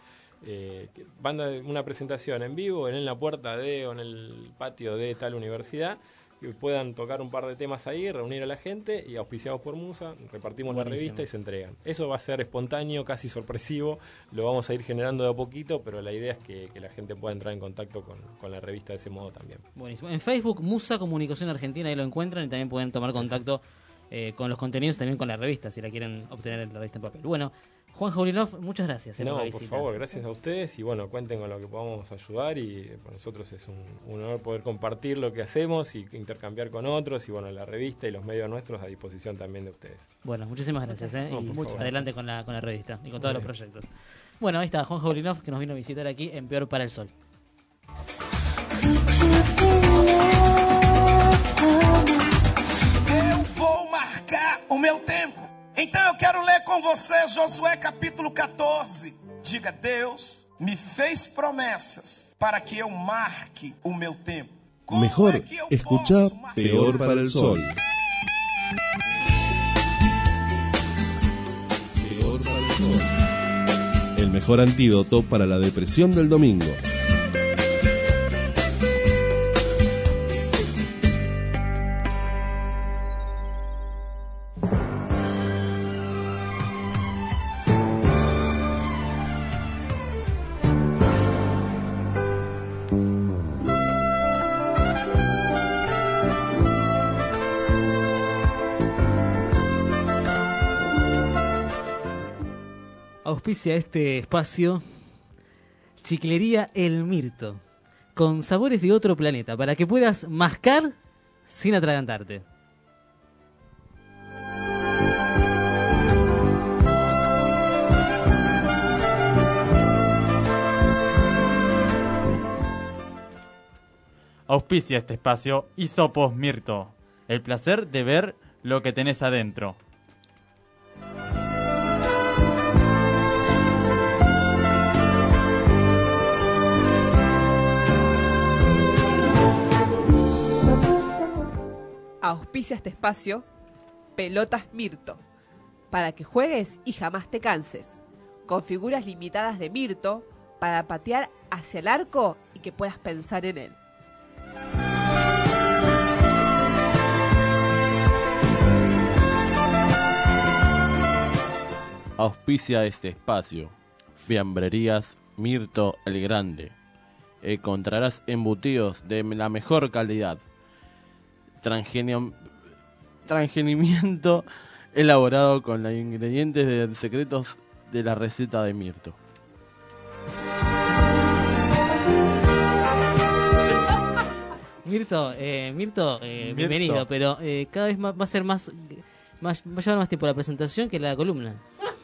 una presentación en vivo en la puerta o en el patio de tal universidad, que puedan tocar un par de temas ahí, reunir a la gente y auspiciados por Musa, repartimos la revista y se entregan. Eso va a ser espontáneo, casi sorpresivo, lo vamos a ir generando de a poquito, pero la idea es que la gente pueda entrar en contacto con la revista de ese modo también. Buenísimo. En Facebook, Musa Comunicación Argentina, ahí lo encuentran y también pueden tomar contacto con los contenidos, también con la revista, si la quieren obtener la revista en papel. Bueno, Juan Julinov, muchas gracias. No, por favor, gracias a ustedes y bueno, cuenten con lo que podamos ayudar y para nosotros es un honor poder compartir lo que hacemos y intercambiar con otros y bueno, la revista y los medios nuestros a disposición también de ustedes. Bueno, muchísimas gracias. No, y adelante con la revista y con todos los proyectos. Bueno, ahí está Juan Julinov que nos vino a visitar aquí en Peor para el Sol. Eu vou marcar o meu tempo. Então eu quero ler com você Josué capítulo 14. Diga, Deus me fez promessas para que eu marque o meu tempo. Mejor escuchá Peor para el Sol. Peor para el Sol. El mejor antídoto para la depresión del domingo. Auspicia este espacio Chiclería El Mirto, con sabores de otro planeta, para que puedas mascar sin atragantarte. Auspicia este espacio Hisopos Mirto, el placer de ver lo que tenés adentro. Auspicia este espacio Pelotas Mirto, para que juegues y jamás te canses, con figuras limitadas de Mirto para patear hacia el arco y que puedas pensar en él. Auspicia este espacio Fiambrerías Mirto el Grande. Encontrarás embutidos de la mejor calidad, transgenimiento elaborado con los ingredientes secretos de la receta de Mirto. Mirto, bienvenido, pero cada vez va a ser va a llevar más tiempo la presentación que la columna.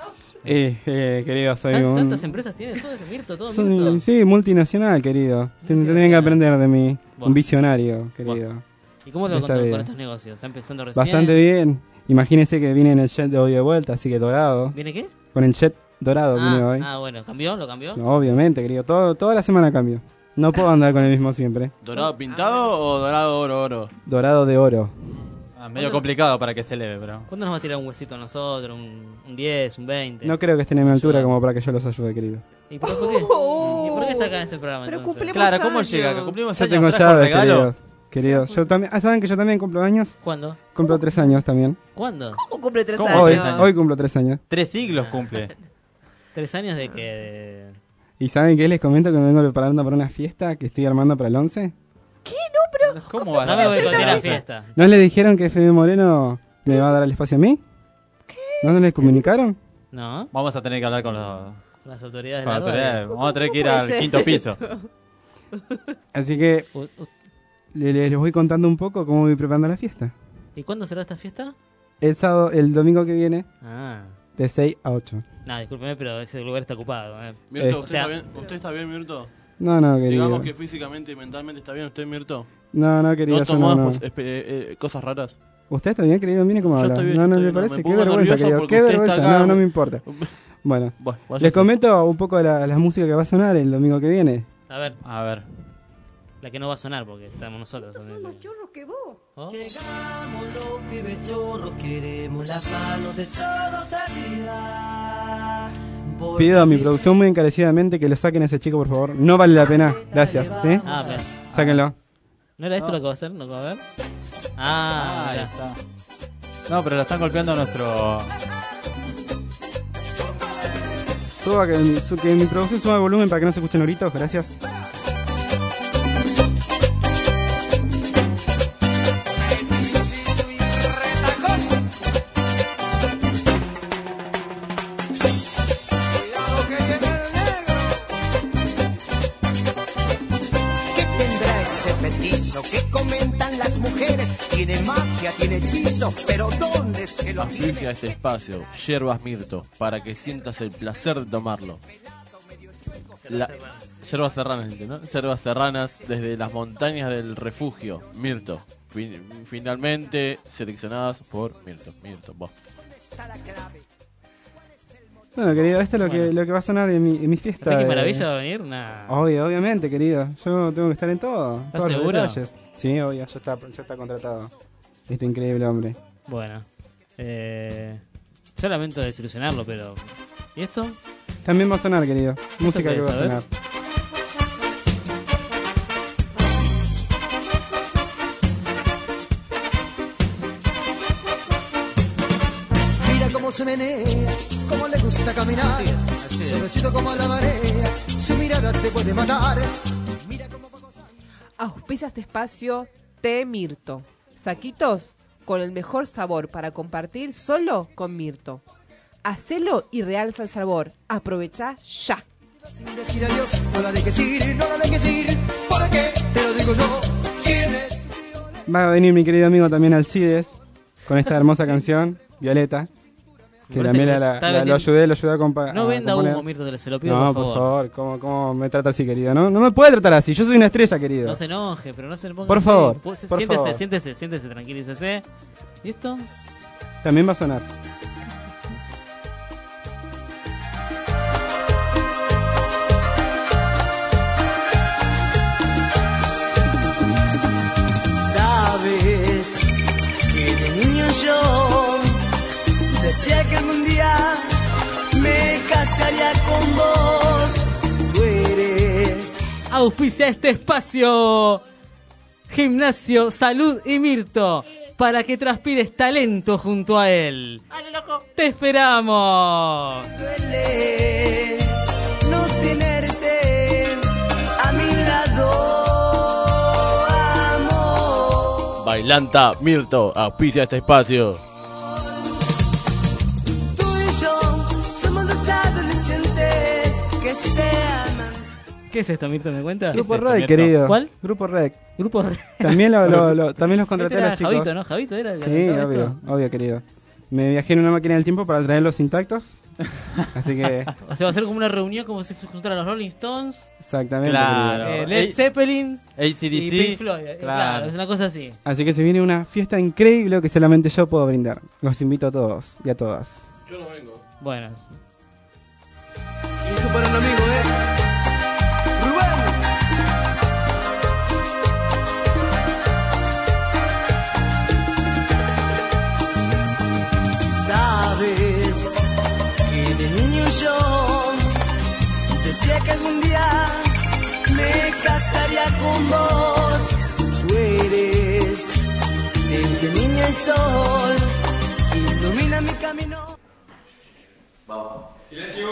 Querido, soy ¿Tantas empresas tienes? ¿Todo es Mirto? ¿Todo Mirto? Sí, multinacional, querido. Tendrían que aprender de mí. Un visionario, querido. ¿Y cómo lo contó con estos negocios? ¿Está empezando recién? Bastante bien. Imagínese que vine en el jet de hoy de vuelta, así que dorado. ¿Viene qué? Con el jet dorado vine hoy. Bueno, ¿cambió? ¿Lo cambió? No, obviamente, querido. Toda la semana cambio. No puedo andar con el mismo siempre. ¿Dorado pintado o dorado oro? Dorado de oro. Medio complicado para que se eleve, pero... ¿Cuándo nos va a tirar un huesito a nosotros? ¿Un 10, un 20? No creo que estén a mi altura como para que yo los ayude, querido. ¿Y por qué? ¿Y por qué está acá en este programa? Pero entonces? Claro, ¿cómo llega acá? ¿Cumplimos Yo años? tengo ¿Trajo llaves, regalo? querido. Yo también, ¿saben que yo también cumplo años? ¿Cuándo? Cumplo 3 años también. ¿Cuándo? ¿Cómo cumple 3 ¿Cómo? años? Hoy cumplo 3 años. 3 siglos cumple. 3 años de que... ¿Y saben qué? Les comento que me vengo preparando para una fiesta que estoy armando para el 11. ¿Qué? No, pero... ¿Cómo va? No me voy a la fiesta. ¿No le dijeron que FM Moreno me va a dar el espacio a mí? ¿Qué? ¿No les comunicaron? No. Vamos a tener que hablar con las autoridades con de la las autoridades. radio. Vamos a tener que ir al quinto piso. Así que les voy contando un poco cómo voy preparando la fiesta. ¿Y cuándo será esta fiesta? El domingo que viene, de 6 a 8. No, discúlpeme, pero ese lugar está ocupado. Mirto, ¿usted está bien, Mirto? No, querido. Digamos que físicamente y mentalmente está bien usted, Mirto. No, querido. ¿No tomó cosas raras? ¿Usted está bien, querido? Mire cómo habla. No le parece. Qué vergüenza, querido. Qué vergüenza. No me importa. Bueno, les comento un poco de la música que va a sonar el domingo que viene. A ver. La que no va a sonar porque estamos nosotros. Somos más chorros que vos. Llegamos los pibes chorros, queremos las manos de todos de arriba. Pido a mi producción muy encarecidamente que lo saquen a ese chico, por favor. No vale la pena. Gracias. ¿Sí? Sáquenlo. ¿No era esto lo que va a hacer? ¿Lo que va a ver? Ahí está. No, pero lo están golpeando a nuestro... Que mi producción suba el volumen para que no se escuchen gritos. Gracias. Que comentan las mujeres, tiene magia, tiene hechizo, pero ¿dónde es que lo tiene? Auspicia este espacio, Yerbas Mirto, para que sientas el placer de tomarlo. Yerbas serranas, ¿no? Yerbas serranas desde las montañas del refugio, Mirto. Finalmente seleccionadas por Mirto. Vos. Bueno, querido, esto es lo que va a sonar en mi fiesta. ¿Qué maravilla va a venir? Obviamente, querido. Yo tengo que estar en todo. ¿Estás todos seguro? Los detalles. Sí, obvio, ya está contratado. Este increíble hombre. Bueno, yo lamento desilusionarlo, pero... ¿Y esto? También va a sonar, querido. Música que va a saber? sonar. Mira cómo se menea, cómo le gusta caminar, suavecito como la marea, su mirada te puede matar. Mira cómo va gozando. Auspicia este espacio Té Mirto. Saquitos con el mejor sabor para compartir solo con Mirto. Hacelo y realza el sabor. Aprovecha ya. Sin decir adiós, no la dejes ir, no la dejes ir, porque te lo digo yo, ¿quién es? Va a venir mi querido amigo también Alcides con esta hermosa canción, Violeta. Que también lo ayudé a componer. No venda humo, Mirto, se lo pido, no, por favor. ¿Cómo me trata así, querido? No me puede tratar así, yo soy una estrella, querido. No se enoje, pero no se le ponga por así. favor, Siéntese, tranquilícese. ¿Y esto? También va a sonar. Sabes que de niño yo decía que algún día me casaría con vos. Tú eres. Auspicia este espacio Gimnasio, Salud y Mirto, para que transpires talento junto a él. ¡Ale, loco! ¡Te esperamos! Duele no tenerte a mi lado, amor. Bailanta Mirto, auspicia este espacio. ¿Qué es esto, Mirta? ¿Me cuentas? Grupo Rec, querido. ¿Cuál? Grupo Rec. Grupo Rec. También, también los contraté a los chicos. Javito, ¿no? Javito era el Sí, obvio, querido. Me viajé en una máquina del tiempo para traerlos intactos. Así que... O sea, va a ser como una reunión como si se juntaran los Rolling Stones. Exactamente. Claro. Led Zeppelin. AC/DC. Y Pink Floyd. Claro, es una cosa así. Así que se viene una fiesta increíble que solamente yo puedo brindar. Los invito a todos y a todas. Yo no vengo. Bueno. Y esto para un amigo, Rubén. Sabes que de niño yo decía que algún día me casaría con vos. Tú eres desde niño el sol, ilumina mi camino. Vamos. Silencio.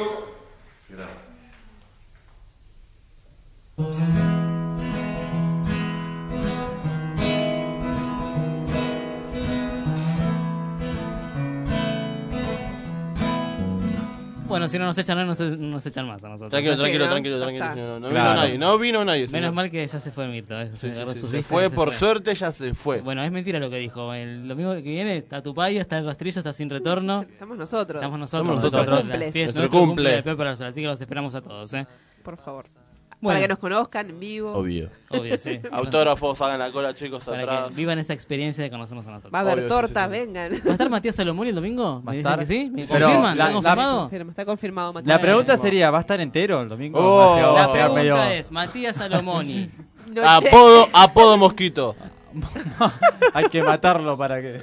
Bueno, si no nos echan, nos echan más a nosotros. Tranquilo. No vino nadie. Menos mal que ya se fue Mirta. Se fue, por suerte ya se fue. Bueno, es mentira lo que dijo. El domingo que viene está Tupaya, está el rastrillo, está sin retorno. Estamos nosotros. Nuestro cumple. Así que los esperamos a todos. Por favor. Bueno. Para que nos conozcan en vivo. Obvio, sí. Autógrafos, hagan la cola, chicos, para atrás. que vivan esa experiencia de conocernos a nosotros. Va a haber tortas, vengan. ¿Va a estar Matías Salomón el domingo? ¿Me dicen que sí? ¿Me Pero confirman? ¿Está confirmado? Está confirmado, Matías. La pregunta sería, ¿va a estar entero el domingo? La pregunta es, Matías Salomoni. Apodo Mosquito. Hay que matarlo para que...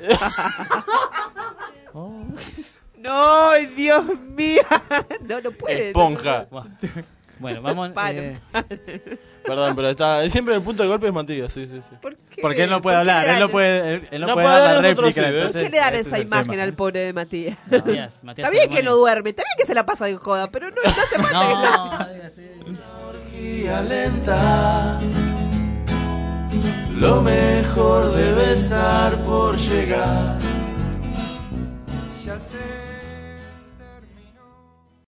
No, Dios mío. No puede. Esponja. Bueno, vamos. Perdón, pero está siempre en el punto de golpe es Matías, sí. ¿Por qué? Porque él no puede hablar, él no puede No dar la nosotros réplica. sí, ¿Por qué le dan esa imagen al pobre de Matías? Matías Está bien que no duerme, está bien que se la pasa de joda, pero no se mata. Energía lenta. Lo mejor debe estar por llegar.